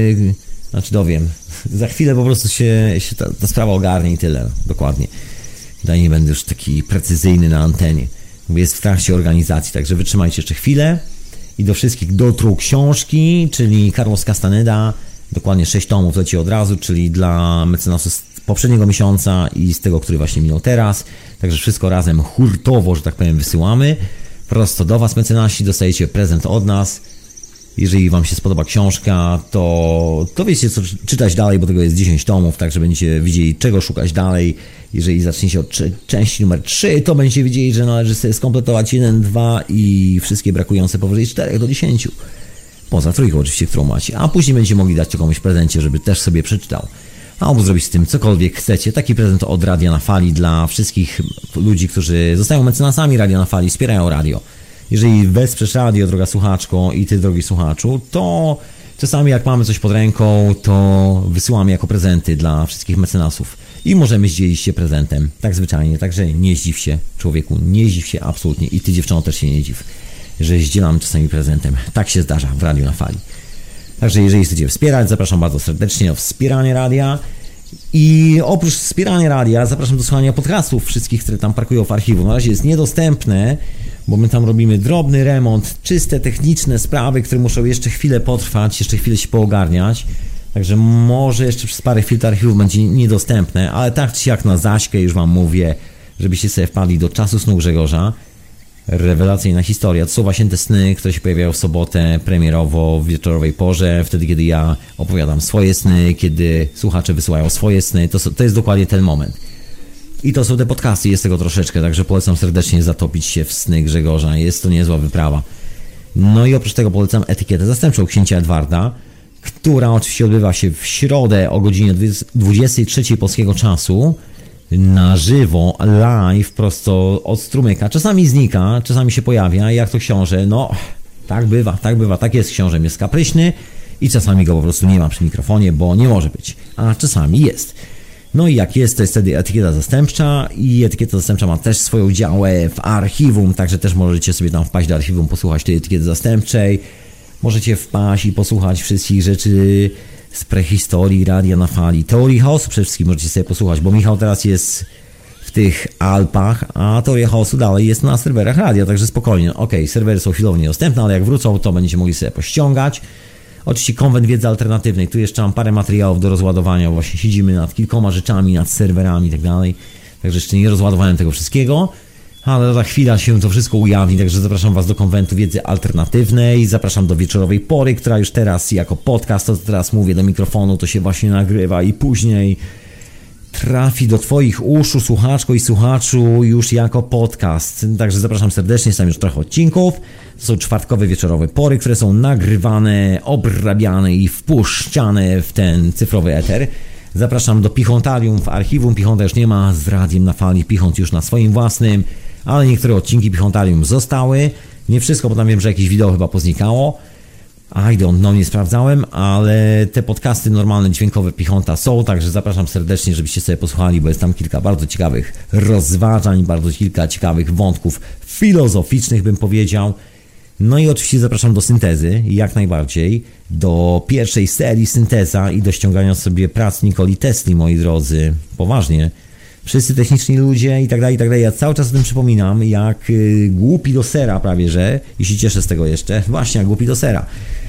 Za chwilę po prostu się ta sprawa ogarnie i tyle. Dokładnie. Tutaj nie będę już taki precyzyjny na antenie. Jest w trakcie organizacji, także wytrzymajcie jeszcze chwilę. I do wszystkich dotrą książki, czyli Carlos Castaneda. Dokładnie 6 tomów leci od razu, czyli dla mecenasów z poprzedniego miesiąca i z tego, który właśnie minął teraz. Także wszystko razem hurtowo, że tak powiem, wysyłamy. Prosto do Was, mecenasi, dostajecie prezent od nas. Jeżeli Wam się spodoba książka, to wiecie, co czytać dalej, bo tego jest 10 tomów, także będziecie wiedzieli, czego szukać dalej. Jeżeli zaczniecie od części numer 3, to będziecie wiedzieli, że należy sobie skompletować 1, 2 i wszystkie brakujące powyżej 4 do 10. Poza trójką oczywiście, którą macie. A później będziecie mogli dać to komuś w prezencie, żeby też sobie przeczytał. Albo zrobić z tym cokolwiek chcecie. Taki prezent od Radia na Fali dla wszystkich ludzi, którzy zostają mecenasami Radia na Fali, wspierają radio. Jeżeli wesprzesz radio, droga słuchaczko, i ty, drogi słuchaczu, to czasami jak mamy coś pod ręką, to wysyłamy jako prezenty dla wszystkich mecenasów. I możemy zdzielić się prezentem. Tak zwyczajnie. Także nie zdziw się, człowieku. Nie zdziw się absolutnie. I ty, dziewczyno, też się nie dziw, że zdzielam czasami prezentem. Tak się zdarza w Radiu na Fali. Także jeżeli chcecie wspierać, zapraszam bardzo serdecznie o wspieranie radia. I oprócz wspierania radia zapraszam do słuchania podcastów wszystkich, które tam parkują w archiwum. Na razie jest niedostępne, bo my tam robimy drobny remont, czyste, techniczne sprawy, które muszą jeszcze chwilę potrwać, jeszcze chwilę się poogarniać. Także może jeszcze przez parę chwil to archiwum będzie niedostępne, ale tak czy jak na Zaśkę już Wam mówię, żebyście sobie wpadli do Czasu snu Grzegorza. Rewelacyjna historia. To są właśnie te sny, które się pojawiają w sobotę premierowo w wieczorowej porze, wtedy kiedy ja opowiadam swoje sny, kiedy słuchacze wysyłają swoje sny. To jest dokładnie ten moment. I to są te podcasty, jest tego troszeczkę, także polecam serdecznie zatopić się w sny Grzegorza. Jest to niezła wyprawa. No i oprócz tego polecam etykietę zastępczą księcia Edwarda, która oczywiście odbywa się w środę o godzinie 23 polskiego czasu. Na żywo, live, prosto od strumyka. Czasami znika, czasami się pojawia, jak to książę, no tak bywa, tak jest, książę jest kapryśny i czasami go po prostu nie ma przy mikrofonie, bo nie może być, a czasami jest. No i jak jest, to jest wtedy etykieta zastępcza i etykieta zastępcza ma też swoją działę w archiwum, także też możecie sobie tam wpaść do archiwum, posłuchać tej etykiety zastępczej, możecie wpaść i posłuchać wszystkich rzeczy z prehistorii Radia na Fali. Teorii chaosu przede wszystkim możecie sobie posłuchać, bo Michał teraz jest w tych Alpach, a Teoria chaosu dalej jest na serwerach radia, także spokojnie. Okej, serwery są chwilowo niedostępne, ale jak wrócą, to będziecie mogli sobie pościągać. Oczywiście konwent wiedzy alternatywnej. Tu jeszcze mam parę materiałów do rozładowania. Właśnie siedzimy nad kilkoma rzeczami, nad serwerami i tak dalej. Także jeszcze nie rozładowałem tego wszystkiego. Ale za chwilę się to wszystko ujawni, także zapraszam Was do konwentu wiedzy alternatywnej, zapraszam do wieczorowej pory, która już teraz jako podcast, to teraz mówię do mikrofonu, to się właśnie nagrywa i później trafi do Twoich uszu, słuchaczko i słuchaczu, już jako podcast. Także zapraszam serdecznie, są już trochę odcinków. To są czwartkowe wieczorowe pory, które są nagrywane, obrabiane i wpuszczane w ten cyfrowy eter. Zapraszam do Pichontarium w archiwum. Pichonta już nie ma, z Radiem na Fali Pichont już na swoim własnym, ale niektóre odcinki Pichontarium zostały. Nie wszystko, bo tam wiem, że jakieś wideo chyba poznikało. I don't know, nie sprawdzałem, ale te podcasty normalne, dźwiękowe Pichonta są, także zapraszam serdecznie, żebyście sobie posłuchali, bo jest tam kilka bardzo ciekawych rozważań, bardzo kilka ciekawych wątków filozoficznych, bym powiedział. No i oczywiście zapraszam do syntezy, jak najbardziej, do pierwszej serii Synteza i do ściągania sobie prac Nikoli Tesli, moi drodzy, poważnie. Wszyscy techniczni ludzie i tak dalej, ja cały czas o tym przypominam, jak głupi do sera prawie, że, i się cieszę z tego jeszcze, właśnie jak głupi do sera.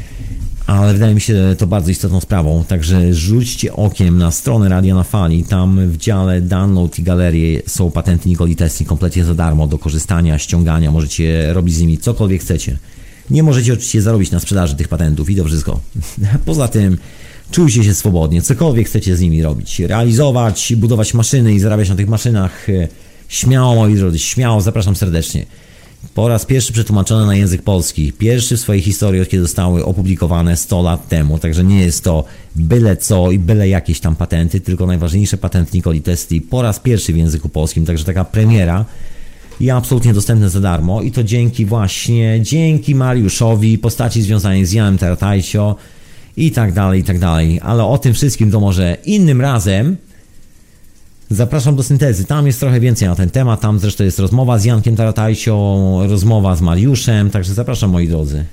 Ale wydaje mi się to bardzo istotną sprawą, także rzućcie okiem na stronę Radia na Fali, tam w dziale download i galerie są patenty Nikoli Tesli kompletnie za darmo do korzystania, ściągania, możecie robić z nimi cokolwiek chcecie. Nie możecie oczywiście zarobić na sprzedaży tych patentów i to wszystko. Poza tym Czujcie się swobodnie, cokolwiek chcecie z nimi robić, realizować, budować maszyny i zarabiać na tych maszynach. Śmiało, moi drodzy, śmiało, zapraszam serdecznie. Po raz pierwszy przetłumaczone na język polski. Pierwszy w swojej historii, od kiedy zostały opublikowane 100 lat temu. Także nie jest to byle co i byle jakieś tam patenty, tylko najważniejsze patent Nikoli Tesli po raz pierwszy w języku polskim. Także taka premiera i absolutnie dostępne za darmo. I to dzięki Mariuszowi, postaci związanej z Janem Tartajcio i tak dalej. Ale o tym wszystkim to może innym razem. Zapraszam do syntezy, tam jest trochę więcej na ten temat, tam zresztą jest rozmowa z Jankiem Taratajcio, rozmowa z Mariuszem, także zapraszam, moi drodzy.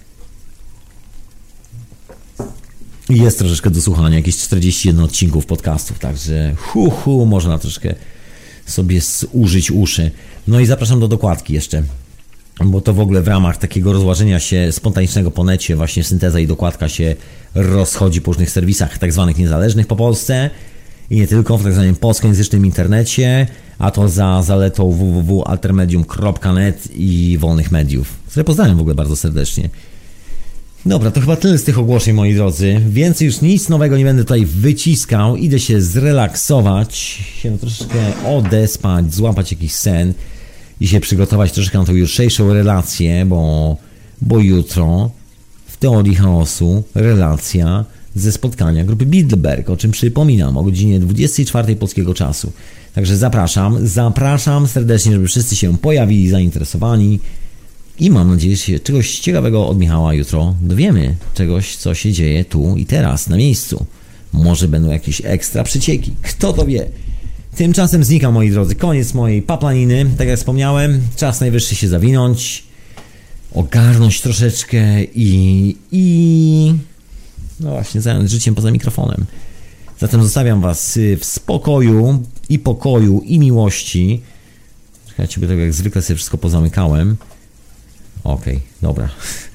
Jest troszeczkę do słuchania, jakieś 41 odcinków podcastów, także można troszkę sobie zużyć uszy. No i zapraszam do dokładki jeszcze, bo to w ogóle w ramach takiego rozłażenia się spontanicznego po necie właśnie synteza i dokładka się rozchodzi po różnych serwisach tak zwanych niezależnych po Polsce. I nie tylko, w tak zwanym polskojęzycznym internecie, a to za zaletą www.altermedium.net i wolnych mediów, które pozdrawiam w ogóle bardzo serdecznie. Dobra, to chyba tyle z tych ogłoszeń, moi drodzy. Więcej już nic nowego nie będę tutaj wyciskał. Idę się zrelaksować, się troszeczkę odespać, złapać jakiś sen i się przygotować troszeczkę na tą jutrzejszą relację, bo jutro w Teorii Chaosu relacja ze spotkania grupy Bilderberg, o czym przypominam, o godzinie 24 polskiego czasu. Także zapraszam serdecznie, żeby wszyscy się pojawili zainteresowani i mam nadzieję, że się czegoś ciekawego od Michała jutro dowiemy. Czegoś, co się dzieje tu i teraz, na miejscu. Może będą jakieś ekstra przycieki. Kto to wie? Tymczasem znika, moi drodzy, koniec mojej paplaniny. Tak jak wspomniałem, czas najwyższy się zawinąć, ogarnąć troszeczkę i no właśnie, zająć życiem poza mikrofonem. Zatem zostawiam was w spokoju i pokoju i miłości. Czekajcie, bo tak jak zwykle sobie wszystko pozamykałem. Okej, dobra.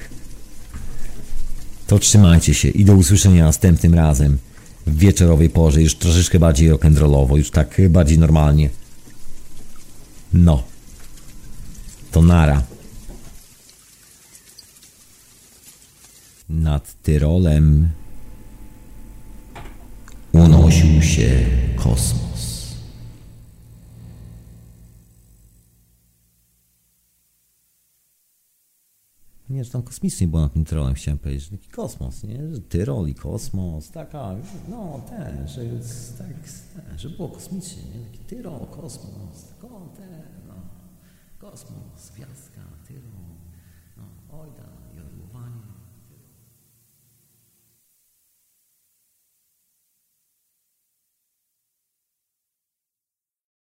To trzymajcie się i do usłyszenia następnym razem w wieczorowej porze, już troszeczkę bardziej rock'n'rollowo, już tak bardziej normalnie. No. To nara. Nad Tyrolem unosił się kosmos. Nie, że tam kosmicznie było nad tym Tyrolem, chciałem powiedzieć, że taki kosmos, nie? Że Tyrol i kosmos, taka, no że było kosmicznie, nie? Taki Tyrol, kosmos, kosmos, gwiazdka, Tyrol.